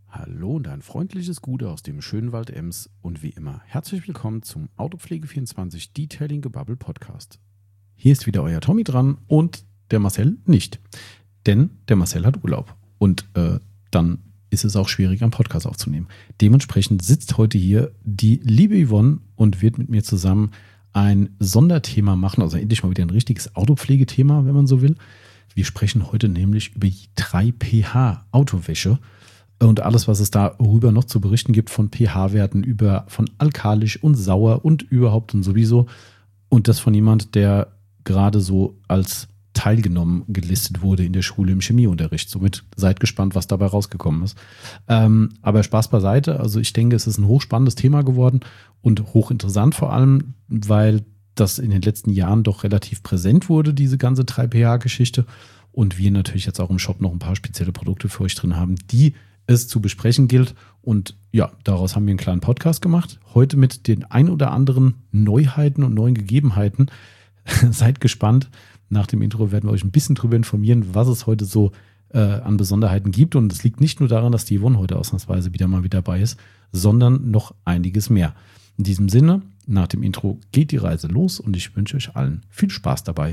Hallo und ein freundliches Gute aus dem schönen Wald Ems und wie immer herzlich willkommen zum Autopflege24 Detailing Gebubble Podcast. Hier ist wieder euer Tommy dran und der Marcel nicht, denn der Marcel hat Urlaub und dann ist es auch schwierig, einen Podcast aufzunehmen. Dementsprechend sitzt heute hier die liebe Yvonne und wird mit mir zusammen ein Sonderthema machen, also endlich mal wieder ein richtiges Autopflegethema, wenn man so will. Wir sprechen heute nämlich über die 3pH Autowäsche. Und alles, was es darüber noch zu berichten gibt, von pH-Werten über von alkalisch und sauer und überhaupt und sowieso. Und das von jemand, der gerade so als teilgenommen gelistet wurde in der Schule im Chemieunterricht. Somit seid gespannt, was dabei rausgekommen ist. Aber Spaß beiseite. Also ich denke, es ist ein hochspannendes Thema geworden und hochinteressant vor allem, weil das in den letzten Jahren doch relativ präsent wurde, diese ganze 3pH-Geschichte. Und wir natürlich jetzt auch im Shop noch ein paar spezielle Produkte für euch drin haben, die es zu besprechen gilt. Und ja, daraus haben wir einen kleinen Podcast gemacht. Heute mit den ein oder anderen Neuheiten und neuen Gegebenheiten. Seid gespannt. Nach dem Intro werden wir euch ein bisschen darüber informieren, was es heute so an Besonderheiten gibt. Und es liegt nicht nur daran, dass die Yvonne heute ausnahmsweise wieder mal mit dabei ist, sondern noch einiges mehr. In diesem Sinne, nach dem Intro geht die Reise los und ich wünsche euch allen viel Spaß dabei.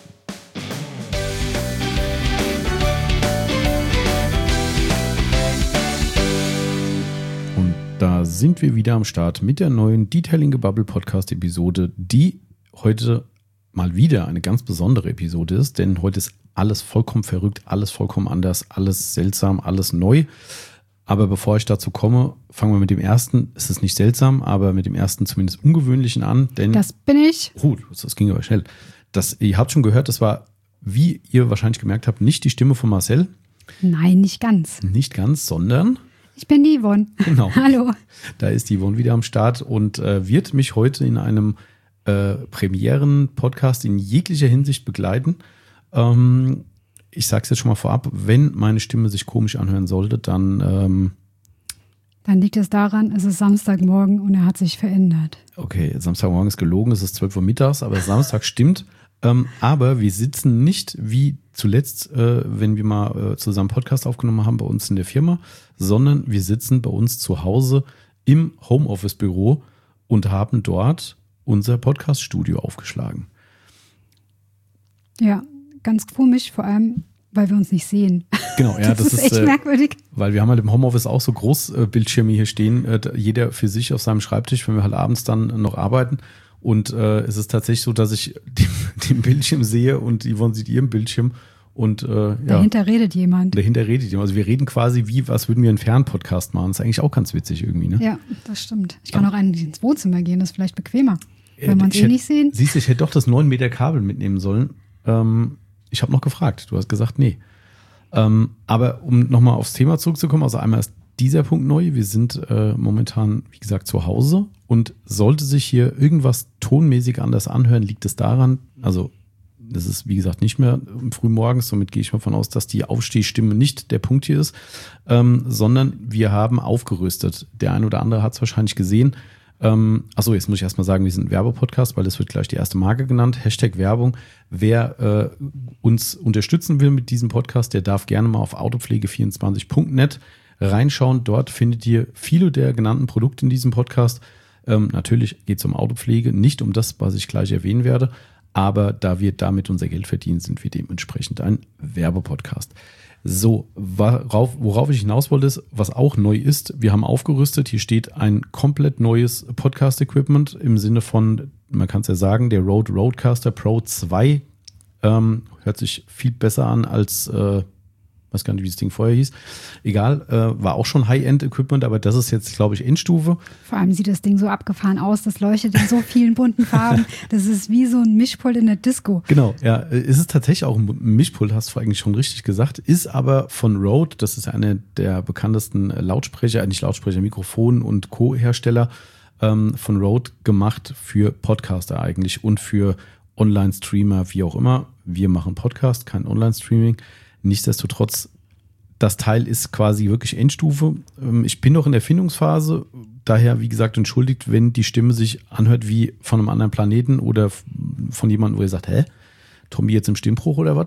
Da sind wir wieder am Start mit der neuen Detailing Gebubble Podcast Episode, die heute mal wieder eine ganz besondere Episode ist, denn heute ist alles vollkommen verrückt, alles vollkommen anders, alles seltsam, alles neu. Aber bevor ich dazu komme, fangen wir mit dem ersten, es ist nicht seltsam, aber mit dem ersten zumindest ungewöhnlichen an, denn... Das bin ich. Das ging aber schnell. Ihr habt schon gehört, das war, wie ihr wahrscheinlich gemerkt habt, nicht die Stimme von Marcel. Nein, nicht ganz. Nicht ganz, sondern... Ich bin die Yvonne. Genau. Hallo. Da ist die Yvonne wieder am Start und wird mich heute in einem Premieren-Podcast in jeglicher Hinsicht begleiten. Ich sage es jetzt schon mal vorab, wenn meine Stimme sich komisch anhören sollte, dann liegt es daran, es ist Samstagmorgen und er hat sich verändert. Okay, Samstagmorgen ist gelogen, es ist 12 Uhr mittags, aber Samstag stimmt. Aber wir sitzen nicht wie zuletzt, wenn wir mal zusammen Podcast aufgenommen haben bei uns in der Firma, sondern wir sitzen bei uns zu Hause im Homeoffice-Büro und haben dort unser Podcast-Studio aufgeschlagen. Ja, ganz komisch, vor allem, weil wir uns nicht sehen. Genau, ja, das ist echt merkwürdig. Weil wir haben halt im Homeoffice auch so Großbildschirme hier stehen, jeder für sich auf seinem Schreibtisch, wenn wir halt abends dann noch arbeiten. Und es ist tatsächlich so, dass ich den Bildschirm sehe und Yvonne sieht ihren Bildschirm. Und dahinter redet jemand. Also wir reden quasi was würden wir einen Fernpodcast machen. Das ist eigentlich auch ganz witzig irgendwie, ne? Ja, das stimmt. Ich kann auch eigentlich ins Wohnzimmer gehen, das ist vielleicht bequemer. Wenn man es nicht sehen. Siehst du, ich hätte doch das 9 Meter Kabel mitnehmen sollen. Ich habe noch gefragt. Du hast gesagt, nee. Aber um nochmal aufs Thema zurückzukommen, also einmal ist dieser Punkt neu. Wir sind momentan, wie gesagt, zu Hause. Und sollte sich hier irgendwas tonmäßig anders anhören, liegt es daran, also das ist, wie gesagt, nicht mehr frühmorgens, somit gehe ich mal davon aus, dass die Aufstehstimme nicht der Punkt hier ist, sondern wir haben aufgerüstet. Der eine oder andere hat es wahrscheinlich gesehen. Achso, jetzt muss ich erstmal sagen, wir sind ein Werbepodcast, weil das wird gleich die erste Marke genannt. #Werbung. Wer uns unterstützen will mit diesem Podcast, der darf gerne mal auf autopflege24.net reinschauen. Dort findet ihr viele der genannten Produkte in diesem Podcast. Natürlich geht es um Autopflege, nicht um das, was ich gleich erwähnen werde, aber da wir damit unser Geld verdienen, sind wir dementsprechend ein Werbepodcast. So, worauf ich hinaus wollte, ist, was auch neu ist, wir haben aufgerüstet, hier steht ein komplett neues Podcast-Equipment im Sinne von, man kann es ja sagen, der Rode Rodecaster Pro 2 hört sich viel besser an als weiß gar nicht, wie das Ding vorher hieß. Egal, war auch schon High-End-Equipment, aber das ist jetzt, glaube ich, Endstufe. Vor allem sieht das Ding so abgefahren aus, das leuchtet in so vielen bunten Farben. Das ist wie so ein Mischpult in der Disco. Genau, ja, ist es tatsächlich auch ein Mischpult, hast du eigentlich schon richtig gesagt, ist aber von Rode, das ist einer der bekanntesten Mikrofon- und Co-Hersteller von Rode gemacht für Podcaster eigentlich und für Online-Streamer, wie auch immer. Wir machen Podcast, kein Online-Streaming. Nichtsdestotrotz, das Teil ist quasi wirklich Endstufe. Ich bin noch in der Findungsphase, daher, wie gesagt, entschuldigt, wenn die Stimme sich anhört wie von einem anderen Planeten oder von jemandem, wo ihr sagt, Tommy jetzt im Stimmbruch oder was?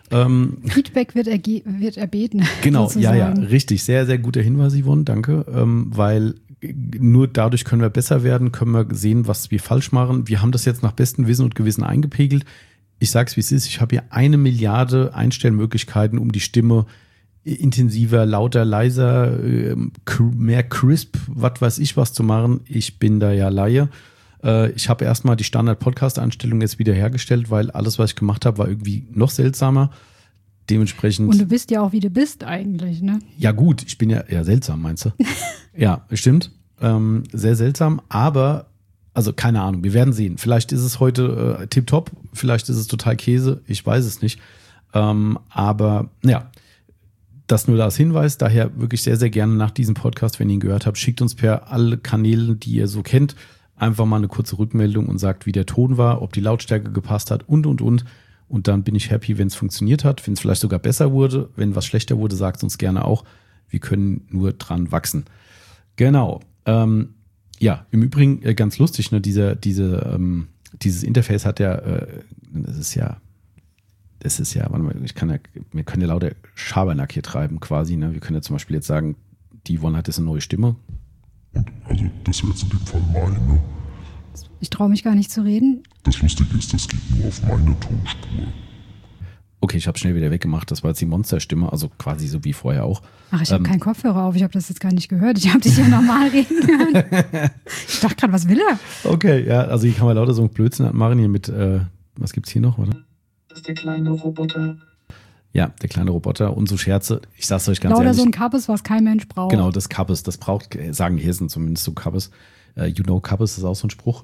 Feedback wird erbeten. Genau, ja, sozusagen. richtig. Sehr, sehr guter Hinweis, Yvonne, danke. Weil nur dadurch können wir besser werden, können wir sehen, was wir falsch machen. Wir haben das jetzt nach bestem Wissen und Gewissen eingepegelt. Ich sag's, wie es ist. Ich habe hier 1 Milliarde Einstellmöglichkeiten, um die Stimme intensiver, lauter, leiser, mehr crisp, was weiß ich was zu machen. Ich bin da ja Laie. Ich habe erstmal die Standard-Podcast-Einstellung jetzt wieder hergestellt, weil alles, was ich gemacht habe, war irgendwie noch seltsamer. Dementsprechend. Und du bist ja auch, wie du bist eigentlich, ne? Ja gut, ich bin ja seltsam, meinst du? Ja, stimmt. Sehr seltsam, aber also keine Ahnung, wir werden sehen. Vielleicht ist es heute tipptopp, vielleicht ist es total Käse, ich weiß es nicht. Aber ja, das nur als Hinweis. Daher wirklich sehr, sehr gerne nach diesem Podcast, wenn ihr ihn gehört habt, schickt uns per alle Kanäle, die ihr so kennt, einfach mal eine kurze Rückmeldung und sagt, wie der Ton war, ob die Lautstärke gepasst hat und. Und dann bin ich happy, wenn es funktioniert hat, wenn es vielleicht sogar besser wurde. Wenn was schlechter wurde, sagt uns gerne auch. Wir können nur dran wachsen. Genau. Ja, im Übrigen ganz lustig, ne? Dieses Interface hat ja, das ist ja, warte mal, wir können ja lauter Schabernack hier treiben quasi. Ne? Wir können ja zum Beispiel jetzt sagen, die Yvonne hat jetzt eine neue Stimme. Und also das wäre jetzt in dem Fall meine. Ich traue mich gar nicht zu reden. Das Lustige ist, das geht nur auf meine Tonspur. Okay, ich habe schnell wieder weggemacht. Das war jetzt die Monsterstimme, also quasi so wie vorher auch. Ach, ich habe keinen Kopfhörer auf. Ich habe das jetzt gar nicht gehört. Ich habe dich ja normal reden hören. Ich dachte gerade, was will er? Okay, ja, also hier kann man lauter so einen Blödsinn machen hier mit, was gibt's hier noch, oder? Das ist der kleine Roboter. Ja, der kleine Roboter und so Scherze. Ich sag's euch ganz Lauter ehrlich. so ein Kappes, was kein Mensch braucht. Genau, das Kappes, das braucht, sagen die Hessen zumindest so Kappes. You know Kappes ist auch so ein Spruch.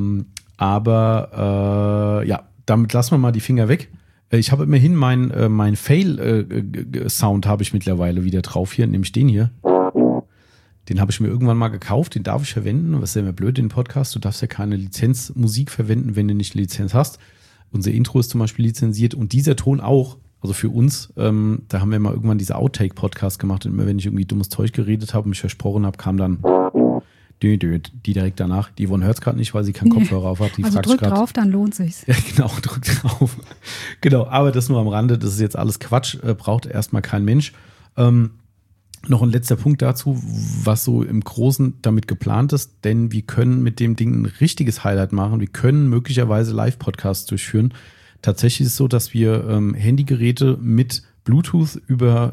Aber ja, damit lassen wir mal die Finger weg. Ich habe immerhin mein Fail-Sound habe ich mittlerweile wieder drauf hier, nämlich den hier. Den habe ich mir irgendwann mal gekauft, den darf ich verwenden. Was ist ja immer blöd in den Podcast, du darfst ja keine Lizenzmusik verwenden, wenn du nicht eine Lizenz hast. Unser Intro ist zum Beispiel lizenziert und dieser Ton auch. Also für uns, da haben wir mal irgendwann diese Outtake-Podcast gemacht und immer wenn ich irgendwie dummes Zeug geredet habe und mich versprochen habe, kam dann die direkt danach. Die Yvonne hört es gerade nicht, weil sie keinen Kopfhörer auf hat. Die also fragt drück grad, drauf, dann lohnt sich's. Ja, genau, drück drauf. Genau, aber das nur am Rande, das ist jetzt alles Quatsch, braucht erstmal kein Mensch. Noch ein letzter Punkt dazu, was so im Großen damit geplant ist, denn wir können mit dem Ding ein richtiges Highlight machen. Wir können möglicherweise Live-Podcasts durchführen. Tatsächlich ist es so, dass wir Handygeräte mit Bluetooth über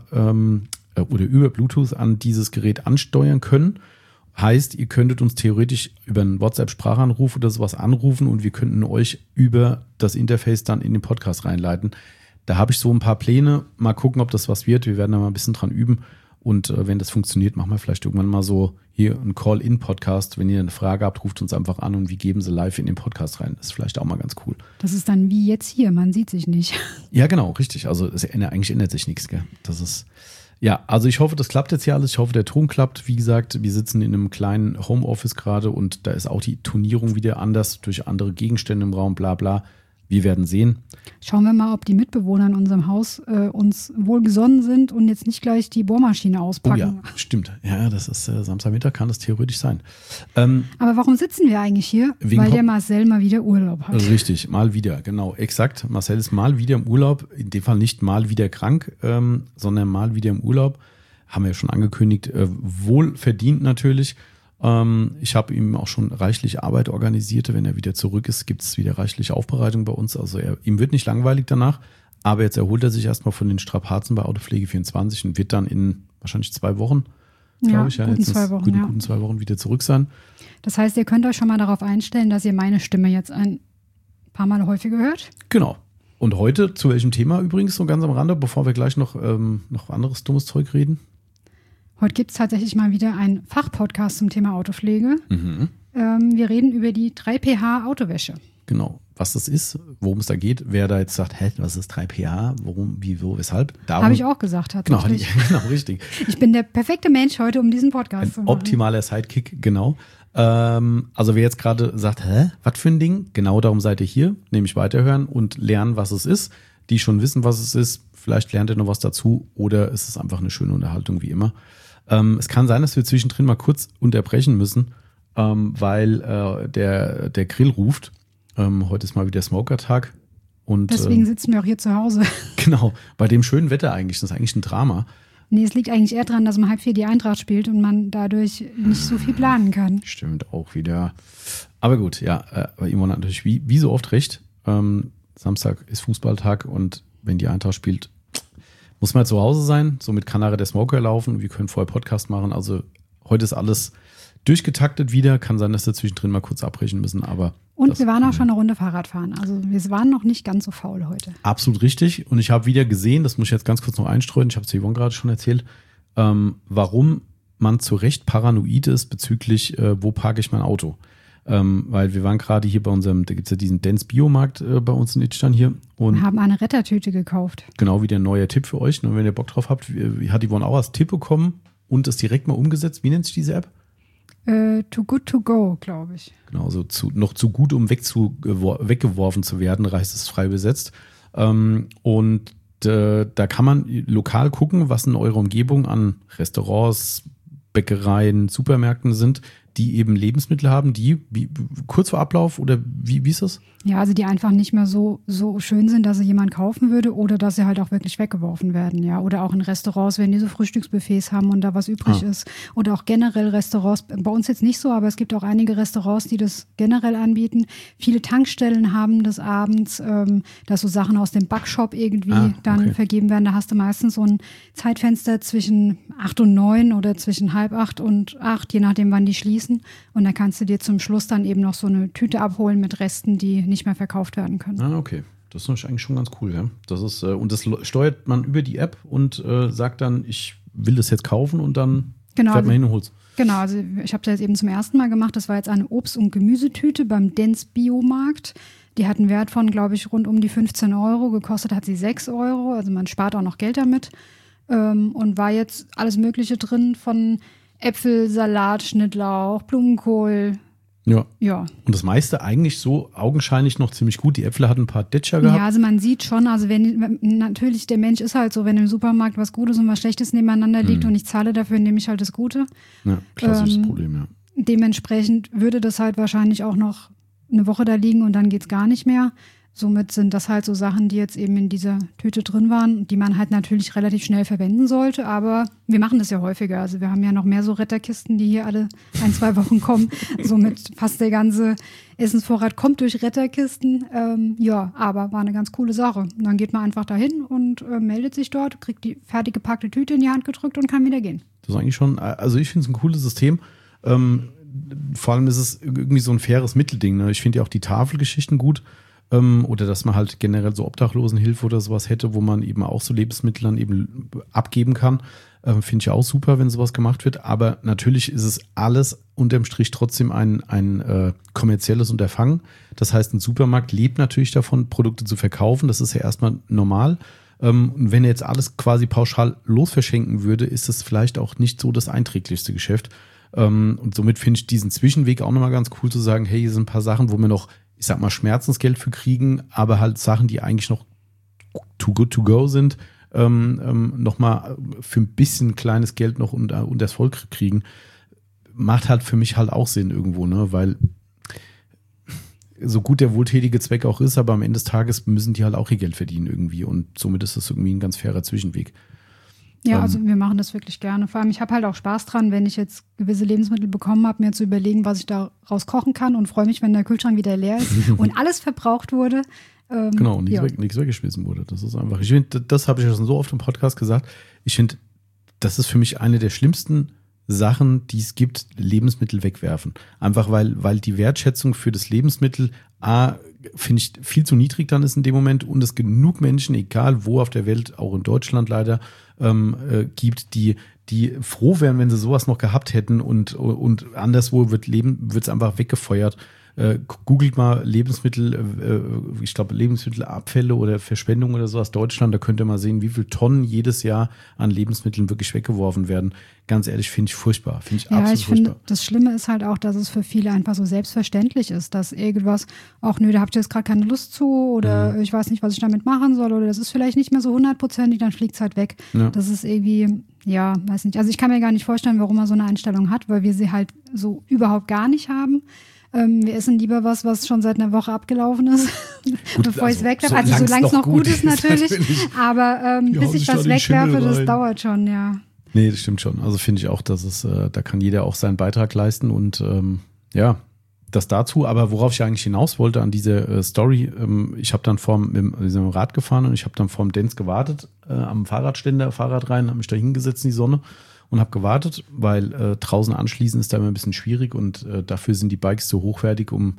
Bluetooth an dieses Gerät ansteuern können. Heißt, ihr könntet uns theoretisch über einen WhatsApp-Sprachanruf oder sowas anrufen und wir könnten euch über das Interface dann in den Podcast reinleiten. Da habe ich so ein paar Pläne. Mal gucken, ob das was wird. Wir werden da mal ein bisschen dran üben. Und wenn das funktioniert, machen wir vielleicht irgendwann mal so hier einen Call-in-Podcast. Wenn ihr eine Frage habt, ruft uns einfach an und wir geben sie live in den Podcast rein. Das ist vielleicht auch mal ganz cool. Das ist dann wie jetzt hier, man sieht sich nicht. Ja, genau, richtig. Also eigentlich ändert sich nichts, gell? Das ist, ja, also ich hoffe, das klappt jetzt hier alles. Ich hoffe, der Ton klappt. Wie gesagt, wir sitzen in einem kleinen Homeoffice gerade und da ist auch die Tonierung wieder anders durch andere Gegenstände im Raum, bla bla. Wir werden sehen. Schauen wir mal, ob die Mitbewohner in unserem Haus uns wohlgesonnen sind und jetzt nicht gleich die Bohrmaschine auspacken. Oh ja, stimmt. Ja, das ist Samstagmittag, kann das theoretisch sein. Aber warum sitzen wir eigentlich hier? Wegen Weil der Marcel mal wieder Urlaub hat. Richtig, mal wieder, genau, exakt. Marcel ist mal wieder im Urlaub, in dem Fall nicht mal wieder krank, sondern mal wieder im Urlaub. Haben wir ja schon angekündigt, wohlverdient natürlich. Ich habe ihm auch schon reichlich Arbeit organisiert. Wenn er wieder zurück ist, gibt es wieder reichlich Aufbereitung bei uns. Also ihm wird nicht langweilig danach, aber jetzt erholt er sich erstmal von den Strapazen bei Autopflege24 und wird dann in wahrscheinlich 2 Wochen, glaube ich, guten 2 Wochen, guten 2 Wochen wieder zurück sein. Das heißt, ihr könnt euch schon mal darauf einstellen, dass ihr meine Stimme jetzt ein paar Mal häufiger hört. Genau. Und heute, zu welchem Thema übrigens, so ganz am Rande, bevor wir gleich noch anderes dummes Zeug reden? Heute gibt es tatsächlich mal wieder einen Fachpodcast zum Thema Autopflege. Mhm. Wir reden über die 3pH Autowäsche. Genau, was das ist, worum es da geht. Wer da jetzt sagt, was ist 3pH, warum, wie, wo, weshalb. Habe ich auch gesagt, tatsächlich. Genau, richtig. Ich bin der perfekte Mensch heute, um diesen Podcast zu machen. Optimaler Sidekick, genau. Also wer jetzt gerade sagt, was für ein Ding? Genau darum seid ihr hier, nämlich weiterhören und lernen, was es ist. Die schon wissen, was es ist. Vielleicht lernt ihr noch was dazu oder es ist einfach eine schöne Unterhaltung, wie immer. Es kann sein, dass wir zwischendrin mal kurz unterbrechen müssen, weil der Grill ruft. Heute ist mal wieder Smoker-Tag. Und, deswegen sitzen wir auch hier zu Hause. Genau, bei dem schönen Wetter eigentlich. Das ist eigentlich ein Drama. Nee, es liegt eigentlich eher daran, dass um 3:30 die Eintracht spielt und man dadurch nicht so viel planen kann. Stimmt auch wieder. Aber gut, ja, bei Yvonne hat natürlich wie so oft recht. Samstag ist Fußballtag und wenn die Eintracht spielt, muss man zu Hause sein. Somit kann nachher der Smoker laufen. Wir können vorher Podcast machen. Also heute ist alles durchgetaktet wieder. Kann sein, dass wir zwischendrin mal kurz abbrechen müssen. Aber und wir waren auch schon eine Runde Fahrrad fahren. Also wir waren noch nicht ganz so faul heute. Absolut richtig. Und ich habe wieder gesehen, das muss ich jetzt ganz kurz noch einstreuen, ich habe es Yvonne gerade schon erzählt, warum man zu Recht paranoid ist bezüglich, wo parke ich mein Auto. Weil wir waren gerade hier bei unserem, da gibt es ja diesen Dance Biomarkt bei uns in Idstein hier. Und wir haben eine Rettertüte gekauft. Genau, wieder ein neuer Tipp für euch. Und wenn ihr Bock drauf habt, hat Yvonne auch als Tipp bekommen und es direkt mal umgesetzt. Wie nennt sich diese App? Too Good To Go, glaube ich. Genau, so noch zu gut, um weggeworfen zu werden, reicht es frei besetzt. Und da kann man lokal gucken, was in eurer Umgebung an Restaurants, Bäckereien, Supermärkten sind, die eben Lebensmittel haben, die kurz vor Ablauf oder wie ist das? Ja, also die einfach nicht mehr so schön sind, dass sie jemand kaufen würde oder dass sie halt auch wirklich weggeworfen werden, ja. Oder auch in Restaurants, wenn die so Frühstücksbuffets haben und da was übrig ist. Oder auch generell Restaurants, bei uns jetzt nicht so, aber es gibt auch einige Restaurants, die das generell anbieten. Viele Tankstellen haben das abends, dass so Sachen aus dem Backshop irgendwie dann vergeben werden. Da hast du meistens so ein Zeitfenster zwischen 8 und 9 oder zwischen 7:30 und 8, je nachdem wann die schließen. Und dann kannst du dir zum Schluss dann eben noch so eine Tüte abholen mit Resten, die nicht mehr verkauft werden können. Ah, okay. Das ist eigentlich schon ganz cool, ja. Das ist, und das steuert man über die App und sagt dann, ich will das jetzt kaufen und dann fährt man hin und holt's. Genau, also ich habe das jetzt eben zum ersten Mal gemacht. Das war jetzt eine Obst- und Gemüsetüte beim Dance Biomarkt. Die hat einen Wert von, glaube ich, rund um die 15 Euro. Gekostet hat sie 6 Euro. Also man spart auch noch Geld damit. Und war jetzt alles Mögliche drin von Äpfel, Salat, Schnittlauch, Blumenkohl. Ja. Und das meiste eigentlich so augenscheinlich noch ziemlich gut. Die Äpfel hatten ein paar Detscher gehabt. Ja, also man sieht schon, also wenn natürlich der Mensch ist halt so, wenn im Supermarkt was Gutes und was Schlechtes nebeneinander liegt und ich zahle dafür, nehme ich halt das Gute. Ja, klassisches Problem, ja. Dementsprechend würde das halt wahrscheinlich auch noch eine Woche da liegen und dann geht's gar nicht mehr. Somit sind das halt so Sachen, die jetzt eben in dieser Tüte drin waren, die man halt natürlich relativ schnell verwenden sollte. Aber wir machen das ja häufiger. Also wir haben ja noch mehr so Retterkisten, die hier alle 1-2 Wochen kommen. Somit fast der ganze Essensvorrat kommt durch Retterkisten. Aber war eine ganz coole Sache. Und dann geht man einfach dahin und meldet sich dort, kriegt die fertig gepackte Tüte in die Hand gedrückt und kann wieder gehen. Das ist eigentlich schon, also ich finde es ein cooles System. Vor allem ist es irgendwie so ein faires Mittelding. Ne? Ich finde ja auch die Tafelgeschichten gut. Oder dass man halt generell so Obdachlosenhilfe oder sowas hätte, wo man eben auch so Lebensmittel dann eben abgeben kann. Finde ich auch super, wenn sowas gemacht wird. Aber natürlich ist es alles unterm Strich trotzdem ein kommerzielles Unterfangen. Das heißt, ein Supermarkt lebt natürlich davon, Produkte zu verkaufen. Das ist ja erstmal normal. Und wenn er jetzt alles quasi pauschal losverschenken würde, ist es vielleicht auch nicht so das einträglichste Geschäft. Und somit finde ich diesen Zwischenweg auch nochmal ganz cool zu sagen, hey, hier sind ein paar Sachen, wo wir noch, ich sag mal, Schmerzensgeld für kriegen, aber halt Sachen, die eigentlich noch too good to go sind, nochmal für ein bisschen kleines Geld noch unter das Volk kriegen, macht halt für mich halt auch Sinn irgendwo, ne, weil so gut der wohltätige Zweck auch ist, aber am Ende des Tages müssen die halt auch ihr Geld verdienen irgendwie und somit ist das irgendwie ein ganz fairer Zwischenweg. Ja, also wir machen das wirklich gerne. Vor allem, ich habe halt auch Spaß dran, wenn ich jetzt gewisse Lebensmittel bekommen habe, mir zu überlegen, was ich daraus kochen kann und freue mich, wenn der Kühlschrank wieder leer ist und alles verbraucht wurde. Genau, nichts weggeschmissen wurde. Das ist einfach, ich finde, das habe ich ja schon so oft im Podcast gesagt, ich finde, das ist für mich eine der schlimmsten Sachen, die es gibt, Lebensmittel wegwerfen. Einfach weil die Wertschätzung für das Lebensmittel finde ich viel zu niedrig dann ist in dem Moment und es genug Menschen, egal wo auf der Welt, auch in Deutschland leider, gibt, die froh wären, wenn sie sowas noch gehabt hätten und anderswo wird es einfach weggefeuert. Googelt mal Lebensmittel, ich glaube Lebensmittelabfälle oder Verschwendung oder so aus Deutschland, da könnt ihr mal sehen, wie viel Tonnen jedes Jahr an Lebensmitteln wirklich weggeworfen werden. Ganz ehrlich, finde ich furchtbar. Absolut ich finde, das Schlimme ist halt auch, dass es für viele einfach so selbstverständlich ist, dass irgendwas, da habt ihr jetzt gerade keine Lust zu oder ich weiß nicht, was ich damit machen soll oder das ist vielleicht nicht mehr so 100%, dann fliegt es halt weg. Ja. Das ist irgendwie, weiß nicht. Also ich kann mir gar nicht vorstellen, warum man so eine Einstellung hat, weil wir sie halt so überhaupt gar nicht haben. Wir essen lieber was schon seit einer Woche abgelaufen ist, Gut, bevor ich es wegwerfe. solange Also solange es noch gut ist natürlich. Aber bis ich was wegwerfe, das dauert schon, ja. Nee, das stimmt schon. Also finde ich auch, dass es, da kann jeder auch seinen Beitrag leisten und ja, das dazu. Aber worauf ich eigentlich hinaus wollte an diese Story, ich habe dann mit dem Rad gefahren und ich habe dann vorm Dance gewartet, am Fahrradständer, Fahrrad rein, habe mich da hingesetzt in die Sonne und habe gewartet, weil draußen anschließen ist da immer ein bisschen schwierig und dafür sind die Bikes zu hochwertig, um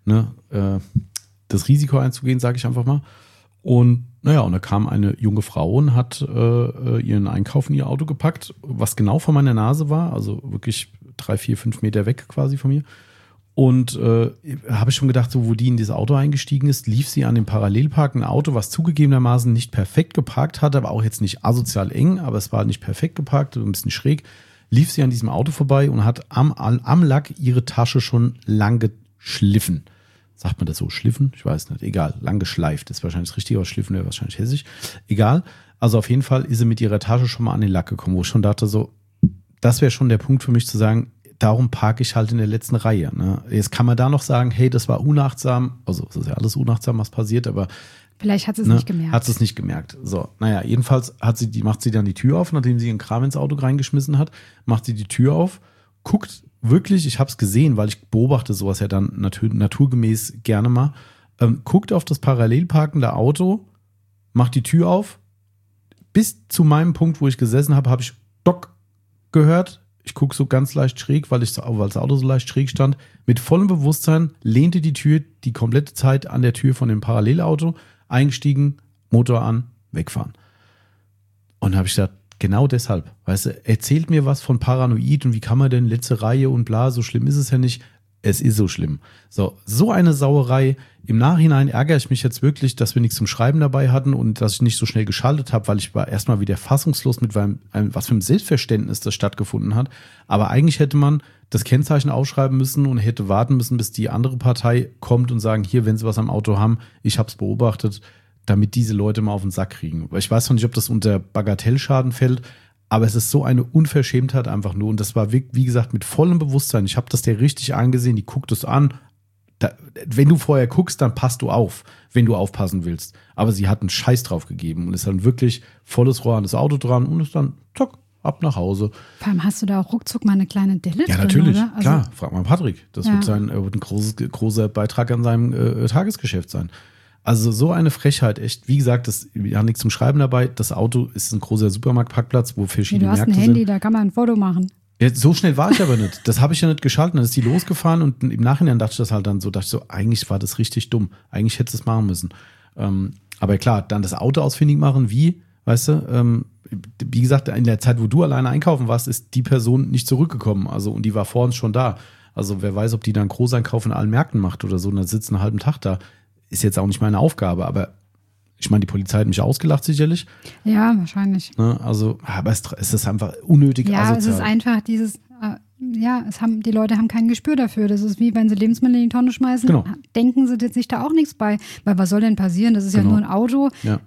das Risiko einzugehen, sage ich einfach mal. Und naja, und da kam eine junge Frau und hat ihren Einkauf in ihr Auto gepackt, was genau vor meiner Nase war, also wirklich 3, 4, 5 Meter weg quasi von mir. Und habe ich schon gedacht, so wo die in dieses Auto eingestiegen ist, lief sie an dem parallel parkenden Auto, was zugegebenermaßen nicht perfekt geparkt hatte, aber auch jetzt nicht asozial eng, aber es war nicht perfekt geparkt, ein bisschen schräg, lief sie an diesem Auto vorbei und hat am Lack ihre Tasche schon lang geschliffen. Sagt man das so? Schliffen? Ich weiß nicht. Egal. Lang geschleift. Das ist wahrscheinlich das Richtige, aber schliffen wäre wahrscheinlich hessisch. Egal. Also auf jeden Fall ist sie mit ihrer Tasche schon mal an den Lack gekommen, wo ich schon dachte, so, das wäre schon der Punkt für mich zu sagen, darum parke ich halt in der letzten Reihe. Ne? Jetzt kann man da noch sagen, hey, das war unachtsam. Also es ist ja alles unachtsam, was passiert, aber vielleicht hat sie es nicht gemerkt. Hat sie es nicht gemerkt. So, naja, jedenfalls macht sie dann die Tür auf, nachdem sie ihren Kram ins Auto reingeschmissen hat, macht sie die Tür auf, guckt wirklich, ich habe es gesehen, weil ich beobachte sowas ja dann naturgemäß gerne mal, guckt auf das parallel parkende Auto, macht die Tür auf. Bis zu meinem Punkt, wo ich gesessen habe, habe ich Dock gehört. Ich gucke so ganz leicht schräg, weil das Auto so leicht schräg stand. Mit vollem Bewusstsein lehnte die Tür die komplette Zeit an der Tür von dem Parallelauto, eingestiegen, Motor an, wegfahren. Und da habe ich gesagt, genau deshalb, weißt du, erzählt mir was von Paranoid und wie kann man denn letzte Reihe und bla, so schlimm ist es ja nicht. Es ist so schlimm. So eine Sauerei. Im Nachhinein ärgere ich mich jetzt wirklich, dass wir nichts zum Schreiben dabei hatten und dass ich nicht so schnell geschaltet habe, weil ich war erstmal wieder fassungslos mit was für ein Selbstverständnis das stattgefunden hat. Aber eigentlich hätte man das Kennzeichen aufschreiben müssen und hätte warten müssen, bis die andere Partei kommt und sagen, hier, wenn sie was am Auto haben, ich habe es beobachtet, damit diese Leute mal auf den Sack kriegen. Weil ich weiß noch nicht, ob das unter Bagatellschaden fällt, aber es ist so eine Unverschämtheit einfach nur. Und das war, wie gesagt, mit vollem Bewusstsein. Ich habe das der richtig angesehen, die guckt es an. Wenn du vorher guckst, dann passt du auf, wenn du aufpassen willst. Aber sie hat einen Scheiß drauf gegeben und ist dann wirklich volles Rohr an das Auto dran und ist dann, zack, ab nach Hause. Vor allem hast du da auch ruckzuck mal eine kleine Delle ja, drin, natürlich, oder? Also, klar. Frag mal Patrick. Das wird ein großer Beitrag an seinem Tagesgeschäft sein. Also so eine Frechheit, echt. Wie gesagt, wir haben nichts zum Schreiben dabei. Das Auto ist ein großer Supermarktparkplatz, wo verschiedene Märkte sind. Du hast ein Handy, da kann man ein Foto machen. Ja, so schnell war ich aber nicht. Das habe ich ja nicht geschaltet. Dann ist die losgefahren und im Nachhinein dachte ich so, eigentlich war das richtig dumm. Eigentlich hätte es machen müssen. Aber klar, dann das Auto ausfindig machen, weißt du, wie gesagt, in der Zeit, wo du alleine einkaufen warst, ist die Person nicht zurückgekommen. Also, und die war vor uns schon da. Also, wer weiß, ob die dann Großeinkauf in allen Märkten macht oder so und dann sitzt einen halben Tag da. Ist jetzt auch nicht meine Aufgabe, aber ich meine, die Polizei hat mich ausgelacht sicherlich. Ja, wahrscheinlich. Ne, also, aber es ist einfach unnötig asozial. Ja, es ist einfach dieses, die Leute haben kein Gespür dafür. Das ist wie, wenn sie Lebensmittel in die Tonne schmeißen, genau. Denken sie sich da auch nichts bei. Weil was soll denn passieren? Das ist ja nur ein Auto. Ja,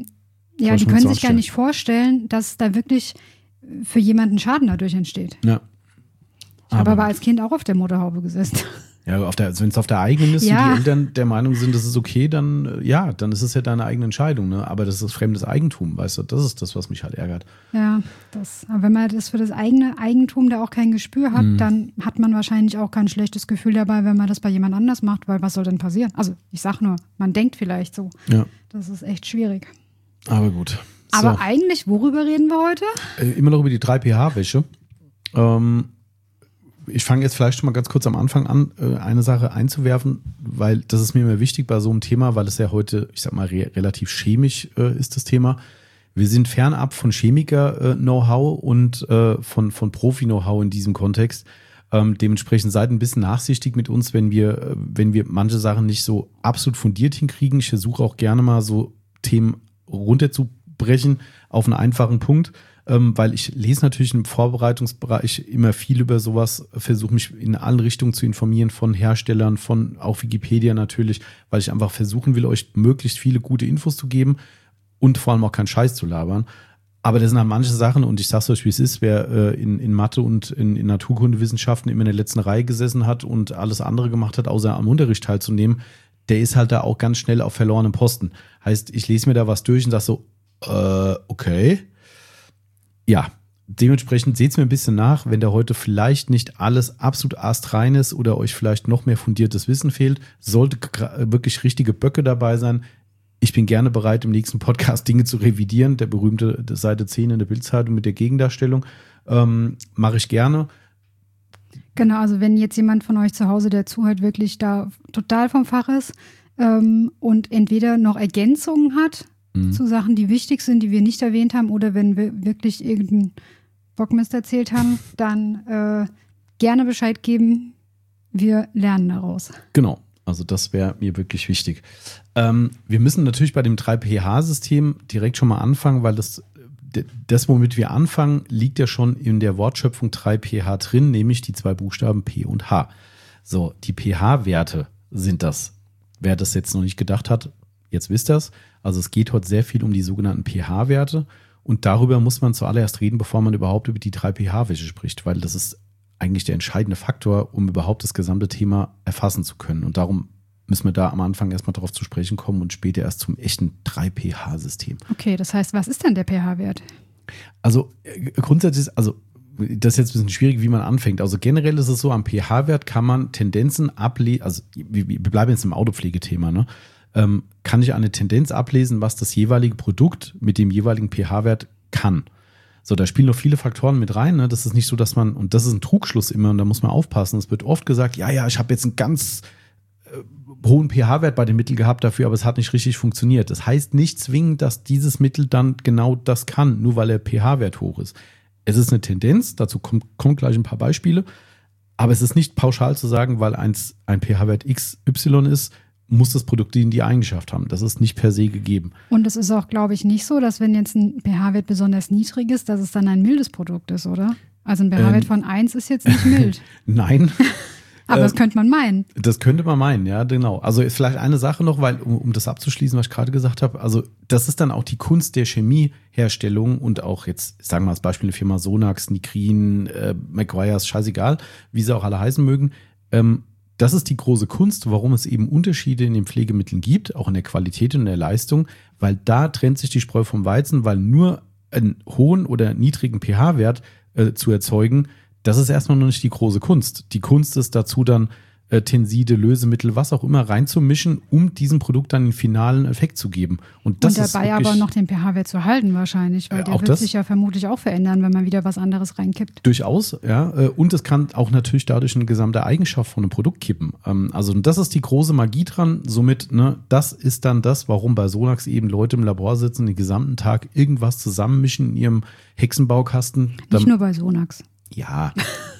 die können sich gar nicht vorstellen, dass da wirklich für jemanden Schaden dadurch entsteht. Ja. Ich habe aber als Kind auch auf der Motorhaube gesessen. Ja, wenn es auf der eigenen ist und die Eltern der Meinung sind, das ist okay, dann ist es ja deine eigene Entscheidung. Ne? Aber das ist fremdes Eigentum, weißt du? Das ist das, was mich halt ärgert. Ja, aber wenn man das für das eigene Eigentum da auch kein Gespür hat, dann hat man wahrscheinlich auch kein schlechtes Gefühl dabei, wenn man das bei jemand anders macht, weil was soll denn passieren? Also ich sag nur, man denkt vielleicht so. Ja. Das ist echt schwierig. Aber gut. So. Aber eigentlich, worüber reden wir heute? Immer noch über die 3pH-Wäsche. Ich fange jetzt vielleicht schon mal ganz kurz am Anfang an, eine Sache einzuwerfen, weil das ist mir immer wichtig bei so einem Thema, weil es ja heute, ich sag mal, relativ chemisch ist das Thema. Wir sind fernab von Chemiker-Know-how und von Profi-Know-how in diesem Kontext. Dementsprechend seid ein bisschen nachsichtig mit uns, wenn wir manche Sachen nicht so absolut fundiert hinkriegen. Ich versuche auch gerne mal so Themen runterzubrechen auf einen einfachen Punkt. Weil ich lese natürlich im Vorbereitungsbereich immer viel über sowas, versuche mich in allen Richtungen zu informieren, von Herstellern, von auch Wikipedia natürlich, weil ich einfach versuchen will, euch möglichst viele gute Infos zu geben und vor allem auch keinen Scheiß zu labern. Aber das sind halt manche Sachen, und ich sag's euch, wie es ist, wer in Mathe und in Naturkundewissenschaften immer in der letzten Reihe gesessen hat und alles andere gemacht hat, außer am Unterricht teilzunehmen, der ist halt da auch ganz schnell auf verlorenem Posten. Heißt, ich lese mir da was durch und sag so, okay. Ja, dementsprechend seht's mir ein bisschen nach, wenn da heute vielleicht nicht alles absolut astrein ist oder euch vielleicht noch mehr fundiertes Wissen fehlt, sollte wirklich richtige Böcke dabei sein. Ich bin gerne bereit, im nächsten Podcast Dinge zu revidieren. Der berühmte Seite 10 in der Bildzeitung mit der Gegendarstellung mache ich gerne. Genau, also wenn jetzt jemand von euch zu Hause, der zuhört, wirklich da total vom Fach ist und entweder noch Ergänzungen hat zu Sachen, die wichtig sind, die wir nicht erwähnt haben, oder wenn wir wirklich irgendeinen Bockmist erzählt haben, dann gerne Bescheid geben. Wir lernen daraus. Genau. Also das wäre mir wirklich wichtig. Wir müssen natürlich bei dem 3pH-System direkt schon mal anfangen, weil das, womit wir anfangen, liegt ja schon in der Wortschöpfung 3pH drin, nämlich die 2 Buchstaben P und H. So, die pH-Werte sind das. Wer das jetzt noch nicht gedacht hat, jetzt wisst das. Also es geht heute sehr viel um die sogenannten pH-Werte und darüber muss man zuallererst reden, bevor man überhaupt über die 3pH-Werte spricht, weil das ist eigentlich der entscheidende Faktor, um überhaupt das gesamte Thema erfassen zu können. Und darum müssen wir da am Anfang erstmal darauf zu sprechen kommen und später erst zum echten 3pH-System. Okay, das heißt, was ist denn der pH-Wert? Also grundsätzlich, das ist jetzt ein bisschen schwierig, wie man anfängt. Also generell ist es so, am pH-Wert kann man Tendenzen ablesen, also wir bleiben jetzt im Autopflegethema, ne? Kann ich eine Tendenz ablesen, was das jeweilige Produkt mit dem jeweiligen pH-Wert kann. So, da spielen noch viele Faktoren mit rein. Ne? Das ist nicht so, dass man, und das ist ein Trugschluss immer, und da muss man aufpassen. Es wird oft gesagt, ja, ich habe jetzt einen ganz hohen pH-Wert bei dem Mittel gehabt dafür, aber es hat nicht richtig funktioniert. Das heißt nicht zwingend, dass dieses Mittel dann genau das kann, nur weil der pH-Wert hoch ist. Es ist eine Tendenz, dazu kommt gleich ein paar Beispiele, aber es ist nicht pauschal zu sagen, weil ein pH-Wert XY ist, muss das Produkt die Eigenschaft haben. Das ist nicht per se gegeben. Und es ist auch, glaube ich, nicht so, dass wenn jetzt ein pH-Wert besonders niedrig ist, dass es dann ein mildes Produkt ist, oder? Also ein pH-Wert von 1 ist jetzt nicht mild. Nein. Aber das könnte man meinen. Das könnte man meinen, ja, genau. Also ist vielleicht eine Sache noch, weil, um das abzuschließen, was ich gerade gesagt habe, also das ist dann auch die Kunst der Chemieherstellung und auch jetzt, sagen wir als Beispiel eine Firma Sonax, Nikrin, McGuire's, scheißegal, wie sie auch alle heißen mögen. Das ist die große Kunst, warum es eben Unterschiede in den Pflegemitteln gibt, auch in der Qualität und der Leistung, weil da trennt sich die Spreu vom Weizen, weil nur einen hohen oder niedrigen pH-Wert zu erzeugen, das ist erstmal noch nicht die große Kunst. Die Kunst ist dazu dann Tenside, Lösemittel, was auch immer reinzumischen, um diesem Produkt dann den finalen Effekt zu geben. Und dabei aber noch den pH-Wert zu halten wahrscheinlich, weil der wird sich ja vermutlich auch verändern, wenn man wieder was anderes reinkippt. Durchaus, ja. Und es kann auch natürlich dadurch eine gesamte Eigenschaft von einem Produkt kippen. Also das ist die große Magie dran. Somit, ne, das ist dann das, warum bei Sonax eben Leute im Labor sitzen, den gesamten Tag irgendwas zusammenmischen in ihrem Hexenbaukasten. Nicht nur bei Sonax. Ja,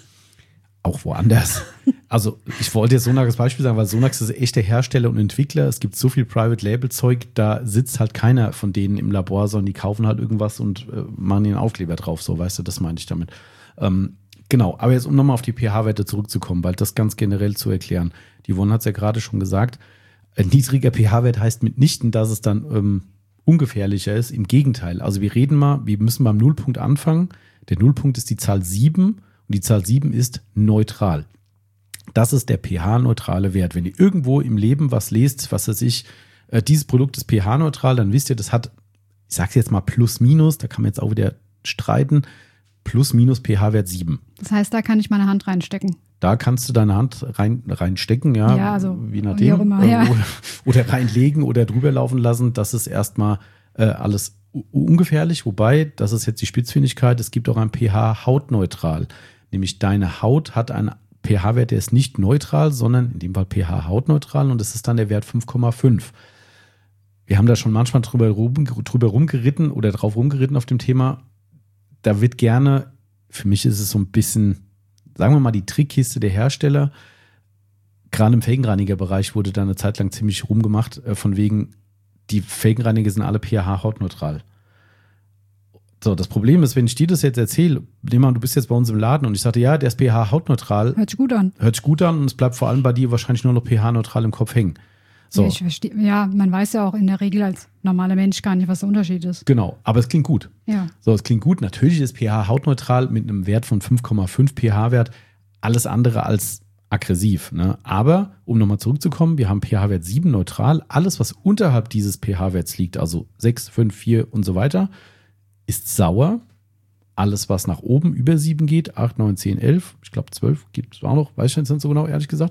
auch woanders. Also ich wollte jetzt Sonax als Beispiel sagen, weil Sonax ist echt der Hersteller und Entwickler. Es gibt so viel Private-Label-Zeug, da sitzt halt keiner von denen im Labor, sondern die kaufen halt irgendwas und machen den Aufkleber drauf. So, weißt du, das meine ich damit. Genau, aber jetzt um nochmal auf die pH-Werte zurückzukommen, weil das ganz generell zu erklären. Die Yvonne hat es ja gerade schon gesagt, ein niedriger pH-Wert heißt mitnichten, dass es dann ungefährlicher ist. Im Gegenteil, also wir müssen beim Nullpunkt anfangen. Der Nullpunkt ist die Zahl 7 und die Zahl 7 ist neutral. Das ist der pH-neutrale Wert. Wenn ihr irgendwo im Leben was lest, was weiß ich, dieses Produkt ist pH-neutral, dann wisst ihr, das hat, ich sage es jetzt mal plus minus, da kann man jetzt auch wieder streiten, plus minus pH-Wert 7. Das heißt, da kann ich meine Hand reinstecken. Da kannst du deine Hand reinstecken, ja also wie nachdem. Wie auch immer, ja. Oder reinlegen oder drüber laufen lassen. Das ist erstmal alles ungefährlich, wobei, das ist jetzt die Spitzfindigkeit, es gibt auch ein pH-hautneutral. Nämlich deine Haut hat einen pH-Wert, der ist nicht neutral, sondern in dem Fall pH-hautneutral und das ist dann der Wert 5,5. Wir haben da schon manchmal drüber rumgeritten oder drauf rumgeritten auf dem Thema. Da wird gerne, für mich ist es so ein bisschen, sagen wir mal, die Trickkiste der Hersteller. Gerade im Felgenreinigerbereich wurde da eine Zeit lang ziemlich rumgemacht, von wegen, die Felgenreiniger sind alle pH-hautneutral. So, das Problem ist, wenn ich dir das jetzt erzähle, nehmen wir an, du bist jetzt bei uns im Laden und ich sagte, ja, der ist pH-hautneutral. Hört sich gut an. Hört sich gut an und es bleibt vor allem bei dir wahrscheinlich nur noch pH-neutral im Kopf hängen. So. Ja, ich verstehe. Ja, man weiß ja auch in der Regel als normaler Mensch gar nicht, was der Unterschied ist. Genau, aber es klingt gut. Ja. So, es klingt gut. Natürlich ist pH hautneutral mit einem Wert von 5,5 pH-Wert alles andere als aggressiv. Ne? Aber, um nochmal zurückzukommen, wir haben pH-Wert 7 neutral. Alles, was unterhalb dieses pH-Werts liegt, also 6, 5, 4 und so weiter, ist sauer. Alles, was nach oben über 7 geht, 8, 9, 10, 11, ich glaube 12 gibt es auch noch, weiß ich jetzt nicht so genau, ehrlich gesagt,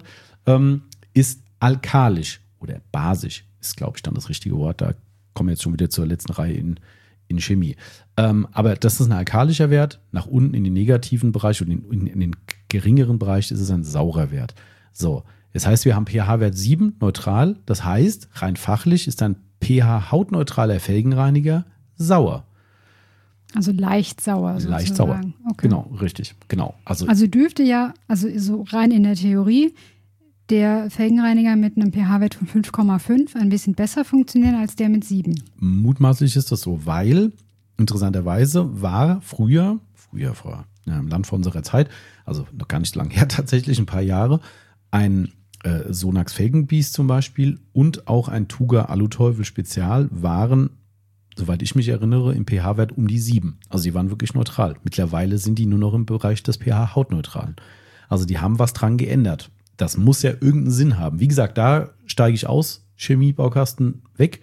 ist alkalisch oder basisch, ist, glaube ich, dann das richtige Wort. Da kommen wir jetzt schon wieder zur letzten Reihe in Chemie. Aber das ist ein alkalischer Wert. Nach unten in den negativen Bereich und in den geringeren Bereich ist es ein saurer Wert. So, das heißt, wir haben pH-Wert 7 neutral. Das heißt, rein fachlich ist ein pH-hautneutraler Felgenreiniger sauer. Also leicht sauer sozusagen. Leicht sauer. Okay. Genau, richtig. Genau. Also dürfte ja, also so rein in der Theorie, der Felgenreiniger mit einem pH-Wert von 5,5 ein bisschen besser funktionieren als der mit 7. mutmaßlich ist das so, weil interessanterweise war früher vor, ja, im Land vor unserer Zeit, also noch gar nicht so lange her tatsächlich, ein paar Jahre, ein Sonax Felgenbiest zum Beispiel und auch ein Tuga Aluteufel Spezial waren, soweit ich mich erinnere, im pH-Wert um die 7. Also die waren wirklich neutral. Mittlerweile sind die nur noch im Bereich des pH-Hautneutralen. Also die haben was dran geändert. Das muss ja irgendeinen Sinn haben. Wie gesagt, da steige ich aus, Chemie-Baukasten weg.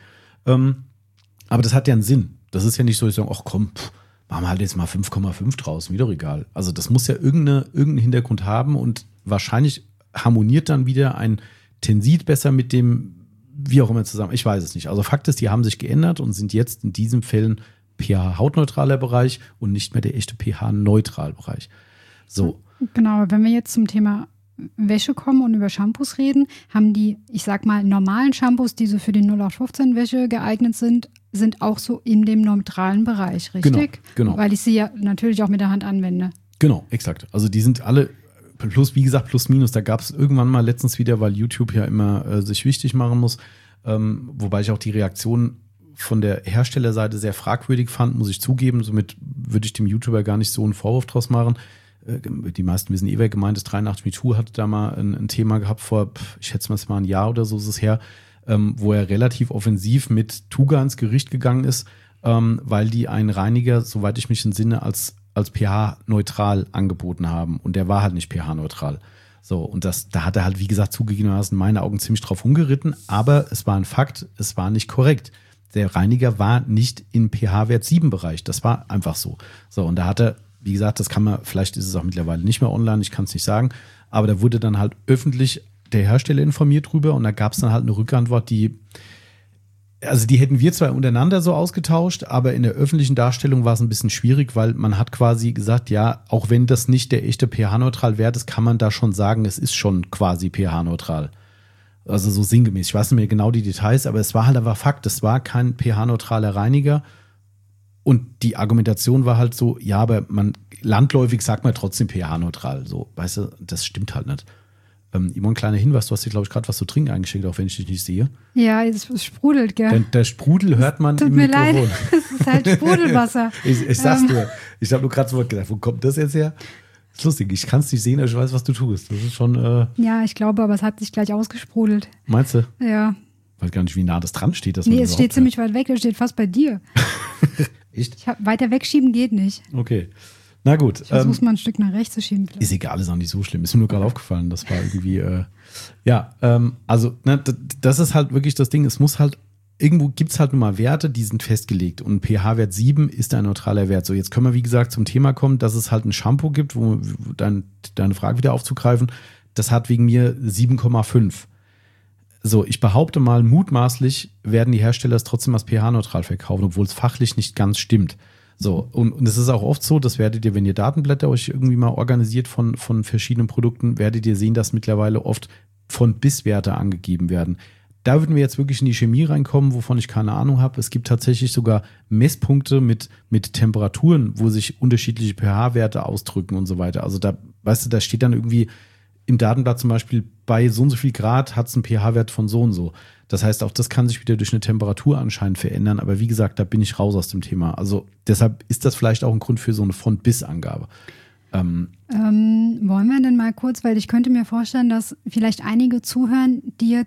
Aber das hat ja einen Sinn. Das ist ja nicht so, ich sage, ach komm, machen wir halt jetzt mal 5,5 draus, mir doch egal. Also das muss ja irgendeinen Hintergrund haben und wahrscheinlich harmoniert dann wieder ein Tensid besser mit dem, wie auch immer zusammen. Ich weiß es nicht. Also Fakt ist, die haben sich geändert und sind jetzt in diesen Fällen pH-hautneutraler Bereich und nicht mehr der echte pH-neutral-Bereich. So. Genau, wenn wir jetzt zum Thema Wäsche kommen und über Shampoos reden, haben die, ich sag mal, normalen Shampoos, die so für die 0815-Wäsche geeignet sind, auch so in dem neutralen Bereich, richtig? Genau. Weil ich sie ja natürlich auch mit der Hand anwende. Genau, exakt. Also die sind alle plus, wie gesagt, plus minus. Da gab es irgendwann mal letztens wieder, weil YouTube ja immer sich wichtig machen muss, wobei ich auch die Reaktion von der Herstellerseite sehr fragwürdig fand, muss ich zugeben. Somit würde ich dem YouTuber gar nicht so einen Vorwurf draus machen. Die meisten wissen wer gemeint ist. 83MeToo hatte da mal ein Thema gehabt vor, ich schätze mal ein Jahr oder so ist es her, wo er relativ offensiv mit Tuga ins Gericht gegangen ist, weil die einen Reiniger, soweit ich mich entsinne, als pH-neutral angeboten haben. Und der war halt nicht pH-neutral. So, und da hat er halt, wie gesagt, zugegebenermaßen in meinen Augen ziemlich drauf rumgeritten. Aber es war ein Fakt, es war nicht korrekt. Der Reiniger war nicht im pH-Wert 7-Bereich. Das war einfach so. So, und da hat er, wie gesagt, das kann man, vielleicht ist es auch mittlerweile nicht mehr online, ich kann es nicht sagen, aber da wurde dann halt öffentlich der Hersteller informiert drüber und da gab es dann halt eine Rückantwort, die hätten wir zwar untereinander so ausgetauscht, aber in der öffentlichen Darstellung war es ein bisschen schwierig, weil man hat quasi gesagt, ja, auch wenn das nicht der echte pH-neutral-Wert ist, kann man da schon sagen, es ist schon quasi pH-neutral. Also so sinngemäß. Ich weiß nicht mehr genau die Details, aber es war halt einfach Fakt, es war kein pH-neutraler Reiniger. Und die Argumentation war halt so, ja, aber landläufig sagt man trotzdem pH-neutral. So, weißt du, das stimmt halt nicht. Imon, kleiner Hinweis, du hast dir, glaube ich, gerade was zu trinken eingeschickt, auch wenn ich dich nicht sehe. Ja, es sprudelt, gell? Der Sprudel hört man Tut im mir Mikrofon. leid, es ist halt Sprudelwasser. Ich sag's dir, ich habe nur gerade so gedacht, wo kommt das jetzt her? Das ist lustig, ich kann es nicht sehen, aber ich weiß, was du tust. Das ist schon. Ja, ich glaube, aber es hat sich gleich ausgesprudelt. Meinst du? Ja. Ich weiß gar nicht, wie nah das dran steht. Nee, es steht ziemlich weit weg, es steht fast bei dir. Echt? Weiter wegschieben geht nicht. Okay. Na gut. Ich versuch's mal ein Stück nach rechts zu schieben. Vielleicht. Ist egal, ist auch nicht so schlimm. Ist mir nur gerade aufgefallen. Das war irgendwie, das ist halt wirklich das Ding. Es muss halt, irgendwo gibt es halt nur mal Werte, die sind festgelegt. Und ein pH-Wert 7 ist ein neutraler Wert. So, jetzt können wir, wie gesagt, zum Thema kommen, dass es halt ein Shampoo gibt, wo deine Frage wieder aufzugreifen. Das hat wegen mir 7,5. So, ich behaupte mal, mutmaßlich werden die Hersteller es trotzdem als pH-neutral verkaufen, obwohl es fachlich nicht ganz stimmt. So, und es ist auch oft so, das werdet ihr, wenn ihr Datenblätter euch irgendwie mal organisiert von verschiedenen Produkten, werdet ihr sehen, dass mittlerweile oft von Bisswerte angegeben werden. Da würden wir jetzt wirklich in die Chemie reinkommen, wovon ich keine Ahnung habe. Es gibt tatsächlich sogar Messpunkte mit Temperaturen, wo sich unterschiedliche pH-Werte ausdrücken und so weiter. Also da, weißt du, da steht dann irgendwie im Datenblatt zum Beispiel, bei so und so viel Grad hat es einen pH-Wert von so und so. Das heißt, auch das kann sich wieder durch eine Temperatur anscheinend verändern. Aber wie gesagt, da bin ich raus aus dem Thema. Also deshalb ist das vielleicht auch ein Grund für so eine Von-Bis-Angabe. Wollen wir denn mal kurz, weil ich könnte mir vorstellen, dass vielleicht einige zuhören, die jetzt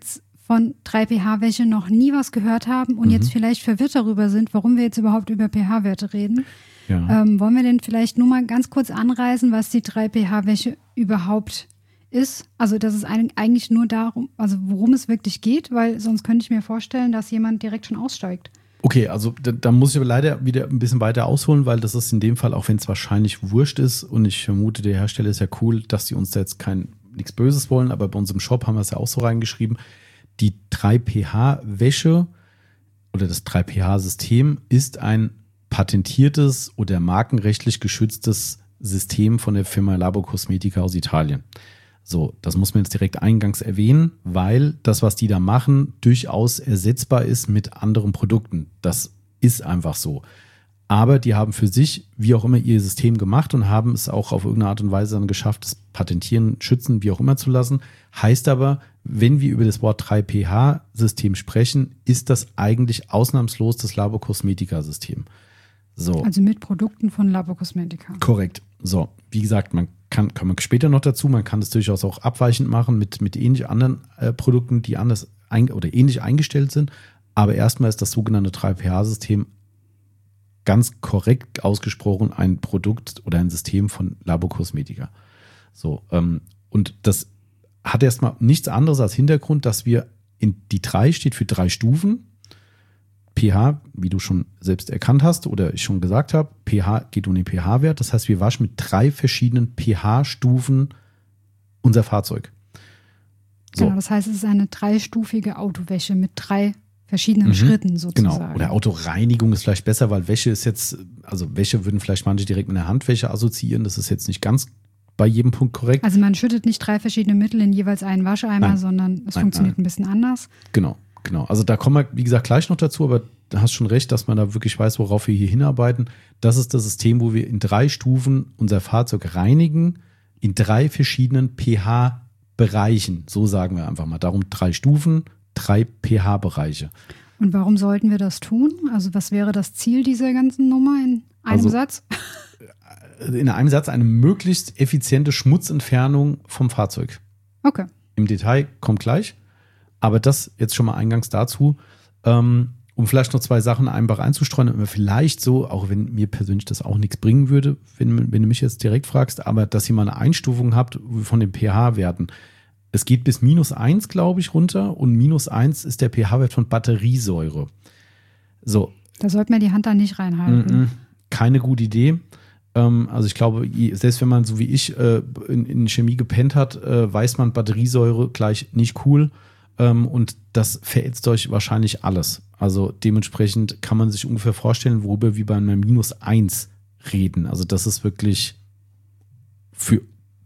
von 3pH-Wäsche noch nie was gehört haben und jetzt vielleicht verwirrt darüber sind, warum wir jetzt überhaupt über pH-Werte reden. Ja. Wollen wir denn vielleicht nur mal ganz kurz anreißen, was die 3pH-Wäsche überhaupt ist? Also das ist eigentlich nur darum, also worum es wirklich geht, weil sonst könnte ich mir vorstellen, dass jemand direkt schon aussteigt. Okay, also da muss ich aber leider wieder ein bisschen weiter ausholen, weil das ist in dem Fall, auch wenn es wahrscheinlich wurscht ist und ich vermute, der Hersteller ist ja cool, dass die uns da jetzt nichts Böses wollen, aber bei uns im Shop haben wir es ja auch so reingeschrieben, die 3pH-Wäsche oder das 3pH-System ist ein patentiertes oder markenrechtlich geschütztes System von der Firma Labo Cosmetica aus Italien. So, das muss man jetzt direkt eingangs erwähnen, weil das, was die da machen, durchaus ersetzbar ist mit anderen Produkten. Das ist einfach so. Aber die haben für sich, wie auch immer, ihr System gemacht und haben es auch auf irgendeine Art und Weise dann geschafft, das Patentieren, Schützen, wie auch immer zu lassen. Heißt aber, wenn wir über das Wort 3pH-System sprechen, ist das eigentlich ausnahmslos das Labo Cosmetica-System. So. Also mit Produkten von Labo Cosmetica. Korrekt. So, wie gesagt, kann man später noch dazu, man kann das durchaus auch abweichend machen mit ähnlich anderen Produkten, die anders oder ähnlich eingestellt sind. Aber erstmal ist das sogenannte 3pH-System ganz korrekt ausgesprochen ein Produkt oder ein System von Labo Cosmetica. So, und das hat erstmal nichts anderes als Hintergrund, dass wir die 3 steht für 3 Stufen. pH, wie du schon selbst erkannt hast oder ich schon gesagt habe, pH geht um den pH-Wert. Das heißt, wir waschen mit 3 verschiedenen pH-Stufen unser Fahrzeug. So. Genau, das heißt, es ist eine 3-stufige Autowäsche mit 3 verschiedenen Schritten sozusagen. Genau, oder Autoreinigung ist vielleicht besser, weil Wäsche ist jetzt, also Wäsche würden vielleicht manche direkt mit einer Handwäsche assoziieren. Das ist jetzt nicht ganz bei jedem Punkt korrekt. Also man schüttet nicht 3 verschiedene Mittel in jeweils einen Wascheimer, sondern es funktioniert ein bisschen anders. Genau. Also da kommen wir, wie gesagt, gleich noch dazu, aber du hast schon recht, dass man da wirklich weiß, worauf wir hier hinarbeiten. Das ist das System, wo wir in 3 Stufen unser Fahrzeug reinigen, in 3 verschiedenen pH-Bereichen. So sagen wir einfach mal. Darum 3 Stufen, 3 pH-Bereiche. Und warum sollten wir das tun? Also was wäre das Ziel dieser ganzen Nummer in einem Satz? In einem Satz eine möglichst effiziente Schmutzentfernung vom Fahrzeug. Okay. Im Detail kommt gleich. Aber das jetzt schon mal eingangs dazu, um vielleicht noch 2 Sachen einfach einzustreuen, und vielleicht so, auch wenn mir persönlich das auch nichts bringen würde, wenn du mich jetzt direkt fragst, aber dass ihr mal eine Einstufung habt von den pH-Werten. Es geht bis -1, glaube ich, runter und -1 ist der pH-Wert von Batteriesäure. So. Da sollte man die Hand da nicht reinhalten. Keine gute Idee. Also ich glaube, selbst wenn man so wie ich in Chemie gepennt hat, weiß man, Batteriesäure gleich nicht cool. Und das verätzt euch wahrscheinlich alles. Also dementsprechend kann man sich ungefähr vorstellen, worüber wir bei einer -1 reden. Also das ist wirklich für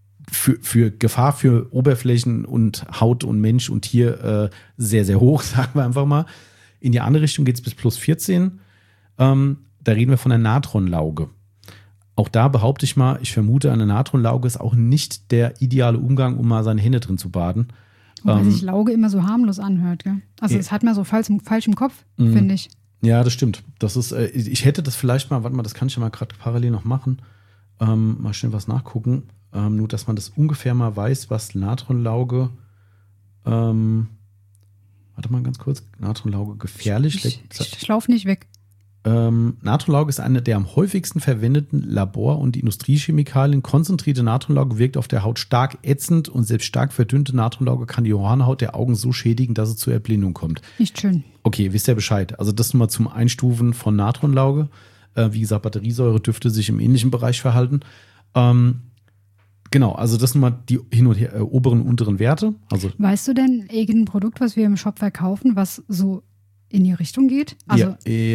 Gefahr für Oberflächen und Haut und Mensch und Tier sehr, sehr hoch, sagen wir einfach mal. In die andere Richtung geht es bis +14. Da reden wir von der Natronlauge. Auch da behaupte ich mal, ich vermute, eine Natronlauge ist auch nicht der ideale Umgang, um mal seine Hände drin zu baden. Weil sich Lauge immer so harmlos anhört, gell? Also das hat man so falsch im Kopf, finde ich. Ja, das stimmt. Das ist, ich hätte das vielleicht mal, warte mal, das kann ich ja mal gerade parallel noch machen. Mal schnell was nachgucken. Nur, dass man das ungefähr mal weiß, was Natronlauge, warte mal ganz kurz, Natronlauge gefährlich. Ich laufe nicht weg. Natronlauge ist eine der am häufigsten verwendeten Labor- und Industriechemikalien. Konzentrierte Natronlauge wirkt auf der Haut stark ätzend und selbst stark verdünnte Natronlauge kann die Hornhaut der Augen so schädigen, dass es zur Erblindung kommt. Nicht schön. Okay, wisst ihr Bescheid. Also das nochmal zum Einstufen von Natronlauge. Wie gesagt, Batteriesäure dürfte sich im ähnlichen Bereich verhalten. Genau, also das sind mal die hin und her oberen und unteren Werte. Also, weißt du denn irgendein Produkt, was wir im Shop verkaufen, was so in die Richtung geht? Also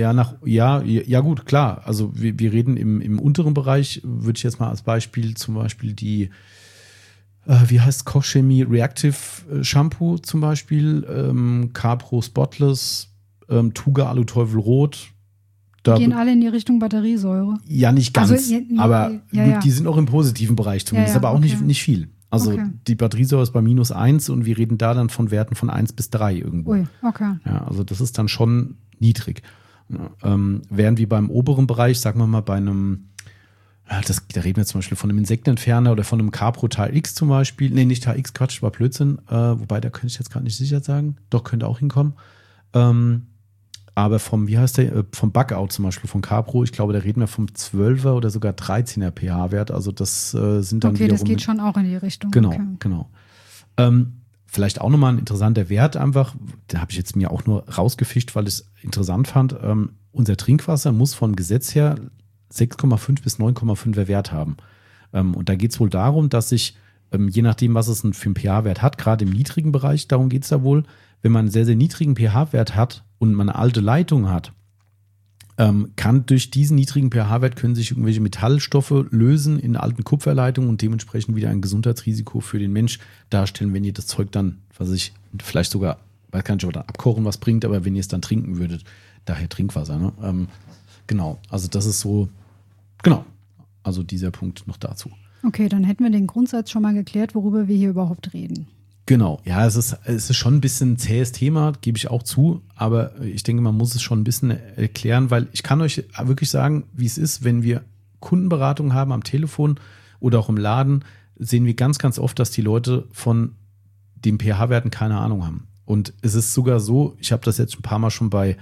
ja, gut, klar. Also wir reden im unteren Bereich, würde ich jetzt mal als Beispiel zum Beispiel die, wie heißt Kochchemie Reactive Shampoo zum Beispiel, Capro Spotless, Tuga Aluteufel Rot. Die gehen alle in die Richtung Batteriesäure. Ja, nicht ganz, also, aber die sind auch im positiven Bereich zumindest, aber auch nicht viel. Also die Batteriesäure ist bei -1 und wir reden da dann von Werten von 1 bis 3 irgendwo. Ui, okay. Ja, also das ist dann schon niedrig. Während wir beim oberen Bereich, sagen wir mal bei einem Ja, da reden wir zum Beispiel von einem Insektenentferner oder von einem Capro Teil X zum Beispiel. Nee, nicht Teil X, Quatsch, war Blödsinn. Wobei, da könnte ich jetzt gerade nicht sicher sagen. Doch, könnte auch hinkommen. Aber vom Bugout zum Beispiel, von Capro, ich glaube, da reden wir vom 12er oder sogar 13er pH-Wert. Also das sind dann okay, das geht schon auch in die Richtung. Genau, okay. genau. Vielleicht auch nochmal ein interessanter Wert einfach, den habe ich jetzt mir auch nur rausgefischt, weil ich es interessant fand. Unser Trinkwasser muss vom Gesetz her 6,5 bis 9,5er Wert haben. Und da geht es wohl darum, dass sich, je nachdem, was es für einen pH-Wert hat, gerade im niedrigen Bereich, darum geht es da wohl, wenn man einen sehr, sehr niedrigen pH-Wert hat und man eine alte Leitung hat, kann durch diesen niedrigen pH-Wert können sich irgendwelche Metallstoffe lösen in alten Kupferleitungen und dementsprechend wieder ein Gesundheitsrisiko für den Mensch darstellen, wenn ihr das Zeug dann, vielleicht sogar, weiß gar nicht, ob das Abkochen was bringt, aber wenn ihr es dann trinken würdet, daher Trinkwasser, ne? Genau, also das ist so, genau, also dieser Punkt noch dazu. Okay, dann hätten wir den Grundsatz schon mal geklärt, worüber wir hier überhaupt reden. Genau, ja, es ist schon ein bisschen ein zähes Thema, gebe ich auch zu, aber ich denke, man muss es schon ein bisschen erklären, weil ich kann euch wirklich sagen, wie es ist, wenn wir Kundenberatung haben am Telefon oder auch im Laden, sehen wir ganz, ganz oft, dass die Leute von den pH-Werten keine Ahnung haben. Und es ist sogar so, ich habe das jetzt ein paar Mal schon bei,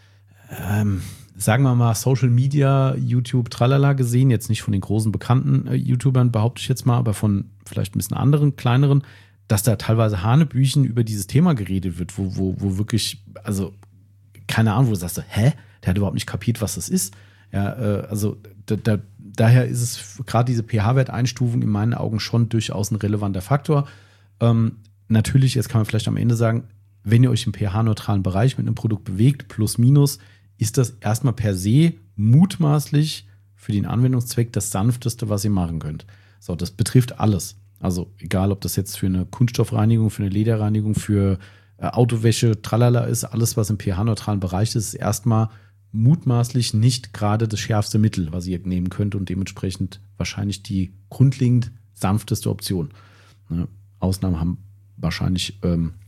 sagen wir mal, Social Media, YouTube, tralala gesehen, jetzt nicht von den großen bekannten YouTubern, behaupte ich jetzt mal, aber von vielleicht ein bisschen anderen, kleineren, dass da teilweise Hanebüchen über dieses Thema geredet wird, wo wirklich, also keine Ahnung, wo du sagst, hä? Der hat überhaupt nicht kapiert, was das ist. Ja, also daher ist es gerade diese pH-Werteinstufung in meinen Augen schon durchaus ein relevanter Faktor. Natürlich, jetzt kann man vielleicht am Ende sagen, wenn ihr euch im pH-neutralen Bereich mit einem Produkt bewegt, plus minus, ist das erstmal per se mutmaßlich für den Anwendungszweck das sanfteste, was ihr machen könnt. So, das betrifft alles. Also egal, ob das jetzt für eine Kunststoffreinigung, für eine Lederreinigung, für Autowäsche, tralala ist, alles, was im pH-neutralen Bereich ist, ist erstmal mutmaßlich nicht gerade das schärfste Mittel, was ihr nehmen könnt und dementsprechend wahrscheinlich die grundlegend sanfteste Option. Ne? Ausnahmen haben wahrscheinlich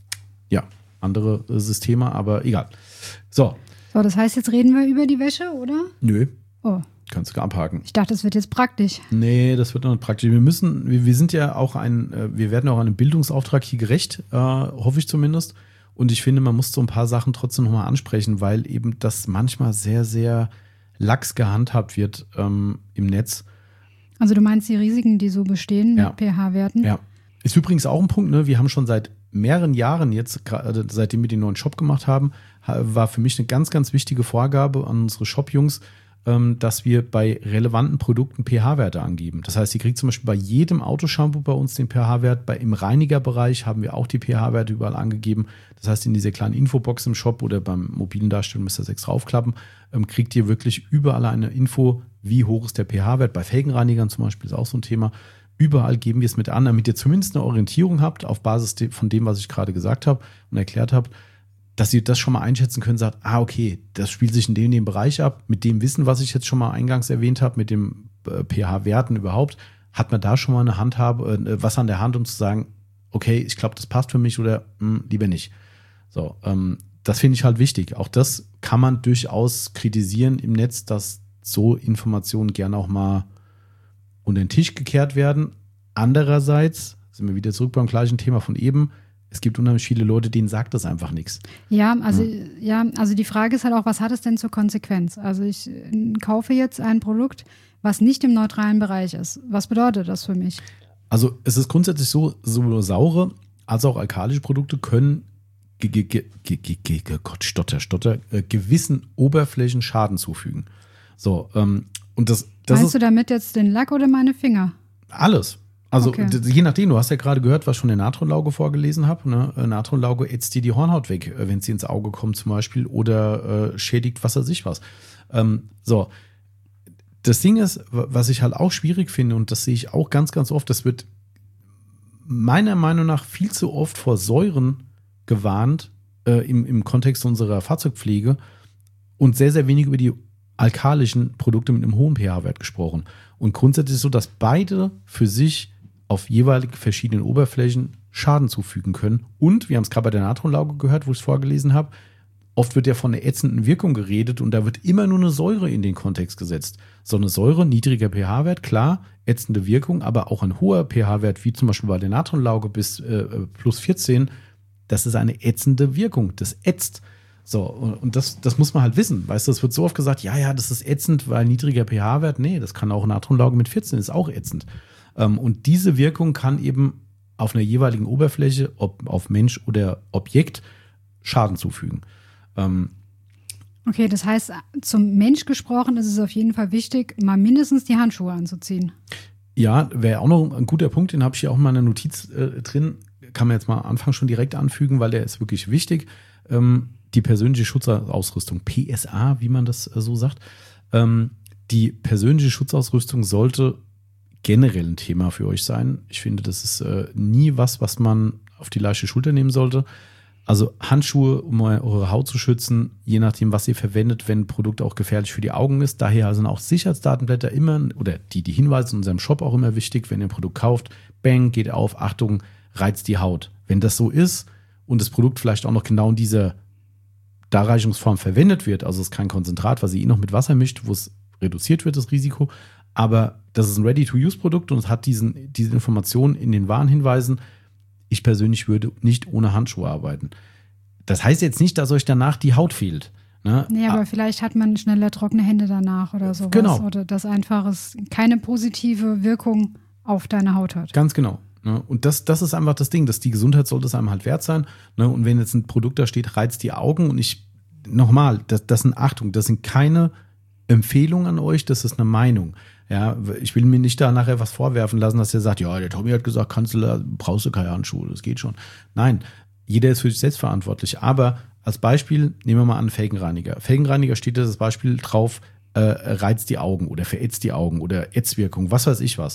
andere Systeme, aber egal. So, das heißt, jetzt reden wir über die Wäsche, oder? Nö. Oh. Kannst du abhaken. Ich dachte, das wird jetzt praktisch. Nee, das wird noch nicht praktisch. Wir sind ja auch wir werden auch einem Bildungsauftrag hier gerecht, hoffe ich zumindest. Und ich finde, man muss so ein paar Sachen trotzdem nochmal ansprechen, weil eben das manchmal sehr, sehr lax gehandhabt wird im Netz. Also du meinst die Risiken, die so bestehen mit pH-Werten? Ja. Ist übrigens auch ein Punkt, ne? Wir haben schon seit mehreren Jahren jetzt, gerade seitdem wir den neuen Shop gemacht haben, war für mich eine ganz, ganz wichtige Vorgabe an unsere Shop-Jungs, dass wir bei relevanten Produkten pH-Werte angeben. Das heißt, ihr kriegt zum Beispiel bei jedem Autoshampoo bei uns den pH-Wert. Im Reinigerbereich haben wir auch die pH-Werte überall angegeben. Das heißt, in dieser kleinen Infobox im Shop oder beim mobilen Darstellung müsst ihr das extra aufklappen, kriegt ihr wirklich überall eine Info, wie hoch ist der pH-Wert. Bei Felgenreinigern zum Beispiel ist auch so ein Thema. Überall geben wir es mit an, damit ihr zumindest eine Orientierung habt auf Basis von dem, was ich gerade gesagt habe und erklärt habe, dass ihr das schon mal einschätzen könnt, sagt, okay, das spielt sich in dem Bereich ab, mit dem Wissen, was ich jetzt schon mal eingangs erwähnt habe, mit dem pH-Werten überhaupt, hat man da schon mal was an der Hand, um zu sagen, okay, ich glaube, das passt für mich oder lieber nicht. So, das finde ich halt wichtig. Auch das kann man durchaus kritisieren im Netz, dass so Informationen gerne auch mal unter den Tisch gekehrt werden. Andererseits sind wir wieder zurück beim gleichen Thema von eben. Es gibt unheimlich viele Leute, denen sagt das einfach nichts. Ja, also die Frage ist halt auch, was hat es denn zur Konsequenz? Also ich kaufe jetzt ein Produkt, was nicht im neutralen Bereich ist. Was bedeutet das für mich? Also es ist grundsätzlich so, sowohl saure als auch alkalische Produkte können gewissen Oberflächen Schaden zufügen. So, und das Meinst ist du damit jetzt den Lack oder meine Finger? alles. Also Okay. Je nachdem, du hast ja gerade gehört, was ich von der Natronlauge vorgelesen habe. Ne? Natronlauge ätzt dir die Hornhaut weg, wenn sie ins Auge kommt zum Beispiel oder schädigt was weiß ich was. So, das Ding ist, was ich halt auch schwierig finde und das sehe ich auch ganz, ganz oft, das wird meiner Meinung nach viel zu oft vor Säuren gewarnt im Kontext unserer Fahrzeugpflege und sehr, sehr wenig über die alkalischen Produkte mit einem hohen pH-Wert gesprochen. Und grundsätzlich ist es so, dass beide für sich auf jeweilig verschiedenen Oberflächen Schaden zufügen können. Und wir haben es gerade bei der Natronlauge gehört, wo ich es vorgelesen habe, oft wird ja von einer ätzenden Wirkung geredet und da wird immer nur eine Säure in den Kontext gesetzt. So eine Säure, niedriger pH-Wert, klar, ätzende Wirkung, aber auch ein hoher pH-Wert, wie zum Beispiel bei der Natronlauge bis plus 14, das ist eine ätzende Wirkung, das ätzt. So, und das muss man halt wissen. Weißt du, es wird so oft gesagt, ja, das ist ätzend, weil niedriger pH-Wert. Nee, das kann auch Natronlauge mit 14, ist auch ätzend. Und diese Wirkung kann eben auf einer jeweiligen Oberfläche, ob auf Mensch oder Objekt, Schaden zufügen. Okay, das heißt, zum Mensch gesprochen ist es auf jeden Fall wichtig, mal mindestens die Handschuhe anzuziehen. Ja, wäre auch noch ein guter Punkt, den habe ich hier auch in meiner Notiz drin. Kann man jetzt mal am Anfang schon direkt anfügen, weil der ist wirklich wichtig. Die persönliche Schutzausrüstung, PSA, wie man das so sagt. Die persönliche Schutzausrüstung sollte generell ein Thema für euch sein. Ich finde, das ist nie was man auf die leichte Schulter nehmen sollte. Also Handschuhe, um eure Haut zu schützen, je nachdem, was ihr verwendet, wenn ein Produkt auch gefährlich für die Augen ist. Daher sind auch Sicherheitsdatenblätter immer, oder die Hinweise in unserem Shop auch immer wichtig, wenn ihr ein Produkt kauft. Bang, geht auf, Achtung, reizt die Haut. Wenn das so ist und das Produkt vielleicht auch noch genau in dieser Darreichungsform verwendet wird, also es ist kein Konzentrat, was ihr noch mit Wasser mischt, wo es reduziert wird, das Risiko, aber das ist ein Ready-to-Use-Produkt und es hat diese Informationen in den Warnhinweisen. Ich persönlich würde nicht ohne Handschuhe arbeiten. Das heißt jetzt nicht, dass euch danach die Haut fehlt. Ne? Nee, aber vielleicht hat man schneller trockene Hände danach oder sowas. Genau. Oder dass einfach es keine positive Wirkung auf deine Haut hat. Ganz genau. Ne? Und das ist einfach das Ding, dass die Gesundheit sollte es einem halt wert sein. Ne? Und wenn jetzt ein Produkt da steht, reizt die Augen und das sind Achtung, das sind keine Empfehlungen an euch, das ist eine Meinung. Ja, ich will mir nicht da nachher was vorwerfen lassen, dass er sagt, ja, der Tommy hat gesagt, brauchst du keine Handschuhe, das geht schon. Nein, jeder ist für sich selbst verantwortlich. Aber als Beispiel nehmen wir mal an Felgenreiniger. Felgenreiniger steht das Beispiel drauf, reizt die Augen oder verätzt die Augen oder Ätzwirkung, was weiß ich was.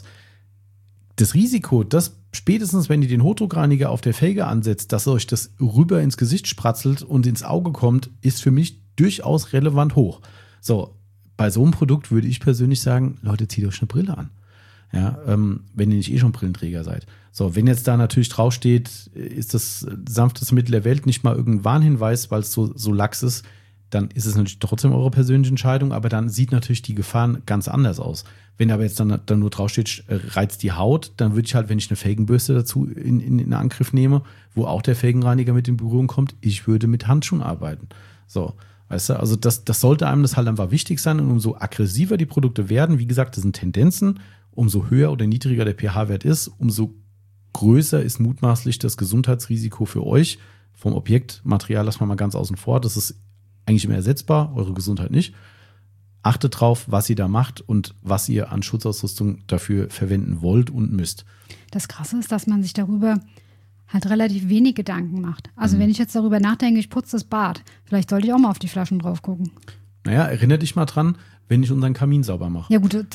Das Risiko, dass spätestens, wenn ihr den Hochdruckreiniger auf der Felge ansetzt, dass euch das rüber ins Gesicht spratzelt und ins Auge kommt, ist für mich durchaus relevant hoch. So, bei so einem Produkt würde ich persönlich sagen, Leute, zieht euch eine Brille an. Ja, wenn ihr nicht schon Brillenträger seid. So, wenn jetzt da natürlich draufsteht, ist das sanfteste Mittel der Welt, nicht mal irgendein Warnhinweis, weil es so lax ist, dann ist es natürlich trotzdem eure persönliche Entscheidung, aber dann sieht natürlich die Gefahren ganz anders aus. Wenn aber jetzt dann nur draufsteht, reizt die Haut, dann würde ich halt, wenn ich eine Felgenbürste dazu in Angriff nehme, wo auch der Felgenreiniger mit in Berührung kommt, ich würde mit Handschuhen arbeiten. So, weißt du, also das sollte einem das halt einfach wichtig sein und umso aggressiver die Produkte werden, wie gesagt, das sind Tendenzen, umso höher oder niedriger der pH-Wert ist, umso größer ist mutmaßlich das Gesundheitsrisiko für euch. Vom Objektmaterial lassen wir mal ganz außen vor, das ist eigentlich immer ersetzbar, eure Gesundheit nicht. Achtet drauf, was ihr da macht und was ihr an Schutzausrüstung dafür verwenden wollt und müsst. Das Krasse ist, dass man sich darüber halt relativ wenig Gedanken macht. Also wenn ich jetzt darüber nachdenke, ich putze das Bad, vielleicht sollte ich auch mal auf die Flaschen drauf gucken. Naja, erinnere dich mal dran, wenn ich unseren Kamin sauber mache. Ja gut,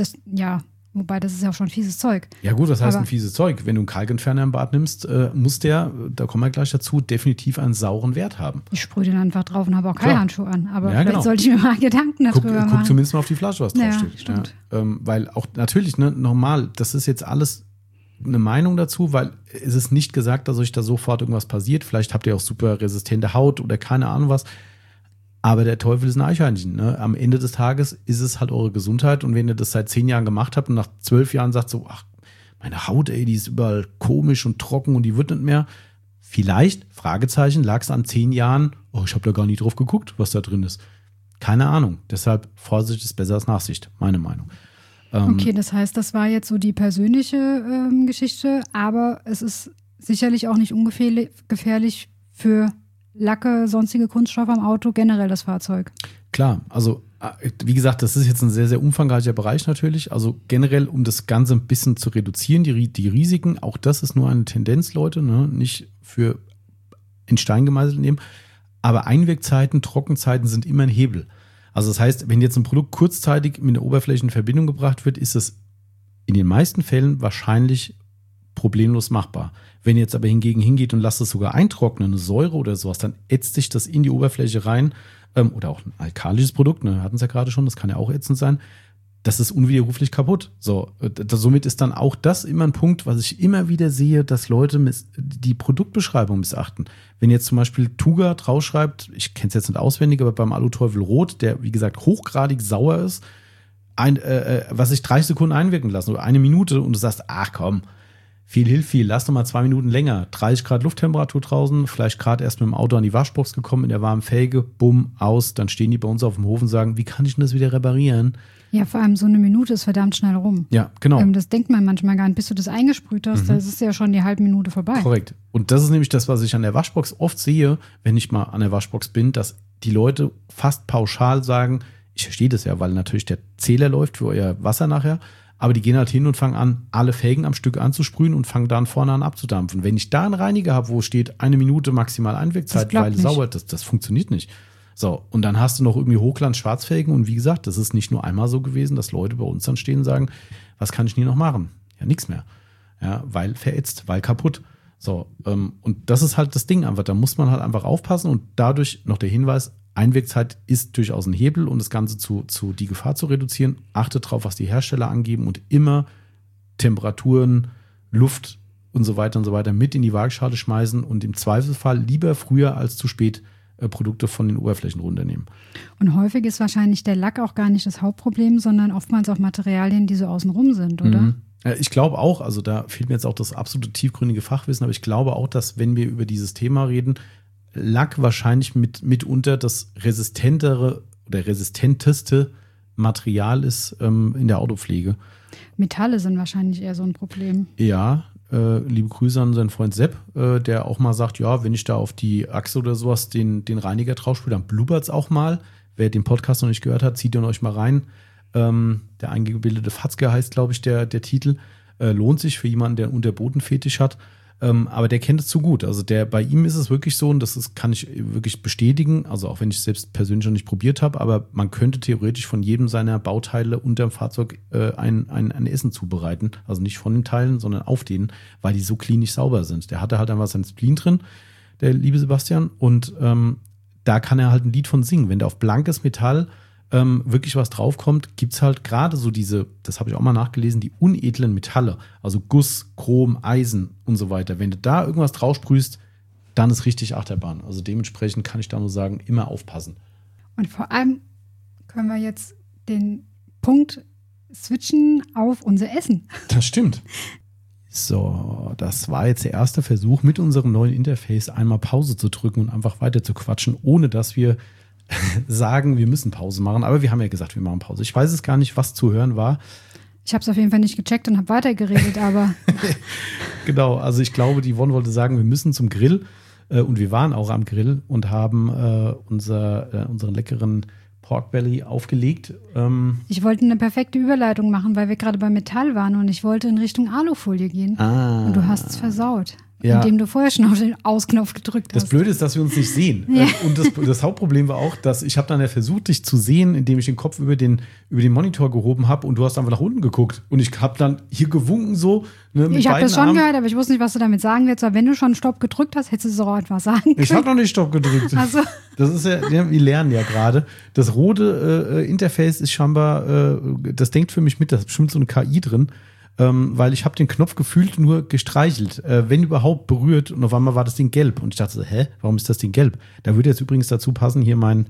wobei das ist ja auch schon fieses Zeug. Ja gut, was heißt ein fieses Zeug? Wenn du einen Kalkentferner im Bad nimmst, muss der, da kommen wir gleich dazu, definitiv einen sauren Wert haben. Ich sprühe den einfach drauf und habe auch keine Handschuhe an. Aber ja, vielleicht sollte ich mir mal Gedanken darüber machen. Guck zumindest mal auf die Flasche, was draufsteht. Ja, stimmt. Weil auch natürlich, normal, das ist jetzt alles eine Meinung dazu, weil es ist nicht gesagt, dass euch da sofort irgendwas passiert. Vielleicht habt ihr auch super resistente Haut oder keine Ahnung was. Aber der Teufel ist ein Eichhörnchen. Ne? Am Ende des Tages ist es halt eure Gesundheit. Und wenn ihr das seit 10 Jahren gemacht habt und nach 12 Jahren sagt so, ach, meine Haut, die ist überall komisch und trocken und die wird nicht mehr. Vielleicht, Fragezeichen, lag es an 10 Jahren, ich habe da gar nicht drauf geguckt, was da drin ist. Keine Ahnung. Deshalb, Vorsicht ist besser als Nachsicht. Meine Meinung. Okay, das heißt, das war jetzt so die persönliche Geschichte, aber es ist sicherlich auch nicht ungefährlich für Lacke, sonstige Kunststoffe am Auto, generell das Fahrzeug. Klar, also wie gesagt, das ist jetzt ein sehr, sehr umfangreicher Bereich natürlich. Also generell, um das Ganze ein bisschen zu reduzieren, die Risiken, auch das ist nur eine Tendenz, Leute, ne? Nicht für in Stein gemeißelt nehmen. Aber Einwirkzeiten, Trockenzeiten sind immer ein Hebel. Also das heißt, wenn jetzt ein Produkt kurzzeitig mit der Oberfläche in Verbindung gebracht wird, ist es in den meisten Fällen wahrscheinlich problemlos machbar. Wenn ihr jetzt aber hingegen hingeht und lasst es sogar eintrocknen, eine Säure oder sowas, dann ätzt sich das in die Oberfläche rein. Oder auch ein alkalisches Produkt, ne, hatten es ja gerade schon, das kann ja auch ätzend sein. das ist unwiderruflich kaputt. So, somit ist dann auch das immer ein Punkt, was ich immer wieder sehe, dass Leute die Produktbeschreibung missachten. Wenn jetzt zum Beispiel Tuga draufschreibt, ich kenne es jetzt nicht auswendig, aber beim Alu-Teufel Rot, der wie gesagt hochgradig sauer ist, was sich 30 Sekunden einwirken lassen oder 1 Minute und du sagst, ach komm, viel hilft viel, lass doch mal 2 Minuten länger. 30 Grad Lufttemperatur draußen, vielleicht gerade erst mit dem Auto an die Waschbox gekommen, in der warmen Felge, bumm, aus. Dann stehen die bei uns auf dem Hof und sagen, wie kann ich denn das wieder reparieren? Ja, vor allem so eine Minute ist verdammt schnell rum. Ja, genau. Das denkt man manchmal gar nicht. Bis du das eingesprüht hast, das ist ja schon die halbe Minute vorbei. Korrekt. Und das ist nämlich das, was ich an der Waschbox oft sehe, wenn ich mal an der Waschbox bin, dass die Leute fast pauschal sagen, ich verstehe das ja, weil natürlich der Zähler läuft für euer Wasser nachher, aber die gehen halt hin und fangen an, alle Felgen am Stück anzusprühen und fangen dann vorne an abzudampfen. Wenn ich da einen Reiniger habe, wo steht 1 Minute maximal Einwirkzeit, weil sauber, das funktioniert nicht. So, und dann hast du noch irgendwie Hochglanz-Schwarzfelgen und wie gesagt, das ist nicht nur einmal so gewesen, dass Leute bei uns dann stehen und sagen, was kann ich denn hier noch machen? Ja, nichts mehr. Ja, weil verätzt, weil kaputt. So, und das ist halt das Ding einfach, da muss man halt einfach aufpassen und dadurch noch der Hinweis, Einwirkzeit ist durchaus ein Hebel, um das Ganze die Gefahr zu reduzieren. Achtet drauf, was die Hersteller angeben und immer Temperaturen, Luft und so weiter mit in die Waagschale schmeißen und im Zweifelsfall lieber früher als zu spät Produkte von den Oberflächen runternehmen. Und häufig ist wahrscheinlich der Lack auch gar nicht das Hauptproblem, sondern oftmals auch Materialien, die so außenrum sind, oder? Mhm. Ich glaube auch, also da fehlt mir jetzt auch das absolute tiefgründige Fachwissen, aber ich glaube auch, dass wenn wir über dieses Thema reden, Lack wahrscheinlich mitunter das resistentere oder resistenteste Material ist in der Autopflege. Metalle sind wahrscheinlich eher so ein Problem. Ja, liebe Grüße an seinen Freund Sepp, der auch mal sagt, ja, wenn ich da auf die Achse oder sowas den Reiniger drauf spüle, dann blubbert es auch mal. Wer den Podcast noch nicht gehört hat, zieht ihn euch mal rein. Der eingebildete Fatzke heißt, glaube ich, der Titel. Lohnt sich für jemanden, der einen Unterbodenfetisch hat. Aber der kennt es zu gut. Also bei ihm ist es wirklich so, und kann ich wirklich bestätigen, also auch wenn ich es selbst persönlich noch nicht probiert habe, aber man könnte theoretisch von jedem seiner Bauteile unterm Fahrzeug ein Essen zubereiten. Also nicht von den Teilen, sondern auf denen, weil die so klinisch sauber sind. Der hatte halt einfach sein Spleen drin, der liebe Sebastian, und da kann er halt ein Lied von singen. Wenn der auf blankes Metall wirklich was draufkommt, gibt es halt gerade so das habe ich auch mal nachgelesen, die unedlen Metalle, also Guss, Chrom, Eisen und so weiter. Wenn du da irgendwas drauf sprühst, dann ist richtig Achterbahn. Also dementsprechend kann ich da nur sagen, immer aufpassen. Und vor allem können wir jetzt den Punkt switchen auf unser Essen. Das stimmt. So, das war jetzt der erste Versuch, mit unserem neuen Interface einmal Pause zu drücken und einfach weiter zu quatschen, ohne dass wir sagen, wir müssen Pause machen. Aber wir haben ja gesagt, wir machen Pause. Ich weiß es gar nicht, was zu hören war. Ich habe es auf jeden Fall nicht gecheckt und habe weitergeredet, aber genau, also ich glaube, die Yvonne wollte sagen, wir müssen zum Grill. Und wir waren auch am Grill und haben unseren leckeren Pork Belly aufgelegt. Ich wollte eine perfekte Überleitung machen, weil wir gerade bei Metall waren und ich wollte in Richtung Alufolie gehen. Und du hast es versaut. Ja. Indem du vorher schon auf den Ausknopf gedrückt hast. Das Blöde ist, dass wir uns nicht sehen. Ja. Und das Hauptproblem war auch, dass ich habe dann ja versucht, dich zu sehen, indem ich den Kopf über den Monitor gehoben habe und du hast einfach nach unten geguckt. Und ich habe dann hier gewunken so. Ne, mit ich habe das schon Armen. gehört, aber ich wusste nicht, was du damit sagen willst. Aber wenn du schon Stopp gedrückt hast, hättest du es auch etwas sagen können. Ich habe noch nicht Stopp gedrückt. Also. Das ist ja, wir lernen ja gerade. Das rote Interface ist scheinbar, das denkt für mich mit, da ist bestimmt so eine KI drin. Weil ich habe den Knopf gefühlt nur gestreichelt, wenn überhaupt berührt, und auf einmal war das Ding gelb und ich dachte so, warum ist das Ding gelb? Da würde jetzt übrigens dazu passen, hier mein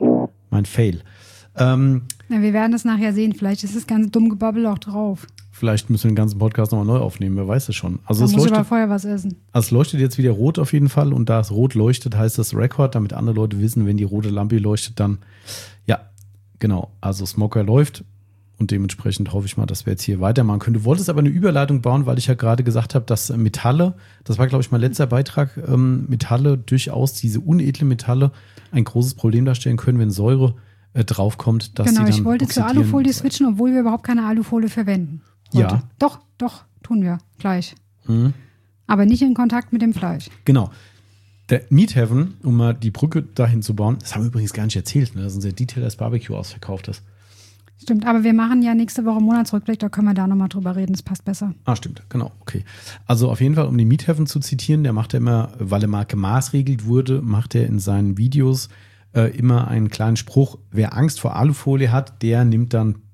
Fail. Ja, wir werden es nachher sehen, vielleicht ist das ganze dumm Gebabbel auch drauf. Vielleicht müssen wir den ganzen Podcast nochmal neu aufnehmen, wer weiß es schon. Also man muss aber vorher was essen. Also es leuchtet jetzt wieder rot auf jeden Fall und da es rot leuchtet, heißt das Record, damit andere Leute wissen, wenn die rote Lampe leuchtet, dann, ja, genau, also Smoker läuft. Und dementsprechend hoffe ich mal, dass wir jetzt hier weitermachen können. Du wolltest aber eine Überleitung bauen, weil ich ja gerade gesagt habe, dass Metalle, das war, glaube ich, mein letzter Beitrag, Metalle, durchaus diese unedlen Metalle, ein großes Problem darstellen können, wenn Säure draufkommt. Dass genau, die dann ich wollte zur Alufolie switchen, obwohl wir überhaupt keine Alufolie verwenden. Ja. Doch, tun wir gleich. Aber nicht in Kontakt mit dem Fleisch. Genau. Der Meat Heaven, um mal die Brücke dahin zu bauen, das haben wir übrigens gar nicht erzählt, ne, dass unser Detail als Barbecue ausverkauft ist. Stimmt, aber wir machen ja nächste Woche Monatsrückblick, da können wir da nochmal drüber reden, das passt besser. Stimmt, genau, okay. Also auf jeden Fall, um den Meat Heaven zu zitieren, der macht ja immer, weil er mal gemaßregelt wurde, macht er in seinen Videos immer einen kleinen Spruch, wer Angst vor Alufolie hat, der nimmt dann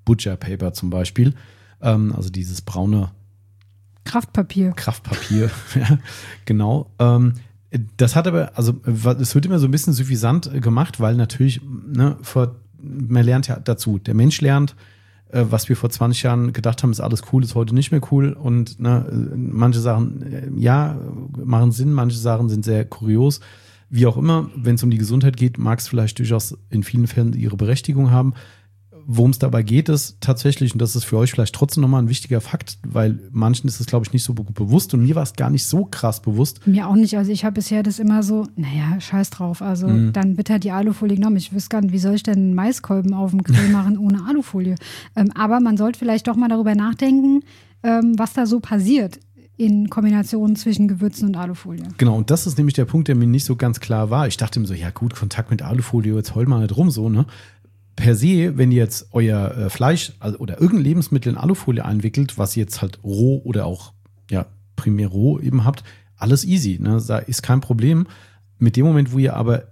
Butcher Paper zum Beispiel, also dieses braune Kraftpapier, ja, genau. Das hat aber, also es wird immer so ein bisschen suffisant gemacht, weil natürlich, ne, man lernt ja dazu. Der Mensch lernt, was wir vor 20 Jahren gedacht haben, ist alles cool, ist heute nicht mehr cool. Und ne, manche Sachen, ja, machen Sinn, manche Sachen sind sehr kurios. Wie auch immer, wenn es um die Gesundheit geht, mag es vielleicht durchaus in vielen Fällen ihre Berechtigung haben. Worum es dabei geht, ist tatsächlich, und das ist für euch vielleicht trotzdem nochmal ein wichtiger Fakt, weil manchen ist es, glaube ich, nicht so bewusst und mir war es gar nicht so krass bewusst. Mir auch nicht. Also ich habe bisher das immer so, naja, scheiß drauf. Also dann wird halt die Alufolie genommen. Ich wüsste gar nicht, wie soll ich denn einen Maiskolben auf dem Grill machen ohne Alufolie? Aber man sollte vielleicht doch mal darüber nachdenken, was da so passiert in Kombination zwischen Gewürzen und Alufolie. Genau, und das ist nämlich der Punkt, der mir nicht so ganz klar war. Ich dachte mir so, ja gut, Kontakt mit Alufolie, jetzt heul mal nicht rum so, ne? Per se, wenn ihr jetzt euer Fleisch oder irgendein Lebensmittel in Alufolie einwickelt, was ihr jetzt halt roh oder auch ja primär roh eben habt, alles easy, ne? Da ist kein Problem. Mit dem Moment, wo ihr aber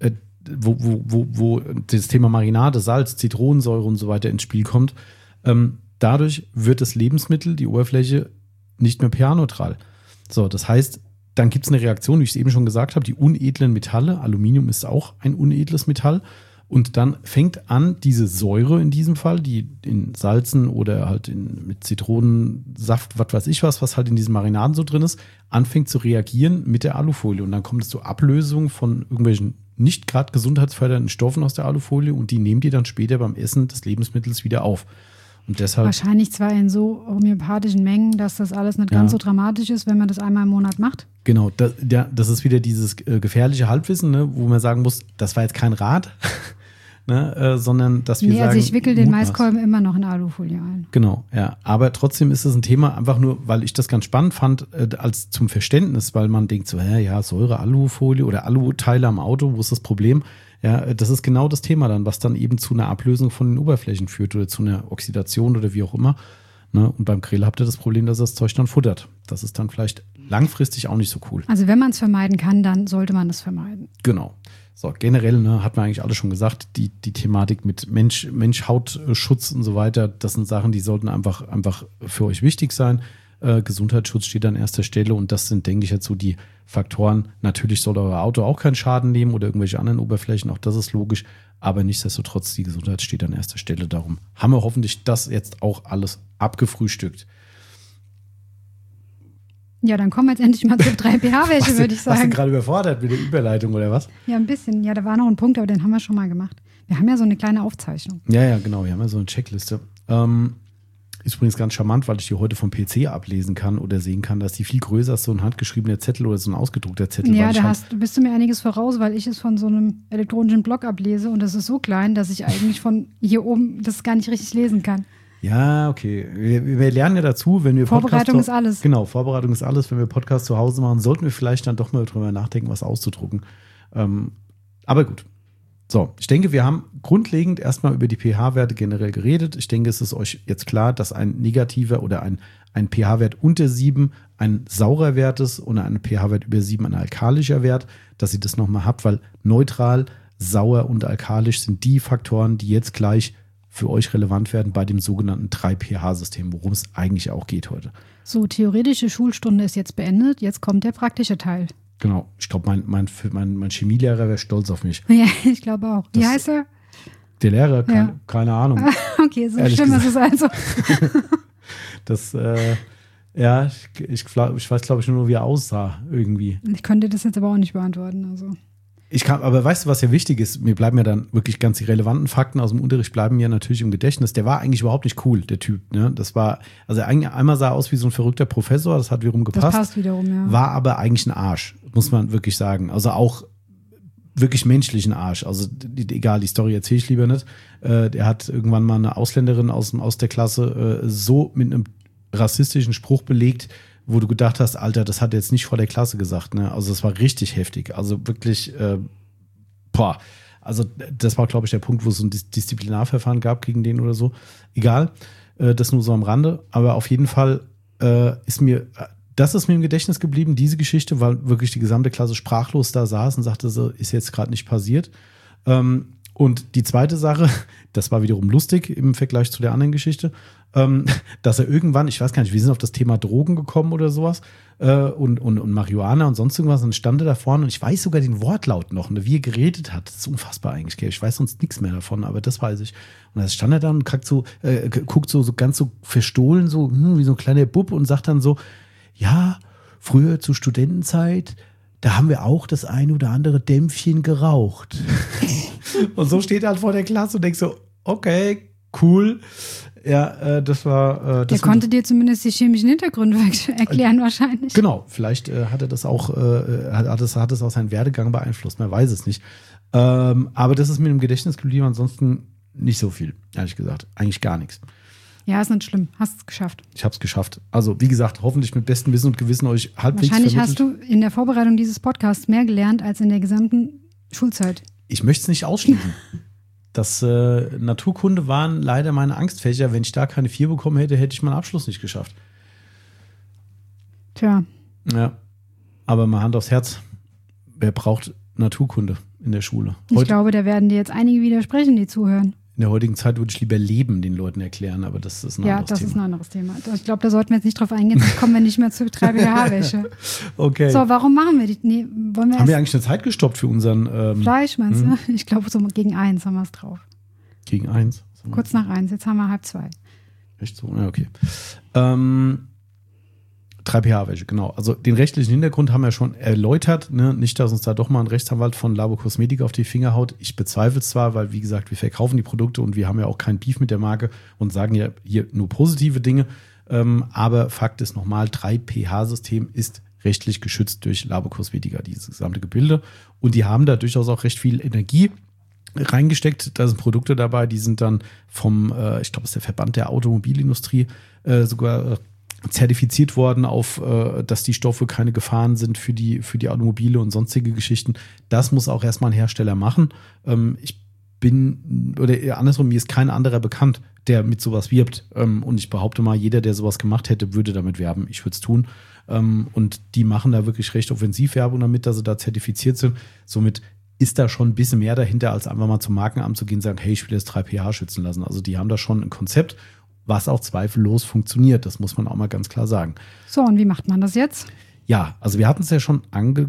wo das Thema Marinade, Salz, Zitronensäure und so weiter ins Spiel kommt, dadurch wird das Lebensmittel, die Oberfläche, nicht mehr pH-neutral. So, das heißt, dann gibt es eine Reaktion, wie ich es eben schon gesagt habe, die unedlen Metalle, Aluminium ist auch ein unedles Metall, und dann fängt an, diese Säure in diesem Fall, die in Salzen oder halt mit Zitronensaft, was weiß ich was halt in diesen Marinaden so drin ist, anfängt zu reagieren mit der Alufolie. Und dann kommt es zur Ablösung von irgendwelchen nicht gerade gesundheitsfördernden Stoffen aus der Alufolie und die nehmen die dann später beim Essen des Lebensmittels wieder auf. Und deshalb, wahrscheinlich zwar in so homöopathischen Mengen, dass das alles nicht ganz so dramatisch ist, wenn man das einmal im Monat macht. Genau, das ist wieder dieses gefährliche Halbwissen, ne, wo man sagen muss, das war jetzt kein Rat, ne, sondern dass wir sagen, also ich wickel den Maiskolben immer noch in Alufolie ein. Genau, ja, aber trotzdem ist es ein Thema, einfach nur, weil ich das ganz spannend fand, als zum Verständnis, weil man denkt so, ja, Säure, Alufolie oder Aluteile am Auto, wo ist das Problem? Ja, das ist genau das Thema dann, was dann eben zu einer Ablösung von den Oberflächen führt oder zu einer Oxidation oder wie auch immer. Ne? Und beim Grill habt ihr das Problem, dass das Zeug dann futtert. Das ist dann vielleicht langfristig auch nicht so cool. Also wenn man es vermeiden kann, dann sollte man es vermeiden. Genau. So, generell, ne, hat man eigentlich alles schon gesagt, die Thematik mit Mensch-Hautschutz und so weiter, das sind Sachen, die sollten einfach für euch wichtig sein. Gesundheitsschutz steht an erster Stelle und das sind, denke ich, jetzt so die Faktoren. Natürlich soll euer Auto auch keinen Schaden nehmen oder irgendwelche anderen Oberflächen, auch das ist logisch, aber nichtsdestotrotz, die Gesundheit steht an erster Stelle. Darum haben wir hoffentlich das jetzt auch alles abgefrühstückt. Ja, dann kommen wir jetzt endlich mal zur 3pH-Wäsche, würde ich sagen. Warst du gerade überfordert mit der Überleitung oder was? Ja, ein bisschen. Ja, da war noch ein Punkt, aber den haben wir schon mal gemacht. Wir haben ja so eine kleine Aufzeichnung. Ja, genau, wir haben ja so eine Checkliste. Ist übrigens ganz charmant, weil ich die heute vom PC ablesen kann oder sehen kann, dass die viel größer ist, so ein handgeschriebener Zettel oder so ein ausgedruckter Zettel. Ja, bist du mir einiges voraus, weil ich es von so einem elektronischen Block ablese und das ist so klein, dass ich eigentlich von hier oben das gar nicht richtig lesen kann. Ja, okay. Wir lernen ja dazu, wenn wir Vorbereitung ist alles. Genau, Vorbereitung ist alles. Wenn wir Podcast zu Hause machen, sollten wir vielleicht dann doch mal drüber nachdenken, was auszudrucken. Aber gut. So, ich denke, wir haben grundlegend erstmal über die pH-Werte generell geredet. Ich denke, es ist euch jetzt klar, dass ein negativer oder ein pH-Wert unter 7 ein saurer Wert ist und ein pH-Wert über 7 ein alkalischer Wert, dass ihr das nochmal habt, weil neutral, sauer und alkalisch sind die Faktoren, die jetzt gleich für euch relevant werden bei dem sogenannten 3pH-System, worum es eigentlich auch geht heute. So, theoretische Schulstunde ist jetzt beendet, jetzt kommt der praktische Teil. Genau, ich glaube, mein Chemielehrer wäre stolz auf mich. Ja, ich glaube auch. Wie heißt er? Der Lehrer, keine Ahnung. Okay, so schlimm ist es also. Das, ich weiß, glaube ich, nur, wie er aussah irgendwie. Ich könnte das jetzt aber auch nicht beantworten. Also. Aber weißt du, was ja wichtig ist? Mir bleiben ja dann wirklich ganz die relevanten Fakten aus dem Unterricht bleiben mir natürlich im Gedächtnis. Der war eigentlich überhaupt nicht cool, der Typ. Ne? Das war, also einmal sah er aus wie so ein verrückter Professor, das hat wiederum gepasst. Das passt wiederum, ja. War aber eigentlich ein Arsch, muss man wirklich sagen. Also auch wirklich menschlichen Arsch. Also egal, die Story erzähle ich lieber nicht. Der hat irgendwann mal eine Ausländerin aus der Klasse so mit einem rassistischen Spruch belegt, wo du gedacht hast, Alter, das hat er jetzt nicht vor der Klasse gesagt, ne? Also das war richtig heftig. Also wirklich, Also das war, glaube ich, der Punkt, wo es so ein Disziplinarverfahren gab gegen den oder so. Egal, das nur so am Rande. Aber auf jeden Fall ist mir im Gedächtnis geblieben, diese Geschichte, weil wirklich die gesamte Klasse sprachlos da saß und sagte, so ist jetzt gerade nicht passiert. Und die zweite Sache, das war wiederum lustig im Vergleich zu der anderen Geschichte, dass er irgendwann, ich weiß gar nicht, wir sind auf das Thema Drogen gekommen oder sowas und Marihuana und sonst irgendwas, und stand er da vorne und ich weiß sogar den Wortlaut noch, ne, wie er geredet hat. Das ist unfassbar eigentlich, gell? Ich weiß sonst nichts mehr davon, aber das weiß ich. Und dann stand er da und guckt so ganz so verstohlen, so wie so ein kleiner Bub und sagt dann so, ja, früher zur Studentenzeit, da haben wir auch das ein oder andere Dämpfchen geraucht. Und so steht er halt vor der Klasse und denkt so, okay, cool. Ja, das war... Der konnte dir zumindest die chemischen Hintergründe erklären wahrscheinlich. Genau, vielleicht hat er das auch, hat es auch seinen Werdegang beeinflusst, man weiß es nicht. Aber das ist mir im Gedächtnis geblieben, ansonsten nicht so viel, ehrlich gesagt. Eigentlich gar nichts. Ja, ist nicht schlimm. Hast es geschafft. Ich habe es geschafft. Also, wie gesagt, hoffentlich mit bestem Wissen und Gewissen euch halbwegs Wahrscheinlich vermittelt. hast du in der Vorbereitung dieses Podcasts mehr gelernt als in der gesamten Schulzeit. Ich möchte es nicht ausschließen. Das Naturkunde waren leider meine Angstfächer. Wenn ich da keine 4 bekommen hätte, hätte ich meinen Abschluss nicht geschafft. Tja. Ja, aber mal Hand aufs Herz. Wer braucht Naturkunde in der Schule? Ich glaube, da werden dir jetzt einige widersprechen, die zuhören. In der heutigen Zeit würde ich lieber Leben den Leuten erklären, aber das ist ein anderes Thema. Ja, das ist ein anderes Thema. Ich glaube, da sollten wir jetzt nicht drauf eingehen, sonst kommen wir nicht mehr zu treibige Haarwäsche. Okay. So, warum machen wir die? Nee, haben wir eigentlich eine Zeit gestoppt für unseren Fleisch, meinst du? Ich glaube, so gegen 1 haben wir es drauf. Gegen 1? Kurz nach 1, jetzt haben wir 1:30. Echt so? Ja, okay. 3pH-Wäsche, genau. Also den rechtlichen Hintergrund haben wir schon erläutert. Ne? Nicht, dass uns da doch mal ein Rechtsanwalt von Labo Cosmetica auf die Finger haut. Ich bezweifle es zwar, weil, wie gesagt, wir verkaufen die Produkte und wir haben ja auch kein Beef mit der Marke und sagen ja hier nur positive Dinge. Aber Fakt ist nochmal, 3pH-System ist rechtlich geschützt durch Labo Cosmetica, dieses gesamte Gebilde. Und die haben da durchaus auch recht viel Energie reingesteckt. Da sind Produkte dabei, die sind dann vom, ich glaube, es ist der Verband der Automobilindustrie, sogar zertifiziert worden auf, dass die Stoffe keine Gefahren sind für die Automobile und sonstige Geschichten. Das muss auch erstmal ein Hersteller machen. Andersrum, mir ist kein anderer bekannt, der mit sowas wirbt. Und ich behaupte mal, jeder, der sowas gemacht hätte, würde damit werben. Ich würde es tun. Und die machen da wirklich recht offensiv Werbung damit, dass sie da zertifiziert sind. Somit ist da schon ein bisschen mehr dahinter, als einfach mal zum Markenamt zu gehen und sagen, hey, ich will jetzt 3pH schützen lassen. Also die haben da schon ein Konzept, was auch zweifellos funktioniert. Das muss man auch mal ganz klar sagen. So, und wie macht man das jetzt? Ja, also wir hatten es ja schon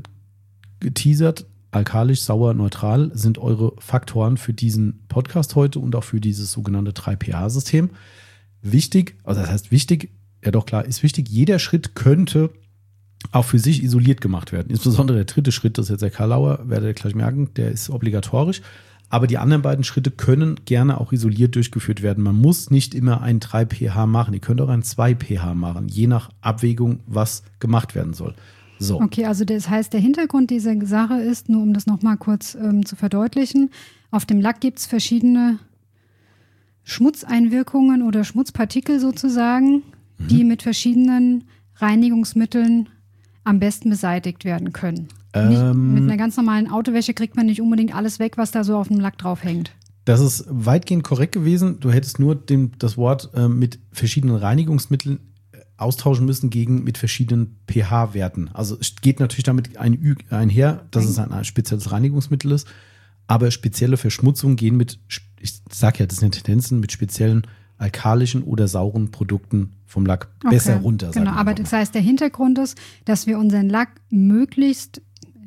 angeteasert. Alkalisch, sauer, neutral sind eure Faktoren für diesen Podcast heute und auch für dieses sogenannte 3pH-System. Wichtig, also das heißt wichtig, ja doch klar, ist wichtig, jeder Schritt könnte auch für sich isoliert gemacht werden. Insbesondere der dritte Schritt, das ist jetzt der Karlauer, werdet ihr gleich merken, der ist obligatorisch. Aber die anderen beiden Schritte können gerne auch isoliert durchgeführt werden. Man muss nicht immer ein 3pH machen. Ihr könnt auch ein 2pH machen, je nach Abwägung, was gemacht werden soll. So. Okay, also das heißt, der Hintergrund dieser Sache ist, nur um das nochmal kurz zu verdeutlichen, auf dem Lack gibt es verschiedene Schmutzeinwirkungen oder Schmutzpartikel sozusagen, die mit verschiedenen Reinigungsmitteln am besten beseitigt werden können. Mit einer ganz normalen Autowäsche kriegt man nicht unbedingt alles weg, was da so auf dem Lack drauf hängt. Das ist weitgehend korrekt gewesen. Du hättest nur das Wort mit verschiedenen Reinigungsmitteln austauschen müssen gegen mit verschiedenen pH-Werten. Also es geht natürlich damit einher, dass es ein spezielles Reinigungsmittel ist, aber spezielle Verschmutzungen gehen mit, ich sage ja, das sind Tendenzen, mit speziellen alkalischen oder sauren Produkten vom Lack besser runter. Genau, aber das heißt, der Hintergrund ist, dass wir unseren Lack möglichst,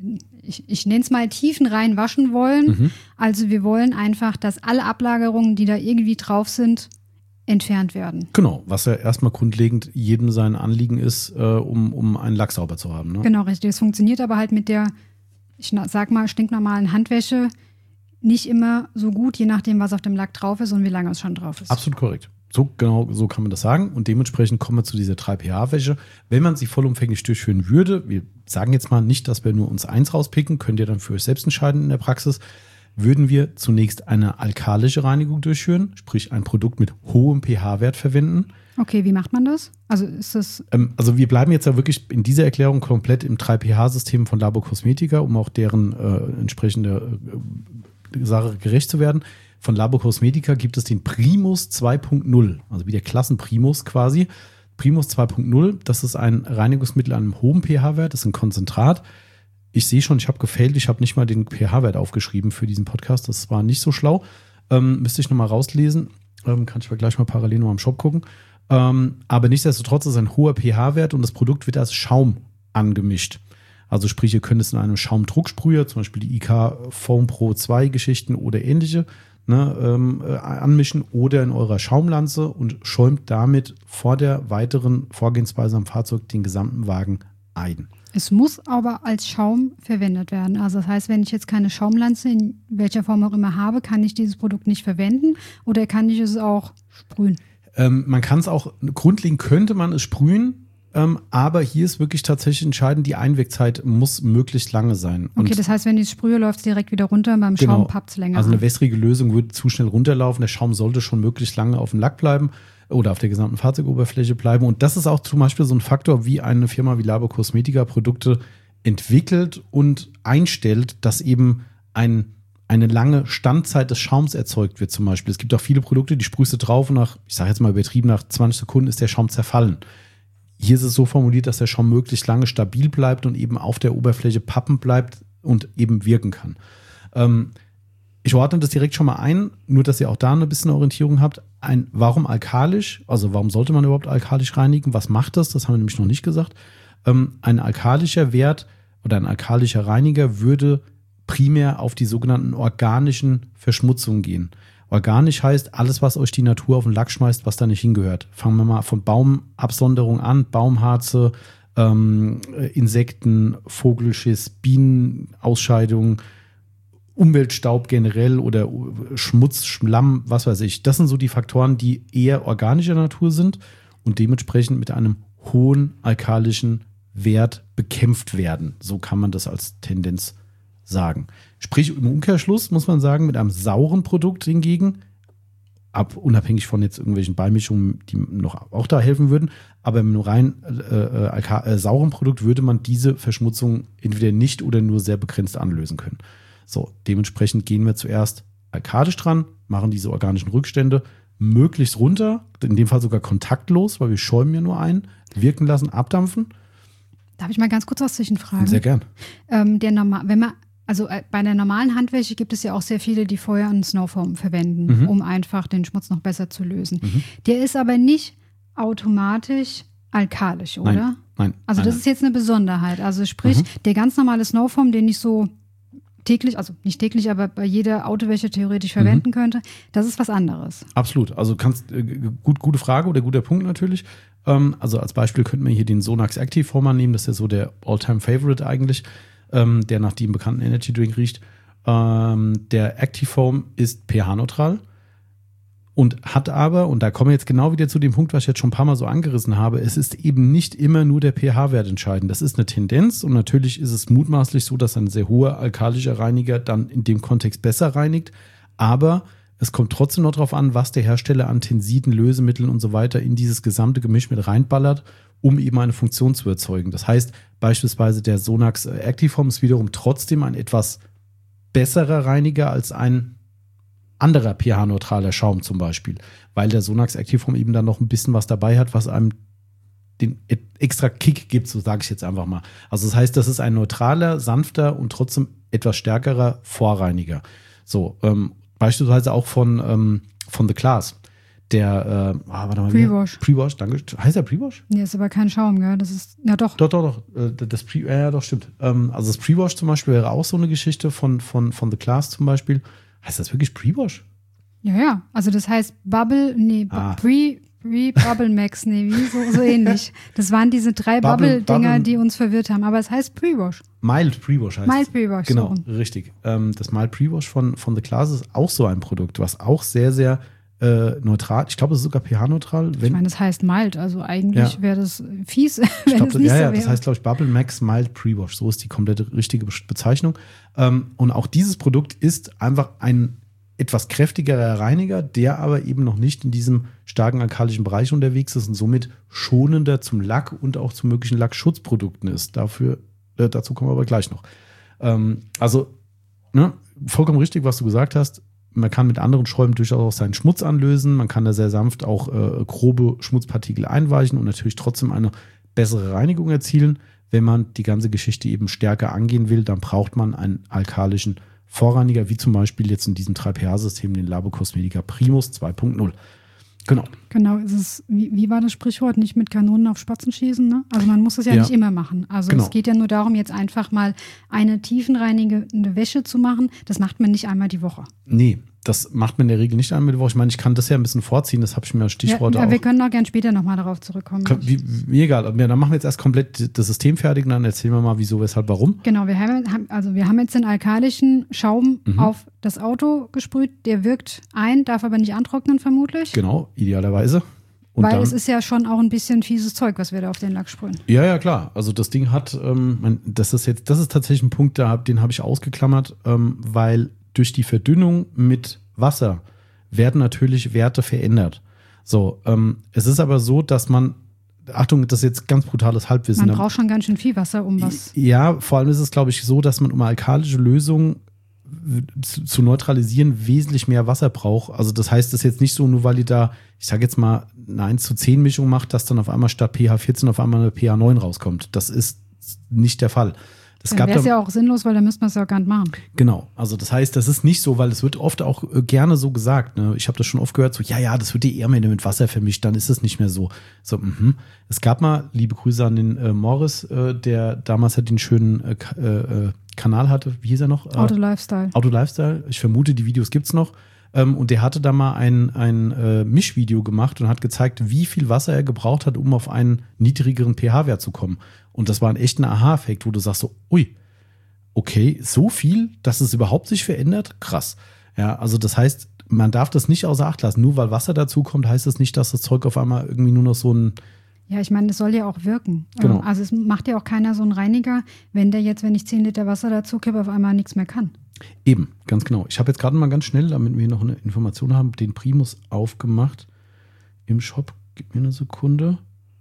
ich nenne es mal tiefenrein waschen wollen. Also wir wollen einfach, dass alle Ablagerungen, die da irgendwie drauf sind, entfernt werden. Genau, was ja erstmal grundlegend jedem sein Anliegen ist, um einen Lack sauber zu haben. Ne? Genau, richtig. Das funktioniert aber halt mit der, ich sag mal, stinknormalen Handwäsche nicht immer so gut, je nachdem, was auf dem Lack drauf ist und wie lange es schon drauf ist. Absolut korrekt. So kann man das sagen. Und dementsprechend kommen wir zu dieser 3pH-Wäsche. Wenn man sie vollumfänglich durchführen würde, wir sagen jetzt mal nicht, dass wir nur uns eins rauspicken, könnt ihr dann für euch selbst entscheiden in der Praxis, würden wir zunächst eine alkalische Reinigung durchführen, sprich ein Produkt mit hohem pH-Wert verwenden. Okay, wie macht man das? Also ist das? Also wir bleiben jetzt ja wirklich in dieser Erklärung komplett im 3pH-System von Labo Cosmetica, um auch deren entsprechende Sache gerecht zu werden. Von Labo Cosmetica gibt es den Primus 2.0, also wie der Klassenprimus quasi. Primus 2.0, das ist ein Reinigungsmittel an einem hohen pH-Wert, das ist ein Konzentrat. ich sehe schon, ich habe gefailt, ich habe nicht mal den pH-Wert aufgeschrieben für diesen Podcast. Das war nicht so schlau. Müsste ich nochmal rauslesen. Kann ich aber gleich mal parallel noch am Shop gucken. Aber nichtsdestotrotz ist ein hoher pH-Wert und das Produkt wird als Schaum angemischt. Also sprich, ihr könnt es in einem Schaumdrucksprüher, zum Beispiel die IK Foam Pro 2 Geschichten oder ähnliche, anmischen oder in eurer Schaumlanze und schäumt damit vor der weiteren Vorgehensweise am Fahrzeug den gesamten Wagen ein. Es muss aber als Schaum verwendet werden. Also das heißt, wenn ich jetzt keine Schaumlanze in welcher Form auch immer habe, kann ich dieses Produkt nicht verwenden oder kann ich es auch sprühen? Man kann es auch, grundlegend könnte man es sprühen, aber hier ist wirklich tatsächlich entscheidend, die Einwegzeit muss möglichst lange sein. Okay, das heißt, wenn ich es sprühe, läuft es direkt wieder runter und beim Schaum pappt es länger. Also eine wässrige Lösung würde zu schnell runterlaufen. Der Schaum sollte schon möglichst lange auf dem Lack bleiben oder auf der gesamten Fahrzeugoberfläche bleiben. Und das ist auch zum Beispiel so ein Faktor, wie eine Firma wie Labo Cosmetica Produkte entwickelt und einstellt, dass eben eine lange Standzeit des Schaums erzeugt wird zum Beispiel. Es gibt auch viele Produkte, die sprühst du drauf und ich sage jetzt mal übertrieben, nach 20 Sekunden ist der Schaum zerfallen. Hier ist es so formuliert, dass der Schaum möglichst lange stabil bleibt und eben auf der Oberfläche pappen bleibt und eben wirken kann. Ich ordne das direkt schon mal ein, nur dass ihr auch da ein bisschen Orientierung habt. Warum alkalisch? Also warum sollte man überhaupt alkalisch reinigen? Was macht das? Das haben wir nämlich noch nicht gesagt. Ein alkalischer Wert oder ein alkalischer Reiniger würde primär auf die sogenannten organischen Verschmutzungen gehen. Organisch heißt alles, was euch die Natur auf den Lack schmeißt, was da nicht hingehört. Fangen wir mal von Baumabsonderung an, Baumharze, Insekten, Vogelschiss, Bienenausscheidungen, Umweltstaub generell oder Schmutz, Schlamm, was weiß ich. Das sind so die Faktoren, die eher organischer Natur sind und dementsprechend mit einem hohen alkalischen Wert bekämpft werden. So kann man das als Tendenz sagen. Sprich, im Umkehrschluss muss man sagen, mit einem sauren Produkt hingegen, unabhängig von jetzt irgendwelchen Beimischungen, die noch auch da helfen würden, aber mit einem rein sauren Produkt würde man diese Verschmutzung entweder nicht oder nur sehr begrenzt anlösen können. So, dementsprechend gehen wir zuerst alkalisch dran, machen diese organischen Rückstände möglichst runter, in dem Fall sogar kontaktlos, weil wir schäumen ja nur ein, wirken lassen, abdampfen. Darf ich mal ganz kurz was zwischenfragen? Sehr gern. Bei der normalen Handwäsche gibt es ja auch sehr viele, die vorher einen Snowfoam verwenden, um einfach den Schmutz noch besser zu lösen. Der ist aber nicht automatisch alkalisch, oder? Nein. Also das ist jetzt eine Besonderheit. Also sprich, der ganz normale Snowfoam, den ich so täglich, also nicht täglich, aber bei jeder Autowäsche theoretisch verwenden könnte, das ist was anderes. Absolut. Also gute Frage oder guter Punkt natürlich. Also als Beispiel könnten wir hier den Sonax Active Foam nehmen. Das ist ja so der All-Time-Favorite eigentlich, der nach dem bekannten Energy Drink riecht. Der Active Foam ist pH-neutral und hat aber, und da kommen wir jetzt genau wieder zu dem Punkt, was ich jetzt schon ein paar Mal so angerissen habe, es ist eben nicht immer nur der pH-Wert entscheidend. Das ist eine Tendenz und natürlich ist es mutmaßlich so, dass ein sehr hoher alkalischer Reiniger dann in dem Kontext besser reinigt, aber es kommt trotzdem noch darauf an, was der Hersteller an Tensiden, Lösemitteln und so weiter in dieses gesamte Gemisch mit reinballert, um eben eine Funktion zu erzeugen. Das heißt, beispielsweise der Sonax Active Foam ist wiederum trotzdem ein etwas besserer Reiniger als ein anderer pH-neutraler Schaum zum Beispiel, weil der Sonax Active Foam eben dann noch ein bisschen was dabei hat, was einem den extra Kick gibt, so sage ich jetzt einfach mal. Also das heißt, das ist ein neutraler, sanfter und trotzdem etwas stärkerer Vorreiniger. So, beispielsweise auch von The Class. Der, Pre-Wash. Pre-Wash, danke. Heißt der Pre-Wash? Nee, ist aber kein Schaum, gell? Das ist, ja doch. Doch. Doch, stimmt. Also das Pre-Wash zum Beispiel wäre auch so eine Geschichte von The Class zum Beispiel. Heißt das wirklich Pre-Wash? Ja. Also das heißt Pre-Bubble Max, so ähnlich. Das waren diese 3 Bubble-Dinger, die uns verwirrt haben. Aber es heißt Pre-Wash. Mild Pre-Wash heißt es. Mild Pre-Wash, genau, so. Richtig. Das Mild Pre-Wash von The Class ist auch so ein Produkt, was auch sehr, sehr neutral, ich glaube, es ist sogar pH-neutral. Ich meine, das heißt mild, also eigentlich wäre das fies, wenn es nicht so wäre. Das heißt, glaube ich, Bubble Max Mild Pre-Wash, so ist die komplette richtige Bezeichnung. Und auch dieses Produkt ist einfach ein etwas kräftigerer Reiniger, der aber eben noch nicht in diesem starken alkalischen Bereich unterwegs ist und somit schonender zum Lack und auch zu möglichen Lackschutzprodukten ist. Dazu kommen wir aber gleich noch. Vollkommen richtig, was du gesagt hast. Man kann mit anderen Schäumen durchaus auch seinen Schmutz anlösen. Man kann da sehr sanft auch grobe Schmutzpartikel einweichen und natürlich trotzdem eine bessere Reinigung erzielen. wenn man die ganze Geschichte eben stärker angehen will, dann braucht man einen alkalischen Vorreiniger, wie zum Beispiel jetzt in diesem 3pH-System, den Labo Cosmetica Primus 2.0. Genau. Genau, wie war das Sprichwort? Nicht mit Kanonen auf Spatzen schießen, ne? Also man muss es ja nicht immer machen. Also genau. Es geht ja nur darum, jetzt einfach mal eine tiefenreinigende Wäsche zu machen. Das macht man nicht einmal die Woche. Nee, das macht man in der Regel nicht einmal die Woche. Ich meine, ich kann das ja ein bisschen vorziehen, das habe ich mir als Stichwort auch. Wir können auch gerne später nochmal darauf zurückkommen. Mir egal, dann machen wir jetzt erst komplett das System fertig und dann erzählen wir mal, wieso, weshalb, warum. Genau, wir haben jetzt den alkalischen Schaum auf das Auto gesprüht. Der wirkt ein, darf aber nicht antrocknen vermutlich. Genau, idealerweise. Und weil dann, es ist ja schon auch ein bisschen fieses Zeug, was wir da auf den Lack sprühen. Ja, klar. Also das Ding hat, das ist tatsächlich ein Punkt, den habe ich ausgeklammert, weil durch die Verdünnung mit Wasser werden natürlich Werte verändert. So, es ist aber so, dass man, Achtung, das ist jetzt ganz brutales Halbwissen. Man braucht schon ganz schön viel Wasser, um was. Ja, vor allem ist es, glaube ich, so, dass man, um alkalische Lösungen zu neutralisieren, wesentlich mehr Wasser braucht. Also das heißt, das ist jetzt nicht so, nur weil die da, ich sage jetzt mal, eine 1:10 Mischung macht, dass dann auf einmal statt pH 14 auf einmal eine pH 9 rauskommt. Das ist nicht der Fall. Dann wäre es ja auch sinnlos, weil dann müsste man es ja auch gar nicht machen. Genau, also das heißt, das ist nicht so, weil es wird oft auch gerne so gesagt. Ne? Ich habe das schon oft gehört, so ja, das wird eher mit Wasser vermischt, dann ist es nicht mehr so. Es gab mal, liebe Grüße an den Morris, der damals halt den schönen Kanal hatte, wie hieß er noch? Auto Lifestyle. Auto Lifestyle, ich vermute, die Videos gibt's noch. Und der hatte da mal ein Mischvideo gemacht und hat gezeigt, wie viel Wasser er gebraucht hat, um auf einen niedrigeren pH-Wert zu kommen. Und das war ein echter Aha-Effekt, wo du sagst so, ui, okay, so viel, dass es überhaupt sich verändert? Krass. Ja, also das heißt, man darf das nicht außer Acht lassen. Nur weil Wasser dazu kommt, heißt das nicht, dass das Zeug auf einmal irgendwie nur noch so ein... Ja, ich meine, das soll ja auch wirken. Genau. Also es macht ja auch keiner so einen Reiniger, wenn der jetzt, wenn ich 10 Liter Wasser dazu kippe, auf einmal nichts mehr kann. Eben, ganz genau. Ich habe jetzt gerade mal ganz schnell, damit wir noch eine Information haben, den Primus aufgemacht im Shop. Gib mir eine Sekunde.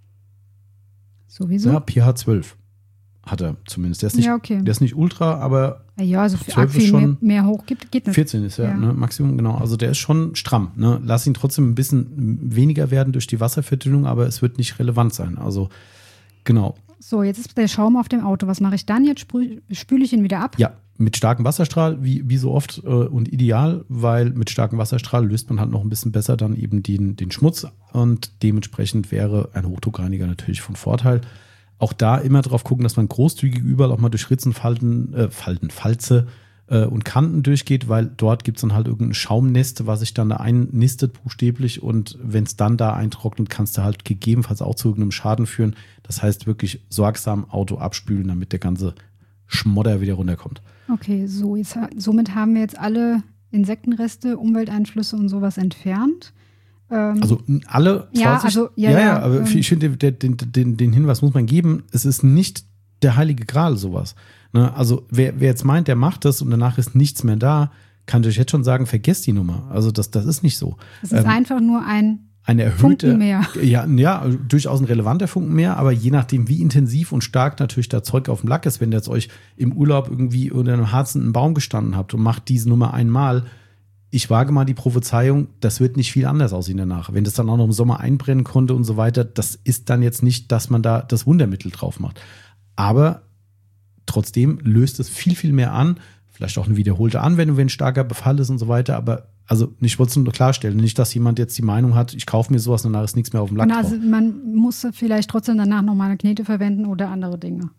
Sowieso? Ja, pH 12 hat er zumindest. Der ist nicht, okay. Der ist nicht ultra, aber ja, also für 12 ist schon mehr hoch geht nicht. 14 ist ja. Ne, Maximum, genau. Also der ist schon stramm. Ne? Lass ihn trotzdem ein bisschen weniger werden durch die Wasserverdünnung, aber es wird nicht relevant sein. Also genau. So, jetzt ist der Schaum auf dem Auto. Was mache ich dann? Jetzt spüle ich ihn wieder ab? Ja, mit starkem Wasserstrahl, wie so oft und ideal, weil mit starkem Wasserstrahl löst man halt noch ein bisschen besser dann eben den Schmutz und dementsprechend wäre ein Hochdruckreiniger natürlich von Vorteil. Auch da immer drauf gucken, dass man großzügig überall auch mal durch Ritzen, Falze und Kanten durchgeht, weil dort gibt es dann halt irgendein Schaumnest, was sich dann da einnistet buchstäblich und wenn es dann da eintrocknet, kannst du halt gegebenenfalls auch zu irgendeinem Schaden führen. Das heißt wirklich sorgsam Auto abspülen, damit der ganze Schmodder wieder runterkommt. Okay, somit haben wir jetzt alle Insektenreste, Umwelteinflüsse und sowas entfernt. Also alle Vorsicht. Aber ich finde, den Hinweis muss man geben, es ist nicht der heilige Gral sowas. Ne? Also wer jetzt meint, der macht das und danach ist nichts mehr da, kann ich jetzt schon sagen, vergesst die Nummer. Also das ist nicht so. Es ist einfach nur eine erhöhte, Funken mehr. Ja, durchaus ein relevanter Funken mehr, aber je nachdem, wie intensiv und stark natürlich da Zeug auf dem Lack ist, wenn ihr jetzt euch im Urlaub irgendwie unter einem harzenden Baum gestanden habt und macht diese Nummer einmal, ich wage mal die Prophezeiung, das wird nicht viel anders aussehen danach. Wenn das dann auch noch im Sommer einbrennen konnte und so weiter, das ist dann jetzt nicht, dass man da das Wundermittel drauf macht. Aber trotzdem löst es viel, viel mehr an. Vielleicht auch eine wiederholte Anwendung, wenn ein starker Befall ist und so weiter. Aber also ich wollte es nur klarstellen, nicht, dass jemand jetzt die Meinung hat, ich kaufe mir sowas und danach ist nichts mehr auf dem Lack drauf. Also man muss vielleicht trotzdem danach nochmal eine Knete verwenden oder andere Dinge.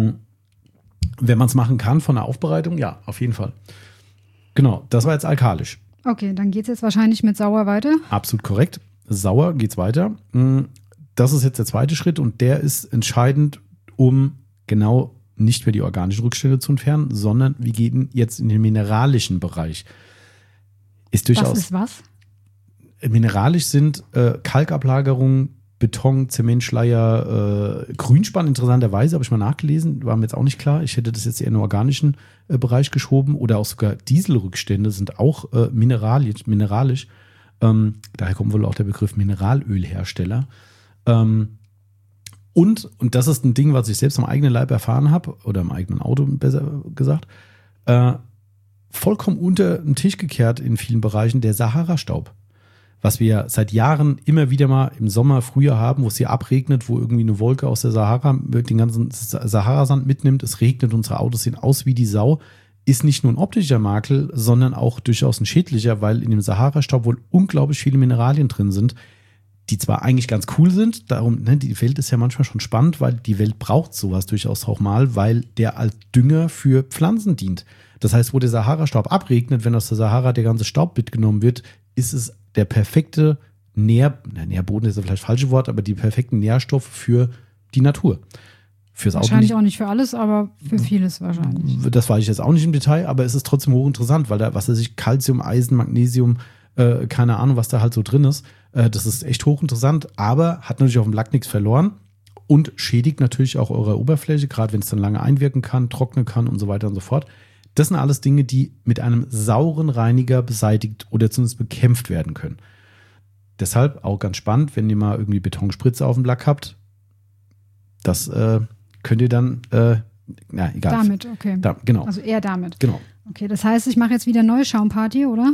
Wenn man es machen kann von der Aufbereitung, ja, auf jeden Fall. Genau, das war jetzt alkalisch. Okay, dann geht es jetzt wahrscheinlich mit sauer weiter. Absolut korrekt. Sauer geht's weiter. Das ist jetzt der zweite Schritt und der ist entscheidend, um genau nicht mehr die organischen Rückstände zu entfernen, sondern wir gehen jetzt in den mineralischen Bereich. Ist durchaus. Was ist was? Mineralisch sind Kalkablagerungen, Beton, Zementschleier, Grünspan interessanterweise, habe ich mal nachgelesen, war mir jetzt auch nicht klar. Ich hätte das jetzt eher in den organischen Bereich geschoben oder auch sogar Dieselrückstände sind auch mineralisch. Daher kommt wohl auch der Begriff Mineralölhersteller. Und das ist ein Ding, was ich selbst am eigenen Leib erfahren habe, oder am eigenen Auto besser gesagt, vollkommen unter den Tisch gekehrt in vielen Bereichen der Sahara-Staub. was wir ja seit Jahren immer wieder mal im Sommer, Frühjahr haben, wo es hier abregnet, wo irgendwie eine Wolke aus der Sahara den ganzen Saharasand mitnimmt. Es regnet, unsere Autos sehen aus wie die Sau. Ist nicht nur ein optischer Makel, sondern auch durchaus ein schädlicher, weil in dem Sahara-Staub wohl unglaublich viele Mineralien drin sind, die zwar eigentlich ganz cool sind, darum, ne, die Welt ist ja manchmal schon spannend, weil die Welt braucht sowas durchaus auch mal, weil der als Dünger für Pflanzen dient. Das heißt, wo der Sahara-Staub abregnet, wenn aus der Sahara der ganze Staub mitgenommen wird, ist es der perfekte Nährboden ist ja vielleicht das falsche Wort, aber die perfekten Nährstoffe für die Natur. Fürs Auto wahrscheinlich auch nicht für alles, aber für vieles wahrscheinlich. Das weiß ich jetzt auch nicht im Detail, aber es ist trotzdem hochinteressant, weil da, was weiß ich, Calcium, Eisen, Magnesium, keine Ahnung, was da halt so drin ist. Das ist echt hochinteressant, aber hat natürlich auf dem Lack nichts verloren und schädigt natürlich auch eure Oberfläche, gerade wenn es dann lange einwirken kann, trocknen kann und so weiter und so fort. Das sind alles Dinge, die mit einem sauren Reiniger beseitigt oder zumindest bekämpft werden können. Deshalb auch ganz spannend, wenn ihr mal irgendwie Betonspritze auf dem Lack habt, das könnt ihr dann, egal. Damit, okay. Genau. Also eher damit. Genau. Okay, das heißt, ich mache jetzt wieder neue Schaumparty, oder?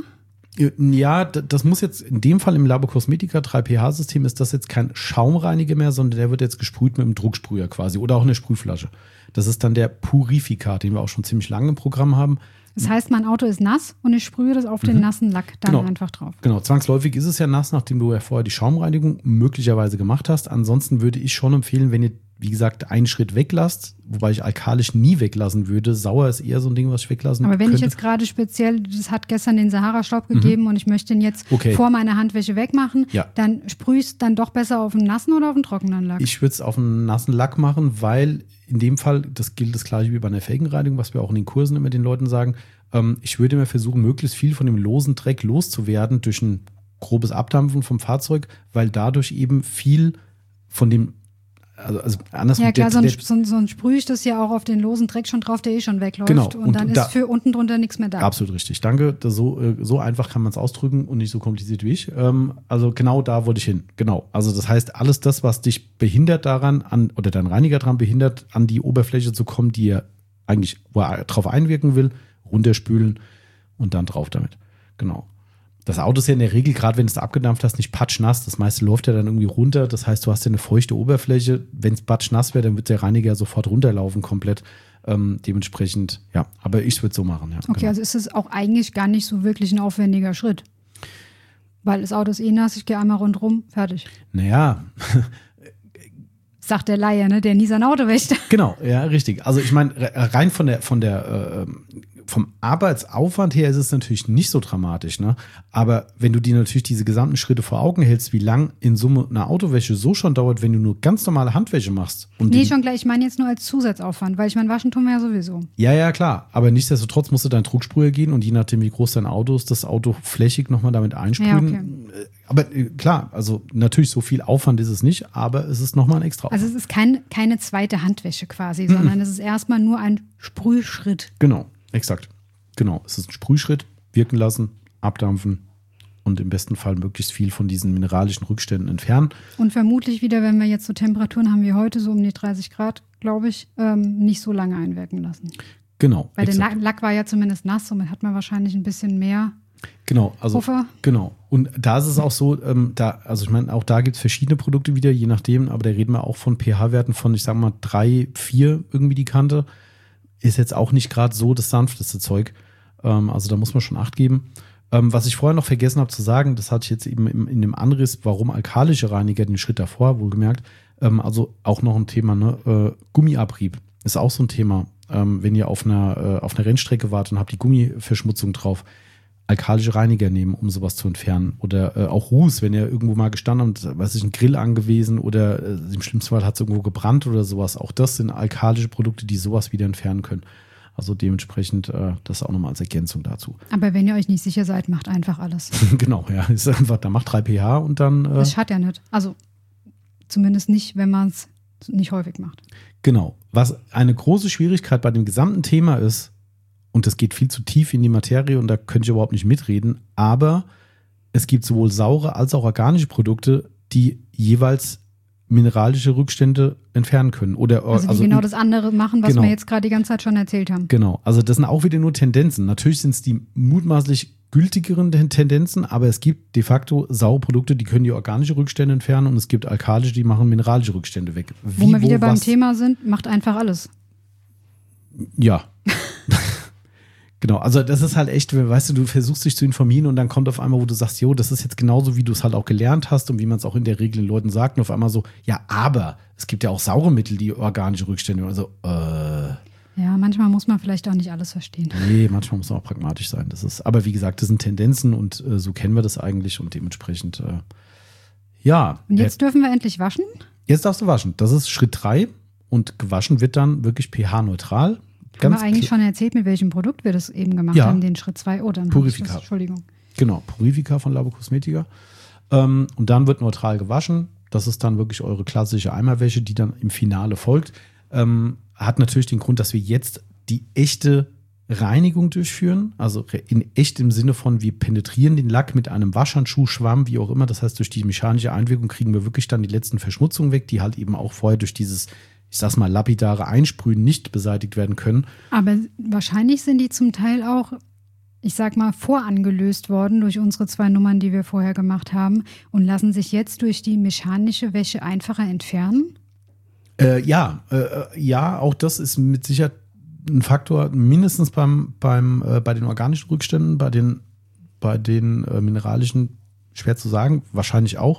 Ja, das muss jetzt in dem Fall im Labo Cosmetica 3pH-System ist das jetzt kein Schaumreiniger mehr, sondern der wird jetzt gesprüht mit einem Drucksprüher quasi oder auch eine Sprühflasche. Das ist dann der Purifikat, den wir auch schon ziemlich lange im Programm haben. Das heißt, mein Auto ist nass und ich sprühe das auf den nassen Lack dann einfach drauf. Genau, zwangsläufig ist es ja nass, nachdem du ja vorher die Schaumreinigung möglicherweise gemacht hast. Ansonsten würde ich schon empfehlen, wenn ihr, wie gesagt, einen Schritt weglasst, wobei ich alkalisch nie weglassen würde. Sauer ist eher so ein Ding, was ich weglassen Aber wenn könnte. ich jetzt gerade speziell, das hat gestern den Sahara-Staub gegeben und ich möchte den jetzt vor meiner Handwäsche wegmachen, dann sprühe ich es dann doch besser auf einen nassen oder auf einen trockenen Lack? Ich würde es auf einen nassen Lack machen, weil in dem Fall, das gilt das gleiche wie bei einer Felgenreinigung, was wir auch in den Kursen immer den Leuten sagen, ich würde immer versuchen, möglichst viel von dem losen Dreck loszuwerden durch ein grobes Abdampfen vom Fahrzeug, weil dadurch eben viel von dem also anders. Ja klar, sonst sprühe ich das ja auch auf den losen Dreck schon drauf, der schon wegläuft. Genau. Und dann ist für unten drunter nichts mehr da. Absolut richtig. Danke. So einfach kann man es ausdrücken und nicht so kompliziert wie ich. Also genau da wollte ich hin. Genau. Also das heißt, alles das, was dich behindert daran, oder dein Reiniger daran behindert, an die Oberfläche zu kommen, die er eigentlich, wo er drauf einwirken will, runterspülen und dann drauf damit. Genau. Das Auto ist ja in der Regel, gerade wenn du es abgedampft hast, nicht patschnass. Das meiste läuft ja dann irgendwie runter. Das heißt, du hast ja eine feuchte Oberfläche. Wenn es patschnass wäre, dann wird der Reiniger sofort runterlaufen komplett. Dementsprechend, ja. Aber ich würde es so machen, ja. Okay, genau. Also ist es auch eigentlich gar nicht so wirklich ein aufwendiger Schritt. Weil das Auto ist eh nass, ich gehe einmal rundherum, fertig. Naja. Sagt der Laie, ne, der nie sein Auto wäscht. Genau, ja, richtig. Also ich meine, rein vom Arbeitsaufwand her ist es natürlich nicht so dramatisch, ne? Aber wenn du dir natürlich diese gesamten Schritte vor Augen hältst, wie lang in Summe eine Autowäsche so schon dauert, wenn du nur ganz normale Handwäsche machst. Und nee, schon gleich. Ich meine jetzt nur als Zusatzaufwand, weil ich meine, waschen tun wir ja sowieso. Ja, klar. Aber nichtsdestotrotz musst du deinen Drucksprüher gehen und je nachdem, wie groß dein Auto ist, das Auto flächig nochmal damit einsprühen. Ja, okay. Aber klar, also natürlich so viel Aufwand ist es nicht, aber es ist nochmal ein extra Aufwand. Also es ist keine zweite Handwäsche quasi, sondern es ist erstmal nur ein Sprühschritt. Genau. Exakt. Genau. Es ist ein Sprühschritt, wirken lassen, abdampfen und im besten Fall möglichst viel von diesen mineralischen Rückständen entfernen. Und vermutlich wieder, wenn wir jetzt so Temperaturen haben wie heute, so um die 30 Grad, glaube ich, nicht so lange einwirken lassen. Genau. Weil der Lack war ja zumindest nass, somit hat man wahrscheinlich ein bisschen mehr Puffer. Genau. Und da ist es auch so, also ich meine, auch da gibt es verschiedene Produkte wieder, je nachdem, aber da reden wir auch von pH-Werten von, ich sage mal, 3, 4 irgendwie die Kante. Ist jetzt auch nicht gerade so das sanfteste Zeug. Also da muss man schon Acht geben. Was ich vorher noch vergessen habe zu sagen, das hatte ich jetzt eben in dem Anriss, warum alkalische Reiniger, den Schritt davor, wohlgemerkt, also auch noch ein Thema, ne? Gummiabrieb ist auch so ein Thema. Wenn ihr auf einer Rennstrecke wart und habt die Gummiverschmutzung drauf, alkalische Reiniger nehmen, um sowas zu entfernen. Oder auch Ruß, wenn ihr irgendwo mal gestanden habt, weiß ich, ein Grill angewiesen oder im schlimmsten Fall hat es irgendwo gebrannt oder sowas. Auch das sind alkalische Produkte, die sowas wieder entfernen können. Also dementsprechend das auch nochmal als Ergänzung dazu. Aber wenn ihr euch nicht sicher seid, macht einfach alles. Genau, ja. Ist einfach, da macht 3 pH und dann. Das schadet ja nicht. Also zumindest nicht, wenn man es nicht häufig macht. Genau. Was eine große Schwierigkeit bei dem gesamten Thema ist, und das geht viel zu tief in die Materie und da könnte ich überhaupt nicht mitreden, aber es gibt sowohl saure als auch organische Produkte, die jeweils mineralische Rückstände entfernen können. Also genau das andere machen, was wir jetzt gerade die ganze Zeit schon erzählt haben. Genau, also das sind auch wieder nur Tendenzen. Natürlich sind es die mutmaßlich gültigeren Tendenzen, aber es gibt de facto saure Produkte, die können die organische Rückstände entfernen und es gibt alkalische, die machen mineralische Rückstände weg. Wo wir wieder beim Thema sind, macht einfach alles. Ja. Genau, also das ist halt echt, weißt du versuchst dich zu informieren und dann kommt auf einmal, wo du sagst, jo, das ist jetzt genauso, wie du es halt auch gelernt hast und wie man es auch in der Regel den Leuten sagt und auf einmal so, ja, aber es gibt ja auch saure Mittel, die organische Rückstände, also Ja, manchmal muss man vielleicht auch nicht alles verstehen. Nee, manchmal muss man auch pragmatisch sein. Aber wie gesagt, das sind Tendenzen und so kennen wir das eigentlich und dementsprechend, ja. Und jetzt dürfen wir endlich waschen? Jetzt darfst du waschen. Das ist Schritt 3 und gewaschen wird dann wirklich pH-neutral. Haben wir eigentlich schon erzählt, mit welchem Produkt wir das eben gemacht haben, den Schritt 2? Oh, dann Purifica. Entschuldigung. Genau, Purifica von Labo Cosmetica. Und dann wird neutral gewaschen. Das ist dann wirklich eure klassische Eimerwäsche, die dann im Finale folgt. Hat natürlich den Grund, dass wir jetzt die echte Reinigung durchführen. Also in echt im Sinne von, wir penetrieren den Lack mit einem Waschhandschuh, Schwamm, wie auch immer. Das heißt, durch die mechanische Einwirkung kriegen wir wirklich dann die letzten Verschmutzungen weg, die halt eben auch vorher durch dieses, ich sag's mal, lapidare Einsprühen nicht beseitigt werden können. Aber wahrscheinlich sind die zum Teil auch, ich sag mal, vorangelöst worden durch unsere 2 Nummern, die wir vorher gemacht haben und lassen sich jetzt durch die mechanische Wäsche einfacher entfernen? Ja, auch das ist mit Sicherheit ein Faktor, mindestens bei den organischen Rückständen, bei den mineralischen, schwer zu sagen, wahrscheinlich auch.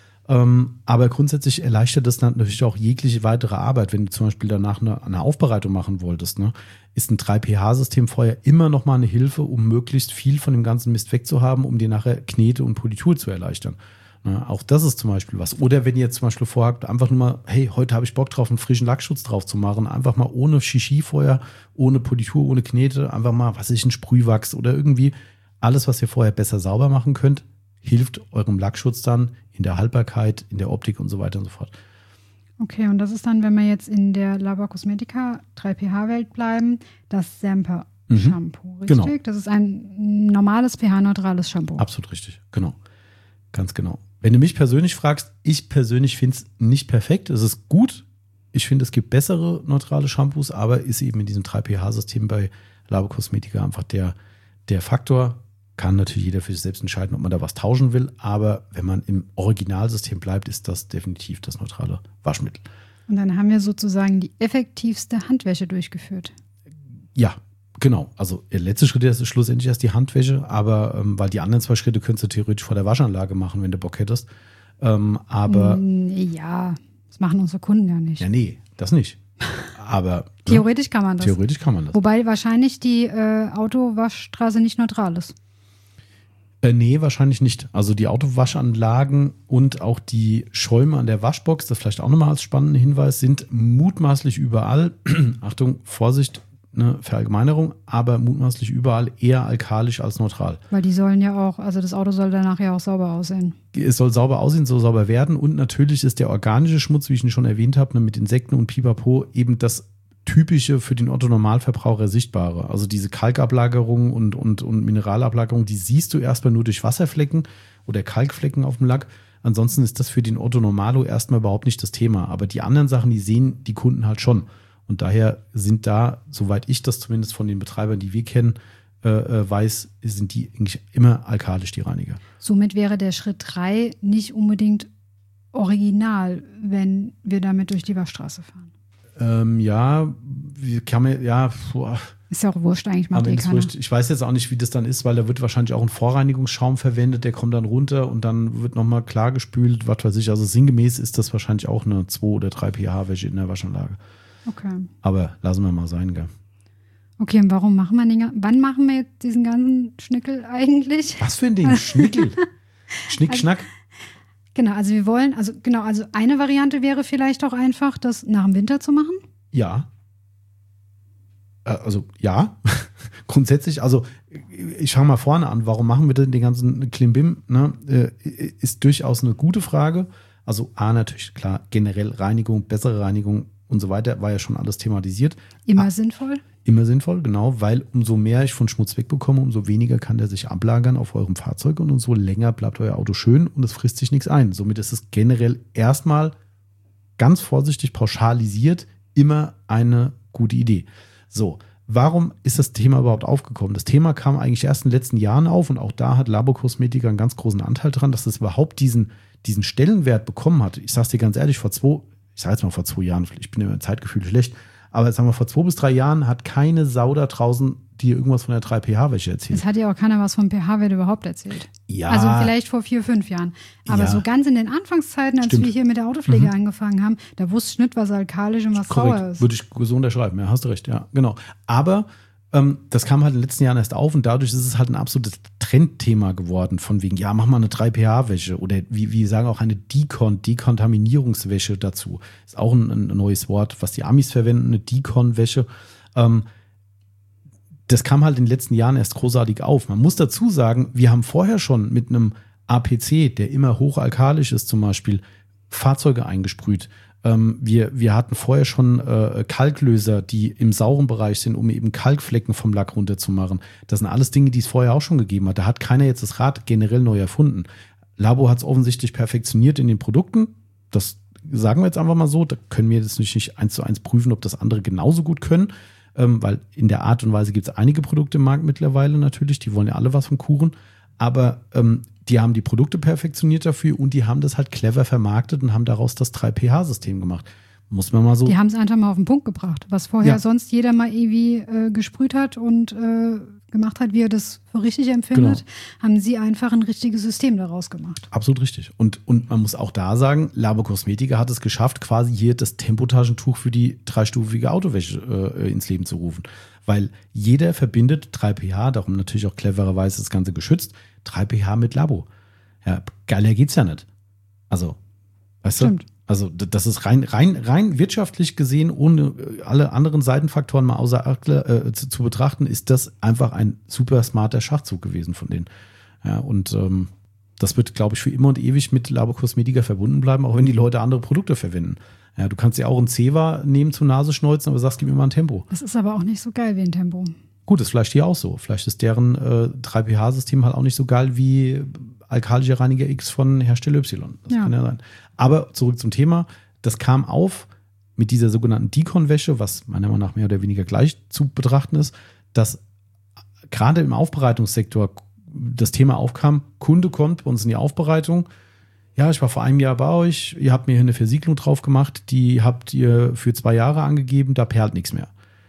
Aber grundsätzlich erleichtert das natürlich auch jegliche weitere Arbeit. Wenn du zum Beispiel danach eine Aufbereitung machen wolltest, ne, ist ein 3pH-System vorher immer noch mal eine Hilfe, um möglichst viel von dem ganzen Mist wegzuhaben, um dir nachher Knete und Politur zu erleichtern. Ne, auch das ist zum Beispiel was. Oder wenn ihr jetzt zum Beispiel vorhabt, einfach nur mal, hey, heute habe ich Bock drauf, einen frischen Lackschutz drauf zu machen, einfach mal ohne Shishi vorher, ohne Politur, ohne Knete, einfach mal, ein Sprühwachs oder irgendwie alles, was ihr vorher besser sauber machen könnt, hilft eurem Lackschutz dann in der Haltbarkeit, in der Optik und so weiter und so fort. Okay, und das ist dann, wenn wir jetzt in der Labo Cosmetica 3pH-Welt bleiben, das Semper-Shampoo, richtig? Genau. Das ist ein normales pH-neutrales Shampoo. Absolut richtig, genau. Ganz genau. Wenn du mich persönlich fragst, ich persönlich finde es nicht perfekt. Es ist gut. Ich finde, es gibt bessere neutrale Shampoos, aber ist eben in diesem 3pH-System bei Labo Cosmetica einfach der Faktor. Kann natürlich jeder für sich selbst entscheiden, ob man da was tauschen will. Aber wenn man im Originalsystem bleibt, ist das definitiv das neutrale Waschmittel. Und dann haben wir sozusagen die effektivste Handwäsche durchgeführt. Ja, genau. Also der letzte Schritt ist schlussendlich erst die Handwäsche, aber weil die anderen 2 Schritte könntest du theoretisch vor der Waschanlage machen, wenn du Bock hättest. Aber ja, das machen unsere Kunden ja nicht. ja, nee, das nicht. Aber theoretisch kann man das. Theoretisch kann man das. Wobei wahrscheinlich die Autowaschstraße nicht neutral ist. Nee, wahrscheinlich nicht. Also die Autowaschanlagen und auch die Schäume an der Waschbox, das vielleicht auch nochmal als spannenden Hinweis, sind mutmaßlich überall, Achtung, Vorsicht, ne, Verallgemeinerung, aber mutmaßlich überall eher alkalisch als neutral. Weil die sollen ja auch, also das Auto soll danach ja auch sauber aussehen. Es soll sauber aussehen, soll sauber werden und natürlich ist der organische Schmutz, wie ich ihn schon erwähnt habe, ne, mit Insekten und Pipapo eben das typische für den Otto-Normalverbraucher sichtbare. Also diese Kalkablagerung und Mineralablagerung, die siehst du erstmal nur durch Wasserflecken oder Kalkflecken auf dem Lack. Ansonsten ist das für den Otto-Normalo erstmal überhaupt nicht das Thema. Aber die anderen Sachen, die sehen die Kunden halt schon. Und daher sind da, soweit ich das zumindest von den Betreibern, die wir kennen, weiß, sind die eigentlich immer alkalisch, die Reiniger. Somit wäre der Schritt 3 nicht unbedingt original, wenn wir damit durch die Waschstraße fahren. Ja, kann man, ja, ist ja auch wurscht eigentlich, macht eh keiner. Ich weiß jetzt auch nicht, wie das dann ist, weil da wird wahrscheinlich auch ein Vorreinigungsschaum verwendet, der kommt dann runter und dann wird nochmal klar gespült, was weiß ich. Also sinngemäß ist das wahrscheinlich auch eine 2 oder 3 pH-Wäsche in der Waschanlage. Okay. Aber lassen wir mal sein, gell. Okay, und wann machen wir jetzt diesen ganzen Schnickel eigentlich? Was für ein Ding? Schnickel? Schnick-Schnack? Genau, also eine Variante wäre vielleicht auch einfach, das nach dem Winter zu machen. Ja. Also ja, grundsätzlich, also ich fange mal vorne an, warum machen wir denn den ganzen Klimbim, ne? Ist durchaus eine gute Frage. Also natürlich, klar, generell Reinigung, bessere Reinigung und so weiter, war ja schon alles thematisiert. Immer sinnvoll? Immer sinnvoll, genau, weil umso mehr ich von Schmutz wegbekomme, umso weniger kann der sich ablagern auf eurem Fahrzeug und umso länger bleibt euer Auto schön und es frisst sich nichts ein. Somit ist es generell erstmal ganz vorsichtig pauschalisiert immer eine gute Idee. So, warum ist das Thema überhaupt aufgekommen? Das Thema kam eigentlich erst in den letzten Jahren auf und auch da hat Labokosmetika einen ganz großen Anteil dran, dass es überhaupt diesen Stellenwert bekommen hat. Ich sag's dir ganz ehrlich, vor 2 Jahren, ich bin immer Zeitgefühl schlecht, aber sagen wir, vor 2 bis 3 Jahren hat keine Sau da draußen dir irgendwas von der 3pH-Wäsche erzählt. Es hat ja auch keiner was vom pH-Wert überhaupt erzählt. Ja. Also vielleicht vor 4, 5 Jahren. Aber Ja. so ganz in den Anfangszeiten, als Stimmt. wir hier mit der Autopflege angefangen haben, da wusste ich nicht, was alkalisch und was sauer Korrekt, ist. würde ich so unterschreiben, ja, hast du recht, ja, genau. Aber das kam halt in den letzten Jahren erst auf und dadurch ist es halt ein absolutes Trendthema geworden, von wegen, ja, mach mal eine 3pH-Wäsche oder wie sagen auch eine Dekontaminierungswäsche dazu. Ist auch ein neues Wort, was die Amis verwenden, eine Dekon-Wäsche. Das kam halt in den letzten Jahren erst großartig auf. Man muss dazu sagen, wir haben vorher schon mit einem APC, der immer hochalkalisch ist zum Beispiel, Fahrzeuge eingesprüht. Wir hatten vorher schon Kalklöser, die im sauren Bereich sind, um eben Kalkflecken vom Lack runterzumachen. Das sind alles Dinge, die es vorher auch schon gegeben hat. Da hat keiner jetzt das Rad generell neu erfunden. Labo hat es offensichtlich perfektioniert in den Produkten. Das sagen wir jetzt einfach mal so. Da können wir jetzt nicht 1:1 prüfen, ob das andere genauso gut können. Weil in der Art und Weise gibt es einige Produkte im Markt mittlerweile natürlich. Die wollen ja alle was vom Kuchen. Aber die haben die Produkte perfektioniert dafür und die haben das halt clever vermarktet und haben daraus das 3pH-System gemacht. Muss man mal so. Die haben es einfach mal auf den Punkt gebracht, was vorher Ja. sonst jeder mal irgendwie gesprüht hat und gemacht hat, wie er das für richtig empfindet, haben sie einfach ein richtiges System daraus gemacht. Absolut richtig. Und man muss auch da sagen, Labo Cosmetica hat es geschafft, quasi hier das Tempotaschentuch für die 3-stufige Autowäsche ins Leben zu rufen. Weil jeder verbindet 3pH, darum natürlich auch clevererweise das Ganze geschützt, 3pH mit Labo. Ja, geiler geht's ja nicht. Also, weißt Stimmt. du? Also das ist rein wirtschaftlich gesehen, ohne alle anderen Seitenfaktoren mal außer Acht zu betrachten, ist das einfach ein super smarter Schachzug gewesen von denen. Ja, und das wird, glaube ich, für immer und ewig mit Labo Cosmetica verbunden bleiben, auch wenn die Leute andere Produkte verwenden. Ja, du kannst ja auch ein Zewa nehmen zum Nasenschneuzen, aber sagst, gib mir mal ein Tempo. Das ist aber auch nicht so geil wie ein Tempo. Gut, ist vielleicht hier auch so. Vielleicht ist deren 3pH-System halt auch nicht so geil wie alkalischer Reiniger X von Hersteller Y. Das kann ja sein. Aber zurück zum Thema. Das kam auf mit dieser sogenannten Dekon-Wäsche, was meiner Meinung nach mehr oder weniger gleich zu betrachten ist, dass gerade im Aufbereitungssektor das Thema aufkam, Kunde kommt bei uns in die Aufbereitung. Ja, ich war vor einem Jahr bei euch, ihr habt mir hier eine Versiegelung drauf gemacht, die habt ihr für 2 Jahre angegeben, da perlt nichts mehr.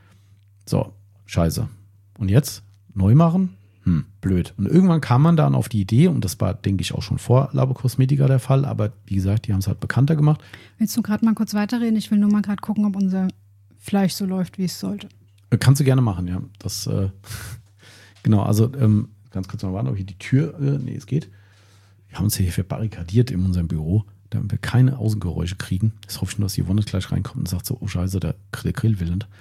So, scheiße. Und jetzt? Neu machen? Blöd. Und irgendwann kam man dann auf die Idee, und das war, denke ich, auch schon vor Labo Cosmetica der Fall, aber wie gesagt, die haben es halt bekannter gemacht. Willst du gerade mal kurz weiterreden? Ich will nur mal gerade gucken, ob unser Fleisch so läuft, wie es sollte. Kannst du gerne machen, ja. Das, genau, also ganz kurz mal warten, ob hier die Tür, nee, es geht. Wir haben uns hier verbarrikadiert in unserem Büro, damit wir keine Außengeräusche kriegen. Jetzt hoffe ich nur, dass Yvonne gleich reinkommt und sagt so, oh scheiße, der Grill will nicht.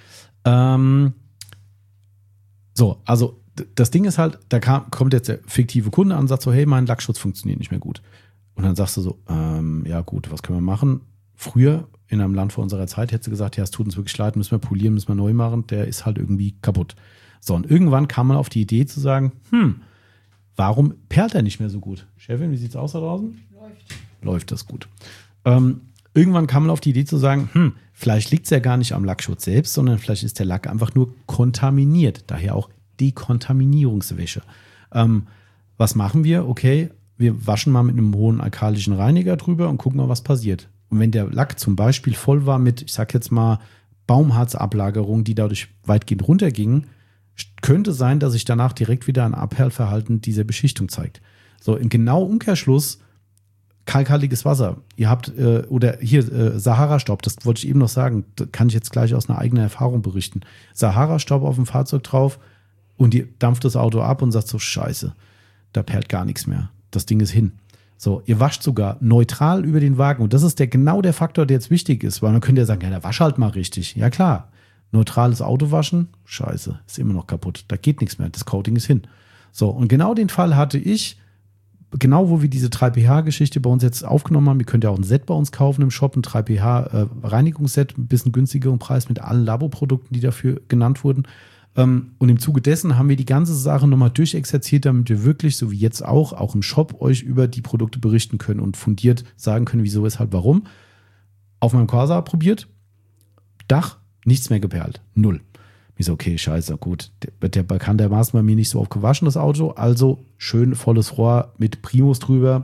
So, also das Ding ist halt, da kommt jetzt der fiktive Kunde an und sagt so, hey, mein Lackschutz funktioniert nicht mehr gut. Und dann sagst du so, ja gut, was können wir machen? Früher, in einem Land vor unserer Zeit, hättest du gesagt, ja, es tut uns wirklich leid, müssen wir polieren, müssen wir neu machen, der ist halt irgendwie kaputt. So, und irgendwann kam man auf die Idee zu sagen, warum perlt er nicht mehr so gut? Chefin, wie sieht's aus da draußen? Läuft das gut. Irgendwann kam man auf die Idee zu sagen, vielleicht liegt es ja gar nicht am Lackschutz selbst, sondern vielleicht ist der Lack einfach nur kontaminiert. Daher auch Dekontaminierungswäsche. Was machen wir? Okay, wir waschen mal mit einem hohen alkalischen Reiniger drüber und gucken mal, was passiert. Und wenn der Lack zum Beispiel voll war mit, ich sag jetzt mal, Baumharzablagerungen, die dadurch weitgehend runtergingen, könnte sein, dass sich danach direkt wieder ein Abperlverhalten dieser Beschichtung zeigt. So, im genau Umkehrschluss kalkhaltiges Wasser. Ihr habt, oder hier, Sahara-Staub, das wollte ich eben noch sagen, das kann ich jetzt gleich aus einer eigenen Erfahrung berichten. Sahara-Staub auf dem Fahrzeug drauf und ihr dampft das Auto ab und sagt so, scheiße, da perlt gar nichts mehr. Das Ding ist hin. So, ihr wascht sogar neutral über den Wagen und das ist genau der Faktor, der jetzt wichtig ist, weil man könnte ja sagen, ja, der wasch halt mal richtig. Ja klar, neutrales Auto waschen, scheiße, ist immer noch kaputt. Da geht nichts mehr, das Coating ist hin. So, und genau den Fall hatte ich, genau wo wir diese 3pH-Geschichte bei uns jetzt aufgenommen haben. Ihr könnt ja auch ein Set bei uns kaufen im Shop, ein 3pH-Reinigungsset, ein bisschen günstigeren Preis mit allen Labo-Produkten, die dafür genannt wurden. Und im Zuge dessen haben wir die ganze Sache nochmal durchexerziert, damit wir wirklich, so wie jetzt auch im Shop, euch über die Produkte berichten können und fundiert sagen können, wieso, weshalb, warum. Auf meinem Corsa probiert, Dach, nichts mehr geperlt, 0. Ich so, okay, scheiße, gut. Der wird ja bekanntermaßen bei mir nicht so oft gewaschen, das Auto. Also schön volles Rohr mit Primus drüber.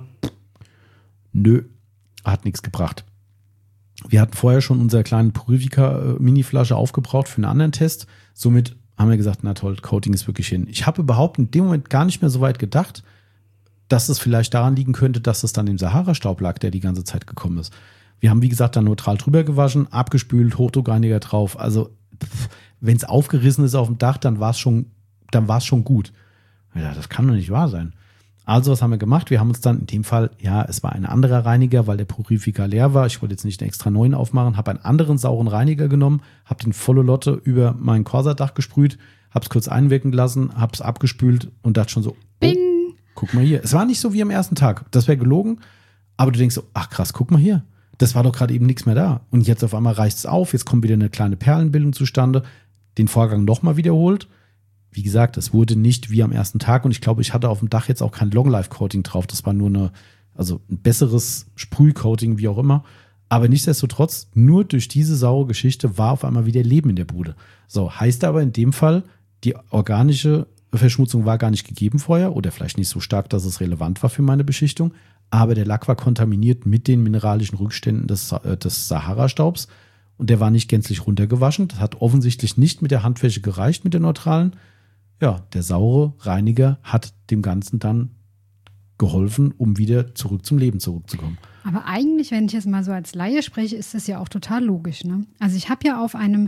Nö, hat nichts gebracht. Wir hatten vorher schon unsere kleine Purifica-Mini-Flasche aufgebraucht für einen anderen Test. Somit haben wir gesagt, na toll, Coating ist wirklich hin. Ich habe überhaupt in dem Moment gar nicht mehr so weit gedacht, dass es vielleicht daran liegen könnte, dass es dann im Sahara-Staub lag, der die ganze Zeit gekommen ist. Wir haben, wie gesagt, dann neutral drüber gewaschen, abgespült, Hochdruckreiniger drauf. Also, wenn es aufgerissen ist auf dem Dach, dann war es schon gut. Ja, das kann doch nicht wahr sein. Also, was haben wir gemacht? Wir haben uns dann in dem Fall, ja, es war ein anderer Reiniger, weil der Purifica leer war. Ich wollte jetzt nicht einen extra neuen aufmachen, habe einen anderen sauren Reiniger genommen, habe den volle Lotte über mein Corsa-Dach gesprüht, habe es kurz einwirken lassen, habe es abgespült und dachte schon so, Bing! Oh, guck mal hier. Es war nicht so wie am ersten Tag. Das wäre gelogen. Aber du denkst so, ach krass, guck mal hier. Das war doch gerade eben nichts mehr da. Und jetzt auf einmal reicht es auf. Jetzt kommt wieder eine kleine Perlenbildung zustande. Den Vorgang nochmal wiederholt. Wie gesagt, es wurde nicht wie am ersten Tag. Und ich glaube, ich hatte auf dem Dach jetzt auch kein Long-Life-Coating drauf. Das war nur ein besseres Sprühcoating, wie auch immer. Aber nichtsdestotrotz, nur durch diese saure Geschichte war auf einmal wieder Leben in der Bude. So, heißt aber in dem Fall, die organische Verschmutzung war gar nicht gegeben vorher oder vielleicht nicht so stark, dass es relevant war für meine Beschichtung. Aber der Lack war kontaminiert mit den mineralischen Rückständen des Sahara-Staubs und der war nicht gänzlich runtergewaschen. Das hat offensichtlich nicht mit der Handwäsche gereicht, mit der neutralen. Ja, der saure Reiniger hat dem Ganzen dann geholfen, um wieder zurück zum Leben zurückzukommen. Aber eigentlich, wenn ich jetzt mal so als Laie spreche, ist das ja auch total logisch. Ne? Also ich habe ja auf einem,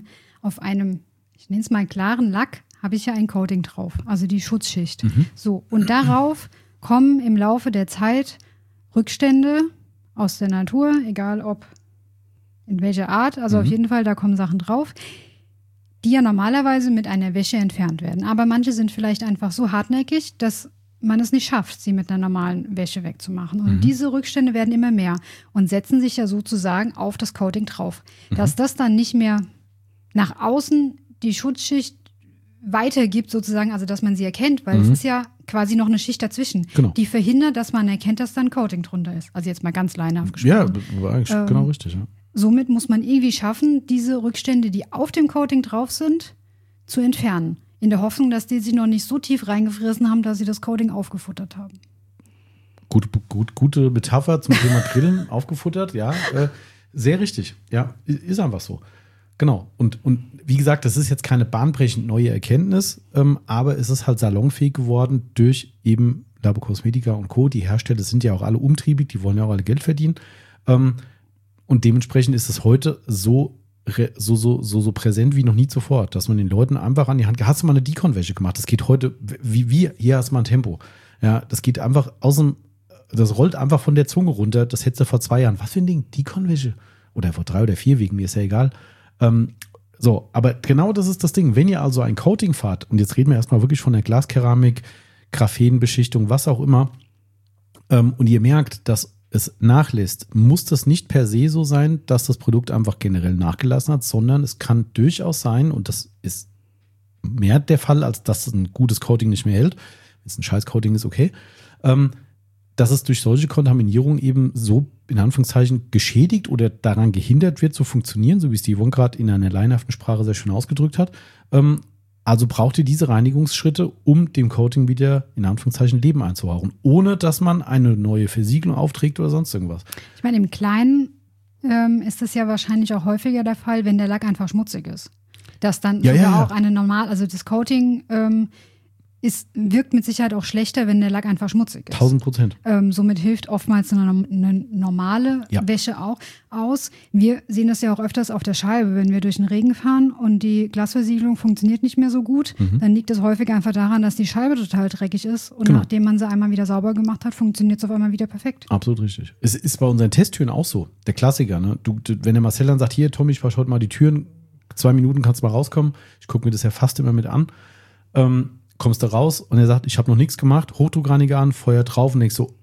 ich nenne es mal klaren Lack, habe ich ja ein Coating drauf, also die Schutzschicht. So, und darauf kommen im Laufe der Zeit Rückstände aus der Natur, egal ob in welcher Art, also auf jeden Fall, da kommen Sachen drauf, die ja normalerweise mit einer Wäsche entfernt werden. Aber manche sind vielleicht einfach so hartnäckig, dass man es nicht schafft, sie mit einer normalen Wäsche wegzumachen. Und diese Rückstände werden immer mehr und setzen sich ja sozusagen auf das Coating drauf. Dass das dann nicht mehr nach außen die Schutzschicht weitergibt sozusagen, also dass man sie erkennt, weil es ist ja quasi noch eine Schicht dazwischen, die verhindert, dass man erkennt, dass da ein Coating drunter ist. Also jetzt mal ganz laienhaft gesprochen. Ja, war eigentlich genau richtig. Ja. Somit muss man irgendwie schaffen, diese Rückstände, die auf dem Coating drauf sind, zu entfernen. In der Hoffnung, dass die sich noch nicht so tief reingefressen haben, dass sie das Coating aufgefuttert haben. Gute Metapher zum Thema Grillen, aufgefuttert, ja. Sehr richtig. Ja, ist einfach so. Genau. Und wie gesagt, das ist jetzt keine bahnbrechend neue Erkenntnis, aber es ist halt salonfähig geworden durch eben Labo Cosmetica und Co. Die Hersteller sind ja auch alle umtriebig, die wollen ja auch alle Geld verdienen. Und dementsprechend ist es heute so präsent wie noch nie zuvor, dass man den Leuten einfach an die Hand, hast du mal eine Decon-Wäsche gemacht? Das geht heute, wie hier hast du mal ein Tempo. Ja, das geht einfach das rollt einfach von der Zunge runter. Das hättest du vor 2 Jahren. Was für ein Ding? Decon-Wäsche? Oder vor 3 oder 4 wegen, mir ist ja egal. Aber genau das ist das Ding. Wenn ihr also ein Coating fahrt, und jetzt reden wir erstmal wirklich von der Glaskeramik, Graphenbeschichtung, was auch immer, und ihr merkt, dass es nachlässt, muss das nicht per se so sein, dass das Produkt einfach generell nachgelassen hat, sondern es kann durchaus sein, und das ist mehr der Fall, als dass ein gutes Coating nicht mehr hält. Wenn es ein scheiß Coating ist, okay. Dass es durch solche Kontaminierungen eben so, in Anführungszeichen, geschädigt oder daran gehindert wird zu funktionieren, so wie es die Yvonne gerade in einer laienhaften Sprache sehr schön ausgedrückt hat. Also braucht ihr diese Reinigungsschritte, um dem Coating wieder, in Anführungszeichen, Leben einzuhauchen, ohne dass man eine neue Versiegelung aufträgt oder sonst irgendwas. Ich meine, im Kleinen ist das ja wahrscheinlich auch häufiger der Fall, wenn der Lack einfach schmutzig ist. Dass dann auch eine also das Coating wirkt mit Sicherheit auch schlechter, wenn der Lack einfach schmutzig ist. 1000%. Somit hilft oftmals eine normale Wäsche auch aus. Wir sehen das ja auch öfters auf der Scheibe, wenn wir durch den Regen fahren und die Glasversiegelung funktioniert nicht mehr so gut, dann liegt es häufig einfach daran, dass die Scheibe total dreckig ist und nachdem man sie einmal wieder sauber gemacht hat, funktioniert es auf einmal wieder perfekt. Absolut richtig. Es ist bei unseren Testtüren auch so. Der Klassiker, ne? Wenn der Marcel dann sagt, hier Tommy, ich wasche heute mal die Türen, 2 Minuten kannst du mal rauskommen. Ich gucke mir das ja fast immer mit an. Kommst du raus und er sagt, ich habe noch nichts gemacht, Hochdruckreiniger an, Feuer drauf und denkst so,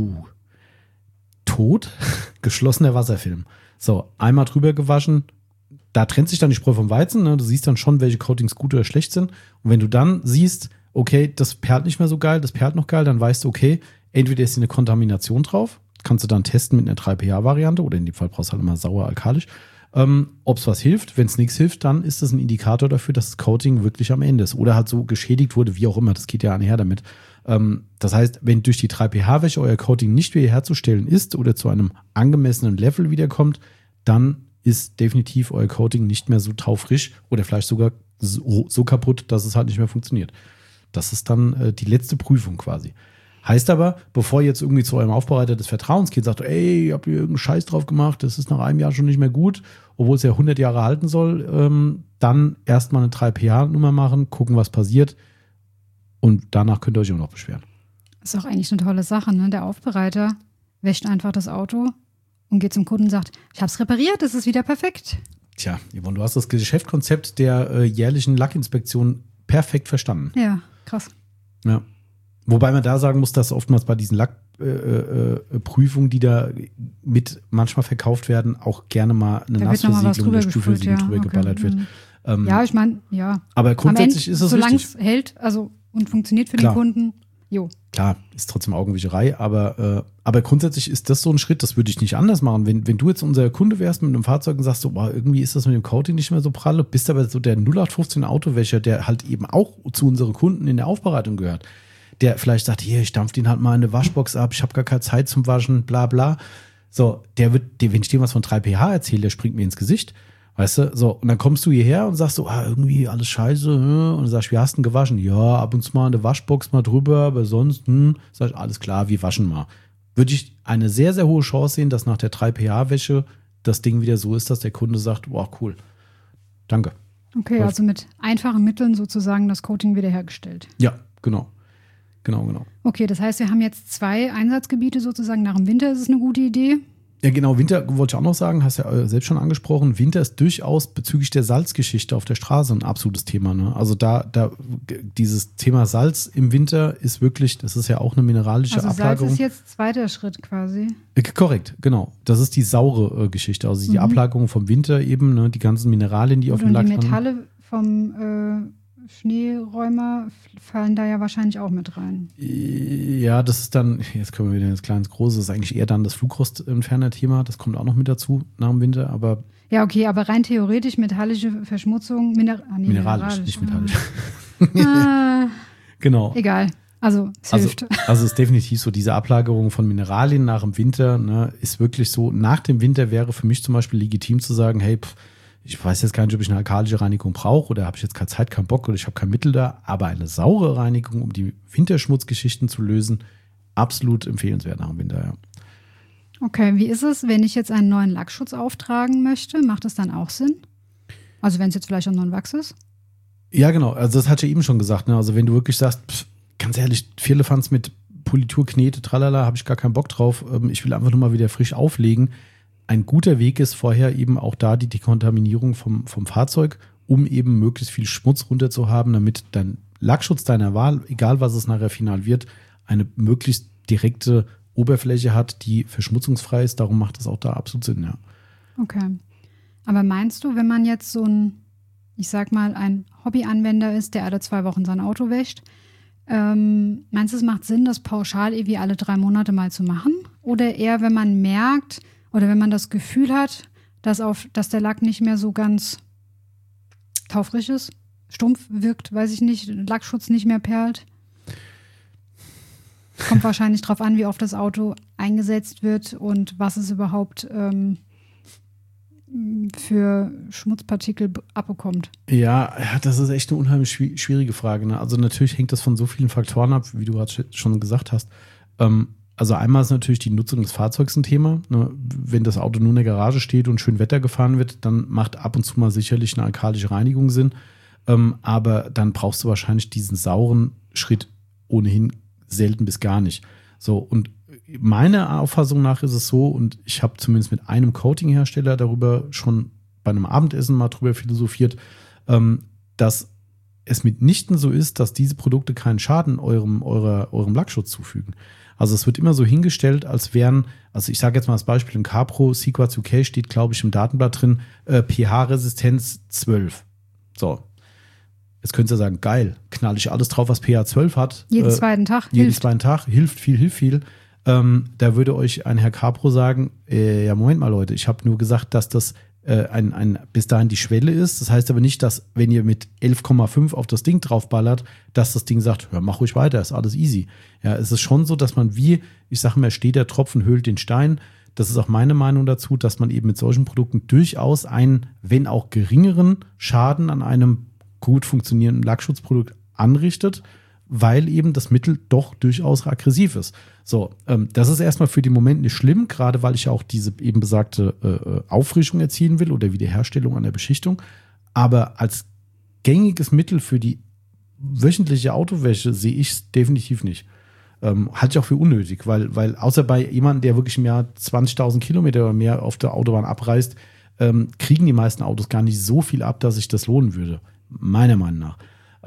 tot, geschlossener Wasserfilm. So, einmal drüber gewaschen, da trennt sich dann die Spreu vom Weizen, ne? Du siehst dann schon, welche Coatings gut oder schlecht sind. Und wenn du dann siehst, okay, das perlt nicht mehr so geil, das perlt noch geil, dann weißt du, okay, entweder ist hier eine Kontamination drauf, kannst du dann testen mit einer 3pH-Variante oder in dem Fall brauchst du halt immer sauer-alkalisch. Ob es was hilft, wenn es nichts hilft, dann ist das ein Indikator dafür, dass das Coating wirklich am Ende ist oder halt so geschädigt wurde, wie auch immer, das geht ja einher damit. Das heißt, wenn durch die 3pH-Wäsche euer Coating nicht wiederherzustellen ist oder zu einem angemessenen Level wiederkommt, dann ist definitiv euer Coating nicht mehr so taufrisch oder vielleicht sogar so kaputt, dass es halt nicht mehr funktioniert. Das ist dann die letzte Prüfung quasi. Heißt aber, bevor ihr jetzt irgendwie zu eurem Aufbereiter des Vertrauens geht, sagt, ey, habt ihr irgendeinen Scheiß drauf gemacht, das ist nach einem Jahr schon nicht mehr gut, obwohl es ja 100 Jahre halten soll, dann erstmal eine 3pH-Nummer machen, gucken, was passiert und danach könnt ihr euch auch noch beschweren. Das ist auch eigentlich eine tolle Sache, ne? Der Aufbereiter wäscht einfach das Auto und geht zum Kunden und sagt, ich habe es repariert, es ist wieder perfekt. Tja, Yvonne, du hast das Geschäftskonzept der jährlichen Lackinspektion perfekt verstanden. Ja, krass. Ja. Wobei man da sagen muss, dass oftmals bei diesen Lackprüfungen, die da mit manchmal verkauft werden, auch gerne mal eine Nassversiegelung oder Spülversiegelung drüber geballert wird. Ja, ich meine, ja. Aber grundsätzlich ist es solange richtig. Solange es hält, also und funktioniert für Klar. den Kunden, jo. Klar, ist trotzdem Augenwischerei, aber grundsätzlich ist das so ein Schritt, das würde ich nicht anders machen. Wenn du jetzt unser Kunde wärst mit einem Fahrzeug und sagst so, boah, irgendwie ist das mit dem Coating nicht mehr so pralle, bist aber so der 0815 Autowäscher, der halt eben auch zu unseren Kunden in der Aufbereitung gehört, der vielleicht sagt, hier, ich dampf den halt mal in eine Waschbox ab, ich habe gar keine Zeit zum Waschen, bla bla. So, wenn ich dem was von 3pH erzähle, der springt mir ins Gesicht. Weißt du, so, und dann kommst du hierher und sagst so, irgendwie alles scheiße, und dann sagst du, wie hast du denn gewaschen? Ja, ab und zu mal eine Waschbox mal drüber, aber sonst, sag ich, alles klar, wir waschen mal. Würde ich eine sehr, sehr hohe Chance sehen, dass nach der 3pH-Wäsche das Ding wieder so ist, dass der Kunde sagt, wow, cool, danke. Okay, also mit einfachen Mitteln sozusagen das Coating wiederhergestellt. Ja, genau. Okay, das heißt, wir haben jetzt 2 Einsatzgebiete sozusagen. Nach dem Winter ist es eine gute Idee. Ja, genau, Winter wollte ich auch noch sagen, hast ja selbst schon angesprochen. Winter ist durchaus bezüglich der Salzgeschichte auf der Straße ein absolutes Thema. Ne? Also dieses Thema Salz im Winter ist wirklich, das ist ja auch eine mineralische Ablagerung. Salz ist jetzt zweiter Schritt quasi. Korrekt, genau. Das ist die saure Geschichte. Also die Ablagerung vom Winter eben, ne? Die ganzen Mineralien, die auf dem Lack landen. Die Metalle vom Schneeräumer fallen da ja wahrscheinlich auch mit rein. Ja, das ist dann, jetzt kommen wir wieder ins Kleine ins Große, das ist eigentlich eher dann das Flugrostentferner-Thema, das kommt auch noch mit dazu nach dem Winter, aber... Ja, okay, aber rein theoretisch metallische Verschmutzung, mineralisch, nicht metallisch. Genau. Egal, also es hilft. Also es ist definitiv so, diese Ablagerung von Mineralien nach dem Winter, ne, ist wirklich so, nach dem Winter wäre für mich zum Beispiel legitim zu sagen, hey, ich weiß jetzt gar nicht, ob ich eine alkalische Reinigung brauche oder habe ich jetzt keine Zeit, keinen Bock oder ich habe kein Mittel da, aber eine saure Reinigung, um die Winterschmutzgeschichten zu lösen, absolut empfehlenswert nach dem Winter, ja. Okay, wie ist es, wenn ich jetzt einen neuen Lackschutz auftragen möchte? Macht das dann auch Sinn? Also wenn es jetzt vielleicht auch noch ein Wachs ist? Ja, genau. Also das hat ja eben schon gesagt. Ne? Also wenn du wirklich sagst, ganz ehrlich, Firlefanz mit Politur, Knete, tralala, habe ich gar keinen Bock drauf. Ich will einfach nur mal wieder frisch auflegen. Ein guter Weg ist vorher eben auch da die Dekontaminierung vom Fahrzeug, um eben möglichst viel Schmutz runter zu haben, damit dein Lackschutz deiner Wahl, egal was es nachher final wird, eine möglichst direkte Oberfläche hat, die verschmutzungsfrei ist. Darum macht das auch da absolut Sinn, ja. Okay. Aber meinst du, wenn man jetzt so ein, ich sag mal, ein Hobbyanwender ist, der alle 2 Wochen sein Auto wäscht, meinst du, es macht Sinn, das pauschal irgendwie alle 3 Monate mal zu machen? Oder eher, wenn man merkt, oder wenn man das Gefühl hat, dass der Lack nicht mehr so ganz taufrisch ist, stumpf wirkt, weiß ich nicht, Lackschutz nicht mehr perlt? Kommt wahrscheinlich drauf an, wie oft das Auto eingesetzt wird und was es überhaupt für Schmutzpartikel abbekommt. Ja, das ist echt eine unheimlich schwierige Frage. Ne? Also natürlich hängt das von so vielen Faktoren ab, wie du gerade schon gesagt hast. Also einmal ist natürlich die Nutzung des Fahrzeugs ein Thema. Ne? Wenn das Auto nur in der Garage steht und schön Wetter gefahren wird, dann macht ab und zu mal sicherlich eine alkalische Reinigung Sinn. Aber dann brauchst du wahrscheinlich diesen sauren Schritt ohnehin selten bis gar nicht. So, und meiner Auffassung nach ist es so, und ich habe zumindest mit einem Coating-Hersteller darüber schon bei einem Abendessen mal drüber philosophiert, dass es mitnichten so ist, dass diese Produkte keinen Schaden eurem Lackschutz zufügen. Also es wird immer so hingestellt, als wären, also ich sage jetzt mal als Beispiel, im Capro Sequats UK steht, glaube ich, im Datenblatt drin, pH-Resistenz 12. So. Jetzt könnt ihr sagen, geil, knall ich alles drauf, was pH 12 hat. Jeden zweiten Tag. Jeden zweiten Tag, hilft viel. Da würde euch ein Herr Capro sagen, ja Moment mal Leute, ich habe nur gesagt, dass das bis dahin die Schwelle ist. Das heißt aber nicht, dass, wenn ihr mit 11,5 auf das Ding draufballert, dass das Ding sagt, ja, mach ruhig weiter, ist alles easy. Ja, es ist schon so, dass man ich sage mal, steht der Tropfen, höhlt den Stein. Das ist auch meine Meinung dazu, dass man eben mit solchen Produkten durchaus einen, wenn auch geringeren Schaden an einem gut funktionierenden Lackschutzprodukt anrichtet, weil eben das Mittel doch durchaus aggressiv ist. So, das ist erstmal für den Moment nicht schlimm, gerade weil ich ja auch diese eben besagte Auffrischung erzielen will oder Wiederherstellung an der Beschichtung. Aber als gängiges Mittel für die wöchentliche Autowäsche sehe ich es definitiv nicht. Halte ich auch für unnötig, weil außer bei jemandem, der wirklich im Jahr 20.000 Kilometer oder mehr auf der Autobahn abreißt, kriegen die meisten Autos gar nicht so viel ab, dass sich das lohnen würde. Meiner Meinung nach.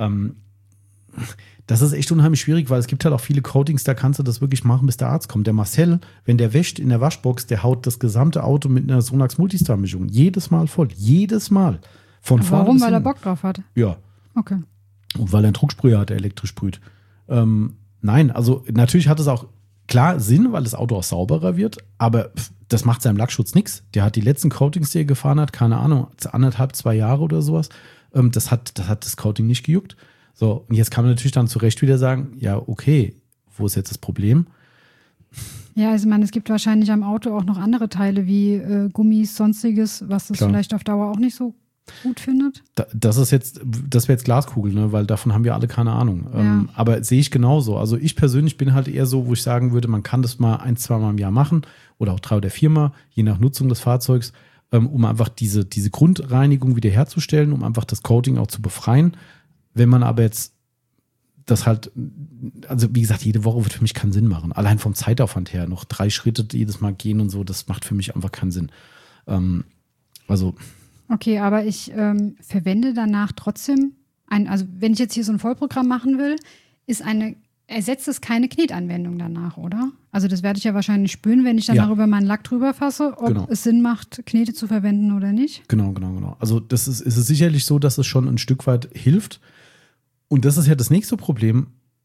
Das ist echt unheimlich schwierig, weil es gibt halt auch viele Coatings, da kannst du das wirklich machen, bis der Arzt kommt. Der Marcel, wenn der wäscht in der Waschbox, der haut das gesamte Auto mit einer Sonax Multistar-Mischung jedes Mal voll. Jedes Mal. Von vorne Warum? bis Weil er hinten. Bock drauf hat. Ja. Okay. Und weil er einen Drucksprüher hat, der elektrisch sprüht. Nein, also natürlich hat es auch klar Sinn, weil das Auto auch sauberer wird, aber das macht seinem Lackschutz nichts. Der hat die letzten Coatings, die er gefahren hat, keine Ahnung, 1,5, 2 Jahre oder sowas. Das hat das Coating nicht gejuckt. So, und jetzt kann man natürlich dann zu Recht wieder sagen, ja, okay, wo ist jetzt das Problem? Ja, also ich meine, es gibt wahrscheinlich am Auto auch noch andere Teile wie Gummis, sonstiges, was das Klar. vielleicht auf Dauer auch nicht so gut findet. Das wäre jetzt Glaskugel, ne? Weil davon haben wir alle keine Ahnung. Ja. Aber sehe ich genauso. Also ich persönlich bin halt eher so, wo ich sagen würde, man kann das mal 1, 2 Mal im Jahr machen oder auch 3 oder 4 Mal, je nach Nutzung des Fahrzeugs, um einfach diese Grundreinigung wiederherzustellen, um einfach das Coating auch zu befreien. Wenn man aber jetzt das halt, also wie gesagt, jede Woche wird für mich keinen Sinn machen. Allein vom Zeitaufwand her noch 3 Schritte jedes Mal gehen und so, das macht für mich einfach keinen Sinn. Also Okay, aber ich verwende danach trotzdem also wenn ich jetzt hier so ein Vollprogramm machen will, ersetzt es keine Knetanwendung danach, oder? Also das werde ich ja wahrscheinlich spüren, wenn ich dann Ja. darüber meinen Lack drüber fasse, ob Genau. es Sinn macht, Knete zu verwenden oder nicht. Genau. Also ist es sicherlich so, dass es schon ein Stück weit hilft. Und das ist ja das nächste Problem.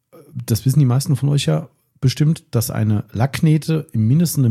Das wissen die meisten von euch ja bestimmt, dass eine Lackknete im Mindesten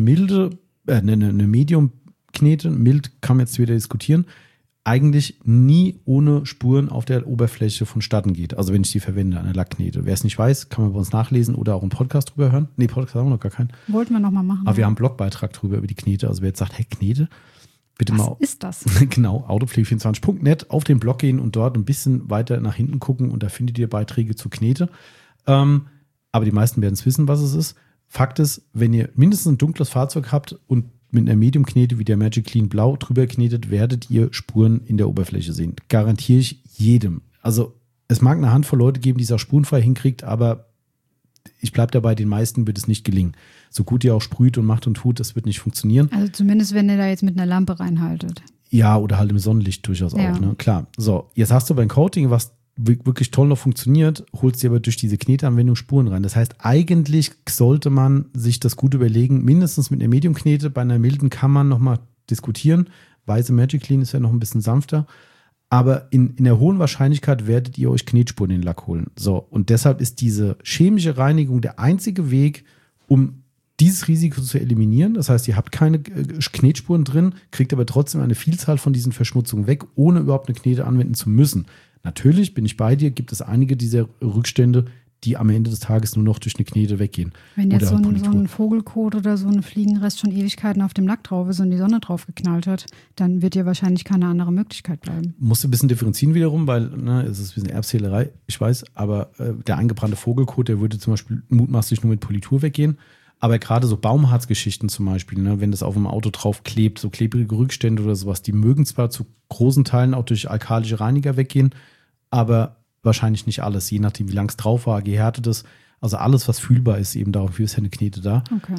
eine Medium-Knete, mild kann man jetzt wieder diskutieren, eigentlich nie ohne Spuren auf der Oberfläche vonstatten geht. Also wenn ich die verwende, eine Lackknete. Wer es nicht weiß, kann man bei uns nachlesen oder auch einen Podcast drüber hören. Nee, Podcast haben wir noch gar keinen. Wollten wir nochmal machen. Aber wir haben einen Blogbeitrag drüber über die Knete. Also wer jetzt sagt, hey, Knete, bitte Was mal. ist das? Genau, autopflege24.net auf den Blog gehen und dort ein bisschen weiter nach hinten gucken und da findet ihr Beiträge zu Knete. Aber die meisten werden es wissen, was es ist. Fakt ist, wenn ihr mindestens ein dunkles Fahrzeug habt und mit einer Medium-Knete wie der Magic Clean Blau drüber knetet, werdet ihr Spuren in der Oberfläche sehen. Garantiere ich jedem. Also es mag eine Handvoll Leute geben, die es auch spurenfrei hinkriegt, aber ich bleibe dabei, den meisten wird es nicht gelingen. So gut ihr auch sprüht und macht und tut, das wird nicht funktionieren. Also zumindest, wenn ihr da jetzt mit einer Lampe reinhaltet. Ja, oder halt im Sonnenlicht durchaus Ja. auch, ne? Klar. So, jetzt hast du beim Coating, was wirklich toll noch funktioniert, holst dir aber durch diese Kneteanwendung Spuren rein. Das heißt, eigentlich sollte man sich das gut überlegen, mindestens mit einer Medium-Knete, bei einer milden kann man nochmal diskutieren. Weiße Magic Clean ist ja noch ein bisschen sanfter. Aber in der hohen Wahrscheinlichkeit werdet ihr euch Knetspuren in den Lack holen. So, und deshalb ist diese chemische Reinigung der einzige Weg, um dieses Risiko zu eliminieren. Das heißt, ihr habt keine Knetspuren drin, kriegt aber trotzdem eine Vielzahl von diesen Verschmutzungen weg, ohne überhaupt eine Knete anwenden zu müssen. Natürlich bin ich bei dir, gibt es einige dieser Rückstände, die am Ende des Tages nur noch durch eine Knete weggehen. Wenn jetzt Oder so Politur. ein Vogelkot oder so ein Fliegenrest schon Ewigkeiten auf dem Lack drauf ist und die Sonne drauf geknallt hat, dann wird dir wahrscheinlich keine andere Möglichkeit bleiben. Musst du ein bisschen differenzieren wiederum, weil es ist ein bisschen Erbsehlerei, ich weiß, aber der eingebrannte Vogelkot, der würde zum Beispiel mutmaßlich nur mit Politur weggehen. Aber gerade so Baumharzgeschichten zum Beispiel, ne, wenn das auf dem Auto drauf klebt, so klebrige Rückstände oder sowas, die mögen zwar zu großen Teilen auch durch alkalische Reiniger weggehen, aber wahrscheinlich nicht alles, je nachdem, wie lang es drauf war, gehärtet ist. Also alles, was fühlbar ist, eben dafür ist ja eine Knete da. Okay.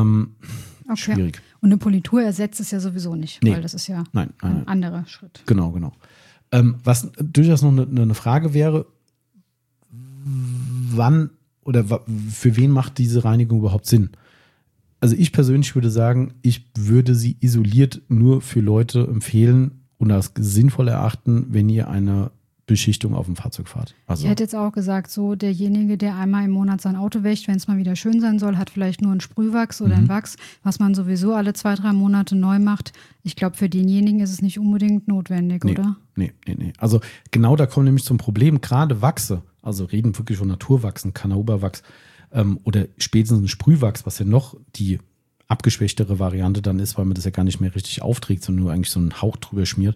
Okay. Schwierig. Und eine Politur ersetzt es ja sowieso nicht, Nee. weil das ist ja Nein. ein anderer Schritt. Genau. Was durchaus noch eine Frage wäre, wann oder für wen macht diese Reinigung überhaupt Sinn? Also ich persönlich würde sagen, ich würde sie isoliert nur für Leute empfehlen und als sinnvoll erachten, wenn ihr eine Beschichtung auf dem Fahrzeug fahrt. Also, ich hätte jetzt auch gesagt, so derjenige, der einmal im Monat sein Auto wäscht, wenn es mal wieder schön sein soll, hat vielleicht nur einen Sprühwachs oder einen Wachs, was man sowieso alle 2-3 Monate neu macht. Ich glaube, für denjenigen ist es nicht unbedingt notwendig, oder? Nee. Also genau da kommen nämlich zum Problem, gerade Wachse, also reden wirklich von Naturwachsen, Canauba-Wachs oder spätestens ein Sprühwachs, was ja noch die abgeschwächtere Variante dann ist, weil man das ja gar nicht mehr richtig aufträgt, sondern nur eigentlich so einen Hauch drüber schmiert,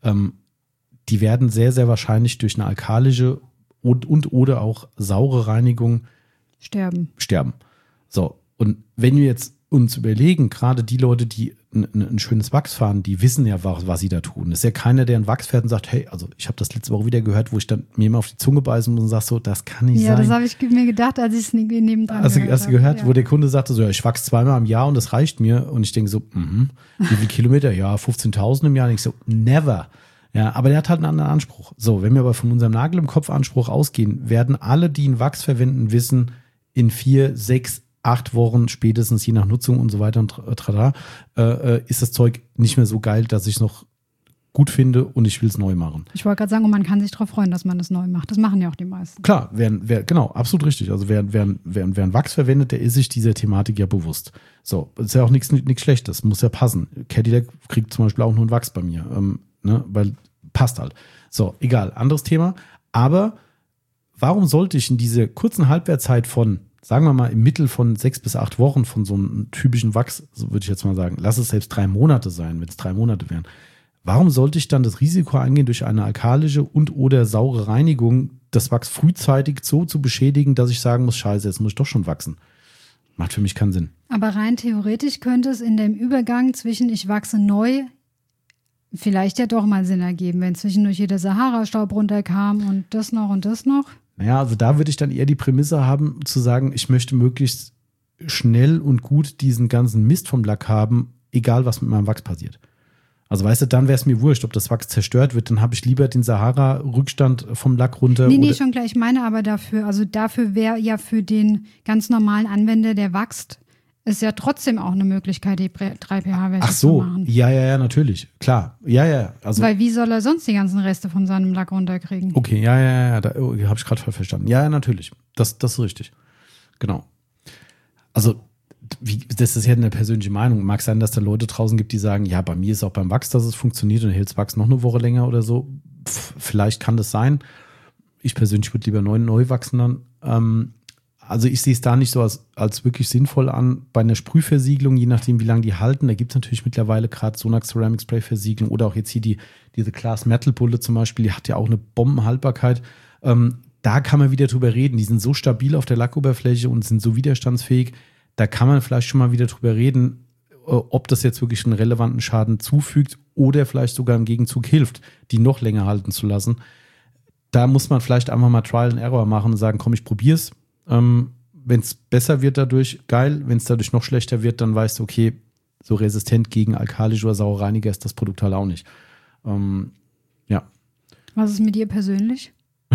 die werden sehr, sehr wahrscheinlich durch eine alkalische und oder auch saure Reinigung sterben. So, und wenn wir jetzt uns überlegen, gerade die Leute, die ein schönes Wachs fahren, die wissen ja, was sie da tun. Es ist ja keiner, der ein Wachs fährt und sagt, hey, also ich habe das letzte Woche wieder gehört, wo ich dann mir immer auf die Zunge beißen muss und sage so, das kann nicht sein. Ja, das habe ich mir gedacht, als ich es nebendran hast du gehört, ja. Wo der Kunde sagte so, ja, ich wachse 2-mal im Jahr und das reicht mir. Und ich denke so, wie viele Kilometer? Ja, 15.000 im Jahr. Und ich so, never. Ja, aber der hat halt einen anderen Anspruch. So, wenn wir aber von unserem Nagel im Kopf Anspruch ausgehen, werden alle, die einen Wachs verwenden, wissen, in 4, 6, 8 Wochen spätestens, je nach Nutzung und so weiter und ist das Zeug nicht mehr so geil, dass ich es noch gut finde und ich will es neu machen. Ich wollte gerade sagen, und man kann sich darauf freuen, dass man es neu macht. Das machen ja auch die meisten. Klar, genau, absolut richtig. Also wer einen Wachs verwendet, der ist sich dieser Thematik ja bewusst. So, ist ja auch nichts Schlechtes, muss ja passen. Cadillac kriegt zum Beispiel auch nur einen Wachs bei mir, weil passt halt. So, egal, anderes Thema. Aber warum sollte ich in dieser kurzen Halbwertzeit von, sagen wir mal, im Mittel von 6 bis 8 Wochen von so einem typischen Wachs, so würde ich jetzt mal sagen, lass es selbst 3 Monate sein, wenn es 3 Monate wären. Warum sollte ich dann das Risiko eingehen, durch eine alkalische und oder saure Reinigung das Wachs frühzeitig so zu beschädigen, dass ich sagen muss, scheiße, jetzt muss ich doch schon wachsen? Macht für mich keinen Sinn. Aber rein theoretisch könnte es in dem Übergang zwischen ich wachse neu vielleicht ja doch mal Sinn ergeben, wenn zwischendurch hier der Sahara-Staub runterkam und das noch und das noch. Naja, also da würde ich dann eher die Prämisse haben, zu sagen, ich möchte möglichst schnell und gut diesen ganzen Mist vom Lack haben, egal was mit meinem Wachs passiert. Also weißt du, dann wäre es mir wurscht, ob das Wachs zerstört wird, dann habe ich lieber den Sahara-Rückstand vom Lack runter. Nee, schon klar, ich meine aber dafür wäre ja für den ganz normalen Anwender, der wächst, ist ja trotzdem auch eine Möglichkeit, die 3pH-Wäsche zu machen. Ja, natürlich, klar. Ja. Also, weil wie soll er sonst die ganzen Reste von seinem Lack runterkriegen? Okay, ja, da habe ich gerade voll verstanden. Ja, natürlich, das ist richtig. Genau. Also, das ist ja eine persönliche Meinung. Mag sein, dass da Leute draußen gibt, die sagen, ja, bei mir ist auch beim Wachs, dass es funktioniert und hält das Wachs noch eine Woche länger oder so. Vielleicht kann das sein. Ich persönlich würde lieber neu wachsen dann. Also ich sehe es da nicht so als wirklich sinnvoll an. Bei einer Sprühversiegelung, je nachdem, wie lange die halten, da gibt es natürlich mittlerweile gerade Sonax Ceramic Spray Versiegelung oder auch jetzt hier diese Glass Metal Bulle zum Beispiel, die hat ja auch eine Bombenhaltbarkeit. Da kann man wieder drüber reden. Die sind so stabil auf der Lackoberfläche und sind so widerstandsfähig. Da kann man vielleicht schon mal wieder drüber reden, ob das jetzt wirklich einen relevanten Schaden zufügt oder vielleicht sogar im Gegenzug hilft, die noch länger halten zu lassen. Da muss man vielleicht einfach mal Trial and Error machen und sagen, komm, ich probier's. Wenn es besser wird dadurch, geil. Wenn es dadurch noch schlechter wird, dann weißt du, okay, so resistent gegen alkalische oder saure Reiniger ist das Produkt halt auch nicht. Ja. Was ist mit dir persönlich?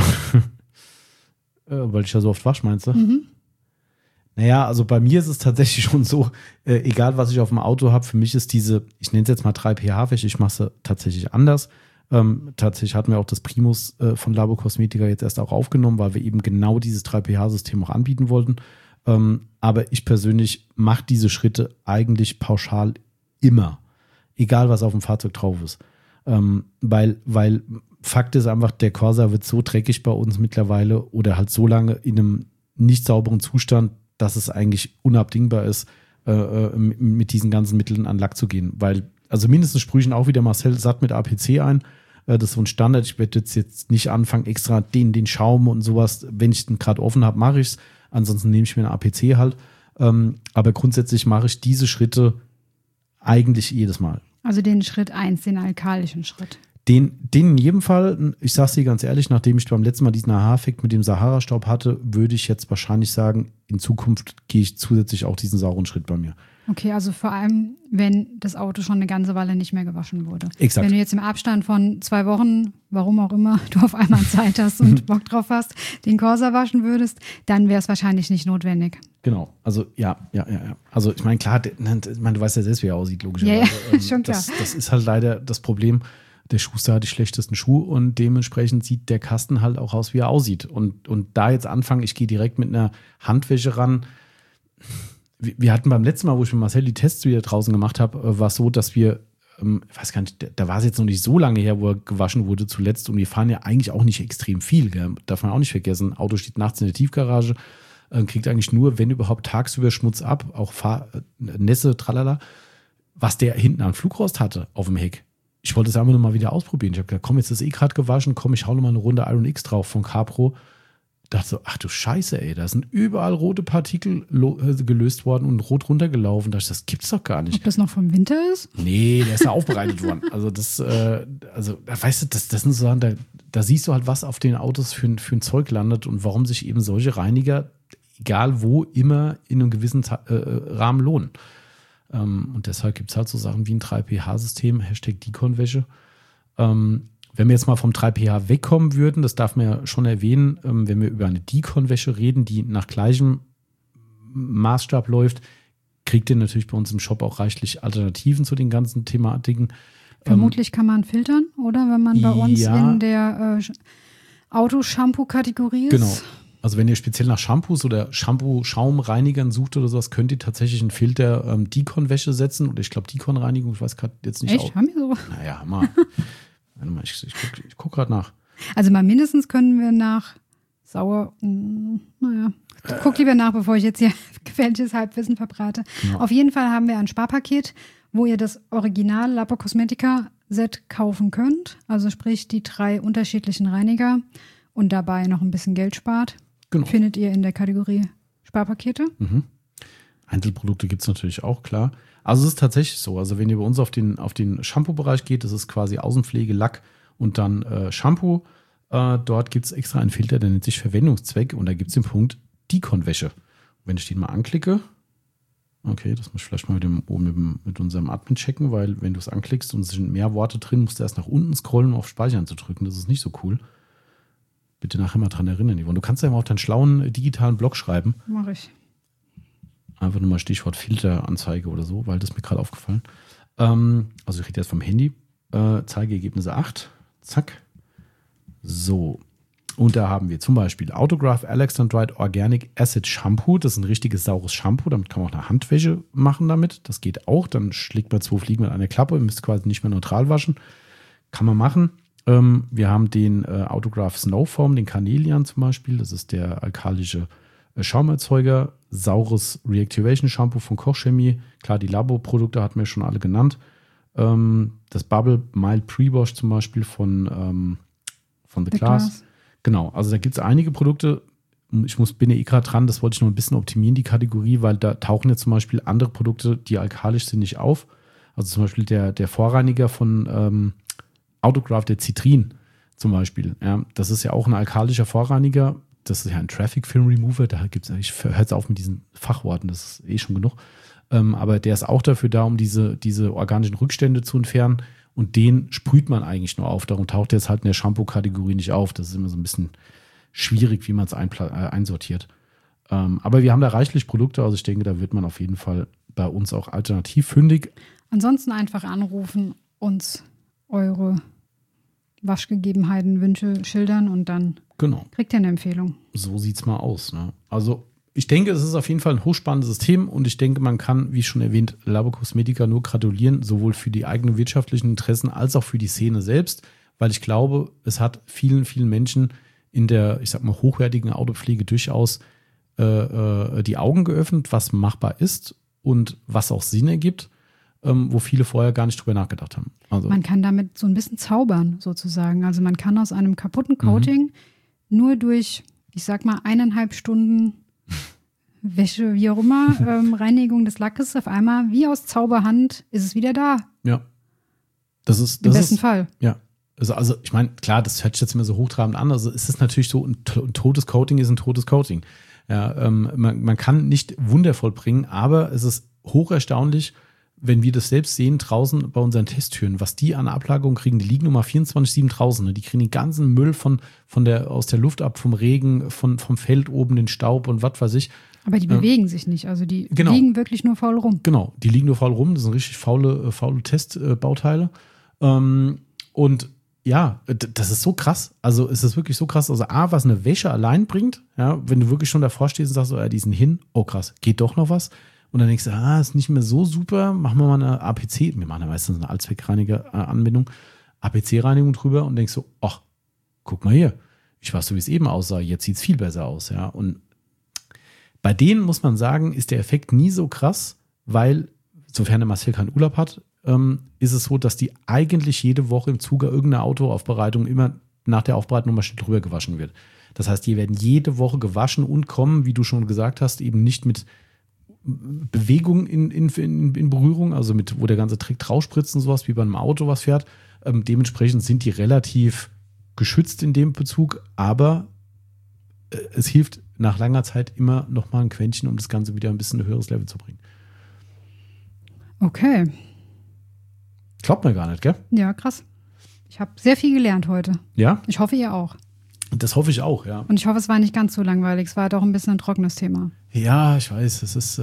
Weil ich ja so oft wasche, meinst du? Mhm. Naja, also bei mir ist es tatsächlich schon so, egal was ich auf dem Auto habe, für mich ist diese, ich nenne es jetzt mal 3pH-Wäsche, ich mache sie tatsächlich anders. Tatsächlich hatten wir auch das Primus von Labo Cosmetica jetzt erst auch aufgenommen, weil wir eben genau dieses 3pH-System auch anbieten wollten. Aber ich persönlich mache diese Schritte eigentlich pauschal immer, egal was auf dem Fahrzeug drauf ist. Weil Fakt ist einfach, der Corsa wird so dreckig bei uns mittlerweile oder halt so lange in einem nicht sauberen Zustand, dass es eigentlich unabdingbar ist, mit diesen ganzen Mitteln an Lack zu gehen. Weil, also mindestens sprühe ich auch wieder Marcel satt mit APC ein. Das ist so ein Standard. Ich werde jetzt nicht anfangen, extra den Schaum und sowas, wenn ich den gerade offen habe, mache ich es. Ansonsten nehme ich mir eine APC halt. Aber grundsätzlich mache ich diese Schritte eigentlich jedes Mal. Also den Schritt 1, den alkalischen Schritt. Den in jedem Fall, ich sage es dir ganz ehrlich, nachdem ich beim letzten Mal diesen Aha-Effekt mit dem Sahara-Staub hatte, würde ich jetzt wahrscheinlich sagen, in Zukunft gehe ich zusätzlich auch diesen sauren Schritt bei mir. Okay, also vor allem, wenn das Auto schon eine ganze Weile nicht mehr gewaschen wurde. Exakt. Wenn du jetzt im Abstand von 2 Wochen, warum auch immer, du auf einmal Zeit hast und Bock drauf hast, den Corsa waschen würdest, dann wäre es wahrscheinlich nicht notwendig. Genau, also ja. Also ich meine, klar, du weißt ja selbst, wie er aussieht, logischerweise. Ja, schon klar. Das ist halt leider das Problem. der Schuster hat die schlechtesten Schuhe und dementsprechend sieht der Kasten halt auch aus, wie er aussieht. Und da jetzt anfangen, ich gehe direkt mit einer Handwäsche ran. Wir hatten beim letzten Mal, wo ich mit Marcel die Tests wieder draußen gemacht habe, war es so, dass wir, ich weiß gar nicht, da war es jetzt noch nicht so lange her, wo er gewaschen wurde zuletzt. Und wir fahren ja eigentlich auch nicht extrem viel. Gell? Darf man auch nicht vergessen. Auto steht nachts in der Tiefgarage, kriegt eigentlich nur, wenn überhaupt, tagsüber Schmutz ab, auch Nässe, tralala. Was der hinten an Flugrost hatte auf dem Heck. Ich wollte es einfach nur mal wieder ausprobieren. Ich habe gesagt, komm, jetzt ist gerade gewaschen, komm, ich hau noch mal eine Runde Iron X drauf von Capro. Dachte so, ach du Scheiße, ey, da sind überall rote Partikel gelöst worden und rot runtergelaufen. Da dachte ich, das gibt's doch gar nicht. Ob das noch vom Winter ist? Nee, der ist ja aufbereitet worden. Also weißt du, das sind so Sachen, da siehst du halt, was auf den Autos für ein Zeug landet und warum sich eben solche Reiniger, egal wo, immer in einem gewissen Rahmen lohnen. Und deshalb gibt es halt so Sachen wie ein 3pH-System, #Deconwäsche. Wenn wir jetzt mal vom 3pH wegkommen würden, das darf man ja schon erwähnen, wenn wir über eine Deconwäsche reden, die nach gleichem Maßstab läuft, kriegt ihr natürlich bei uns im Shop auch reichlich Alternativen zu den ganzen Thematiken. Vermutlich kann man filtern, oder? Wenn man bei uns in der Autoshampoo-Kategorie ist. Genau. Also wenn ihr speziell nach Shampoos oder Shampoo-Schaumreinigern sucht oder sowas, könnt ihr tatsächlich einen Filter Decon-Wäsche setzen. Oder ich glaube Decon-Reinigung, ich weiß gerade jetzt nicht. Echt? Haben wir so? Naja, mal. Warte mal, ich guck gerade nach. Also mal mindestens können wir nach ich guck lieber nach, bevor ich jetzt hier gefährliches Halbwissen verbrate. Ja. Auf jeden Fall haben wir ein Sparpaket, wo ihr das Original Lapo Cosmetica Set kaufen könnt. Also sprich die 3 unterschiedlichen Reiniger und dabei noch ein bisschen Geld spart. Genau. Findet ihr in der Kategorie Sparpakete. Mhm. Einzelprodukte gibt es natürlich auch, klar. Also es ist tatsächlich so. Also wenn ihr bei uns auf den Shampoo-Bereich geht, das ist quasi Außenpflege, Lack und dann Shampoo. Dort gibt es extra einen Filter, der nennt sich Verwendungszweck und da gibt es den Punkt Deconwäsche. Wenn ich den mal anklicke, okay, das muss ich vielleicht mal mit unserem Admin checken, weil wenn du es anklickst und es sind mehr Worte drin, musst du erst nach unten scrollen, um auf Speichern zu drücken. Das ist nicht so cool. Bitte nachher mal dran erinnern, Yvonne. Du kannst ja mal auf deinen schlauen digitalen Blog schreiben. Mach ich. Einfach nur mal Stichwort Filteranzeige oder so, weil das ist mir gerade aufgefallen. Also ich rede jetzt vom Handy. Zeigeergebnisse 8. Zack. So. Und da haben wir zum Beispiel Autograph Alexandrite Organic Acid Shampoo. Das ist ein richtiges saures Shampoo. Damit kann man auch eine Handwäsche machen damit. Das geht auch. Dann schlägt man 2 Fliegen mit einer Klappe. Ihr müsst quasi nicht mehr neutral waschen. Kann man machen. Wir haben den Autograph Snowform, den Carnelian zum Beispiel. Das ist der alkalische Schaumerzeuger. Saures Reactivation Shampoo von Koch Chemie. Klar, die Labo-Produkte hatten wir schon alle genannt. Das Bubble Mild Pre-Wash zum Beispiel von The Glass. Genau, also da gibt es einige Produkte. Bin ja gerade dran, das wollte ich noch ein bisschen optimieren, die Kategorie, weil da tauchen jetzt zum Beispiel andere Produkte, die alkalisch sind, nicht auf. Also zum Beispiel der Vorreiniger von Autograph, der Citrin zum Beispiel. Ja, das ist ja auch ein alkalischer Vorreiniger. Das ist ja ein Traffic Film Remover. Da gibt's, ich höre jetzt auf mit diesen Fachworten, das ist schon genug. Aber der ist auch dafür da, um diese organischen Rückstände zu entfernen. Und den sprüht man eigentlich nur auf. Darum taucht der jetzt halt in der Shampoo-Kategorie nicht auf. Das ist immer so ein bisschen schwierig, wie man es einsortiert. Aber wir haben da reichlich Produkte. Also ich denke, da wird man auf jeden Fall bei uns auch alternativ fündig. Ansonsten einfach anrufen, uns eure Waschgegebenheiten, Wünsche schildern und dann kriegt ihr eine Empfehlung. So sieht's mal aus. Ne? Also ich denke, es ist auf jeden Fall ein hochspannendes System und ich denke, man kann, wie schon erwähnt, Labo Cosmetica nur gratulieren, sowohl für die eigenen wirtschaftlichen Interessen als auch für die Szene selbst, weil ich glaube, es hat vielen, vielen Menschen in der, ich sag mal, hochwertigen Autopflege durchaus die Augen geöffnet, was machbar ist und was auch Sinn ergibt, wo viele vorher gar nicht drüber nachgedacht haben. Also, man kann damit so ein bisschen zaubern, sozusagen. Also man kann aus einem kaputten Coating nur durch, ich sag mal, 1,5 Stunden Wäsche, wie auch immer, Reinigung des Lackes, auf einmal, wie aus Zauberhand, ist es wieder da. Ja. Das Im besten Fall. Ja. Also ich meine, klar, das hört sich jetzt immer so hochtrabend an. Also es ist natürlich so, ein totes Coating ist ein totes Coating. Ja, man kann nicht Wunder vollbringen, aber es ist hocherstaunlich, wenn wir das selbst sehen, draußen bei unseren Testtüren, was die an Ablagerung kriegen, die liegen Nummer 24/7 draußen. Ne? Die kriegen den ganzen Müll aus der Luft ab, vom Regen, vom Feld oben, den Staub und was weiß ich. Aber die bewegen sich nicht, also die liegen wirklich nur faul rum. Genau, die liegen nur faul rum, das sind richtig faule Testbauteile. Und ja, das ist so krass. Also es ist wirklich so krass. Also A, was eine Wäsche allein bringt, ja, wenn du wirklich schon davor stehst und sagst, so, ja, die sind hin, oh krass, geht doch noch was. Und dann denkst du, ist nicht mehr so super, machen wir mal eine APC, wir machen ja meistens eine Allzweckreiniger-Anbindung, APC-Reinigung drüber und denkst so, ach, guck mal hier, ich weiß so, wie es eben aussah, jetzt sieht es viel besser aus, ja. Und bei denen muss man sagen, ist der Effekt nie so krass, weil, sofern der Marcel keinen Urlaub hat, ist es so, dass die eigentlich jede Woche im Zuge irgendeiner Autoaufbereitung immer nach der Aufbereitung nochmal schnell drüber gewaschen wird. Das heißt, die werden jede Woche gewaschen und kommen, wie du schon gesagt hast, eben nicht mit Bewegung in Berührung, also mit, wo der ganze Dreck draufspritzt und sowas, wie bei einem Auto, was fährt. Dementsprechend sind die relativ geschützt in dem Bezug, aber es hilft nach langer Zeit immer noch mal ein Quäntchen, um das Ganze wieder ein bisschen ein höheres Level zu bringen. Okay. Glaubt man gar nicht, gell? Ja, krass. Ich habe sehr viel gelernt heute. Ja? Ich hoffe, ihr auch. Das hoffe ich auch, ja. Und ich hoffe, es war nicht ganz so langweilig. Es war doch ein bisschen ein trockenes Thema. Ja, ich weiß, es ist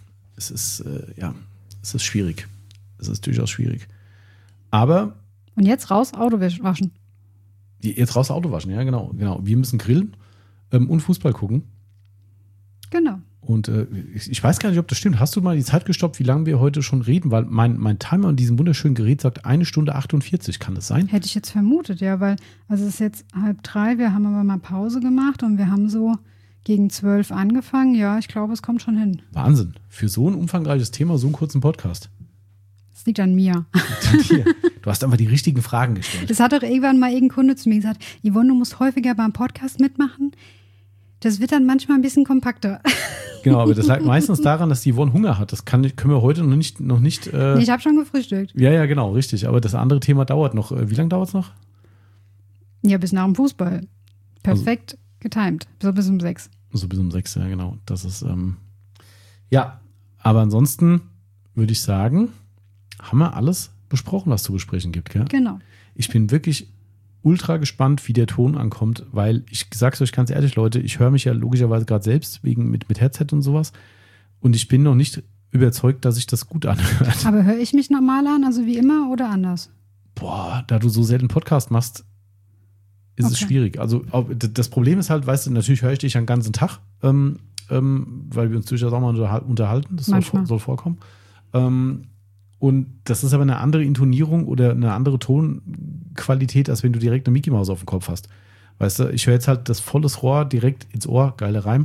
schwierig. Es ist durchaus schwierig. Aber Und jetzt raus, Auto waschen. jetzt raus Auto waschen, ja, genau. Wir müssen grillen und Fußball gucken. Genau. Und ich weiß gar nicht, ob das stimmt. Hast du mal die Zeit gestoppt, wie lange wir heute schon reden? Weil mein Timer an diesem wunderschönen Gerät sagt 1 Stunde 48. Kann das sein? Hätte ich jetzt vermutet, ja, weil, also es ist jetzt 2:30, wir haben aber mal Pause gemacht und wir haben so gegen 12 angefangen. Ja, ich glaube, es kommt schon hin. Wahnsinn. Für so ein umfangreiches Thema, so einen kurzen Podcast. Das liegt an mir. Du hast einfach die richtigen Fragen gestellt. Das hat doch irgendwann mal irgendein Kunde zu mir gesagt, Yvonne, du musst häufiger beim Podcast mitmachen. Das wird dann manchmal ein bisschen kompakter. Genau, aber das lag meistens daran, dass die Yvonne Hunger hat. Das können wir heute noch nicht. Nee, ich habe schon gefrühstückt. Ja, genau, richtig. Aber das andere Thema dauert noch. Wie lange dauert es noch? Ja, bis nach dem Fußball. Perfekt getimed. So bis um 6. So bis um 6, ja, genau. Das ist, ja, aber ansonsten würde ich sagen, haben wir alles besprochen, was zu besprechen gibt, gell? Genau. Ich bin wirklich ultra gespannt, wie der Ton ankommt, weil ich sag's euch ganz ehrlich, Leute, ich höre mich ja logischerweise gerade selbst wegen mit Headset und sowas und ich bin noch nicht überzeugt, dass sich das gut anhört. Aber höre ich mich normal an, also wie immer oder anders? Boah, da du so selten Podcast machst, ist es schwierig. Also das Problem ist halt, weißt du, natürlich höre ich dich den ganzen Tag, weil wir uns durchaus auch mal unterhalten, das soll vorkommen. Und das ist aber eine andere Intonierung oder eine andere Tonqualität, als wenn du direkt eine Mickey Maus auf dem Kopf hast. Weißt du, ich höre jetzt halt das volles Rohr direkt ins Ohr, geiler Reim.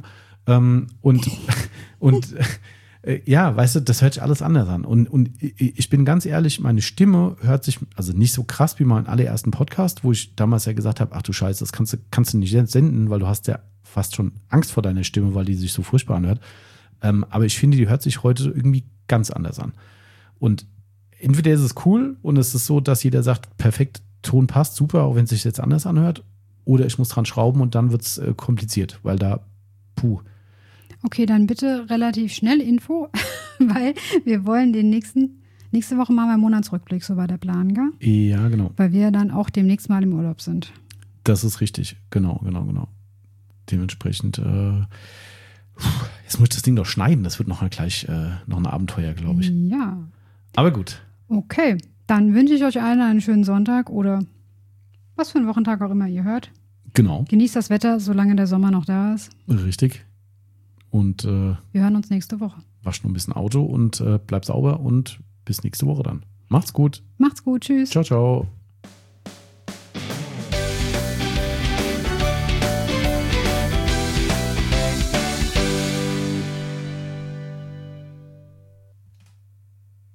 Ja, weißt du, das hört sich alles anders an. Und ich bin ganz ehrlich, meine Stimme hört sich also nicht so krass wie meinen allerersten Podcast, wo ich damals ja gesagt habe, ach du Scheiße, das kannst du nicht senden, weil du hast ja fast schon Angst vor deiner Stimme, weil die sich so furchtbar anhört. Aber ich finde, die hört sich heute irgendwie ganz anders an. Und entweder ist es cool und es ist so, dass jeder sagt, perfekt, Ton passt, super, auch wenn es sich jetzt anders anhört. Oder ich muss dran schrauben und dann wird es kompliziert, weil da, Okay, dann bitte relativ schnell Info, weil wir wollen nächste Woche machen wir einen Monatsrückblick, so war der Plan, gell? Ja, genau. Weil wir dann auch demnächst mal im Urlaub sind. Das ist richtig, genau. Dementsprechend, jetzt muss ich das Ding doch schneiden, das wird noch ein Abenteuer, glaube ich. Ja. Aber gut. Okay, dann wünsche ich euch allen einen schönen Sonntag oder was für einen Wochentag auch immer ihr hört. Genau. Genießt das Wetter, solange der Sommer noch da ist. Richtig. Und wir hören uns nächste Woche. Wascht noch ein bisschen Auto und bleibt sauber und bis nächste Woche dann. Macht's gut. Macht's gut, tschüss. Ciao, ciao.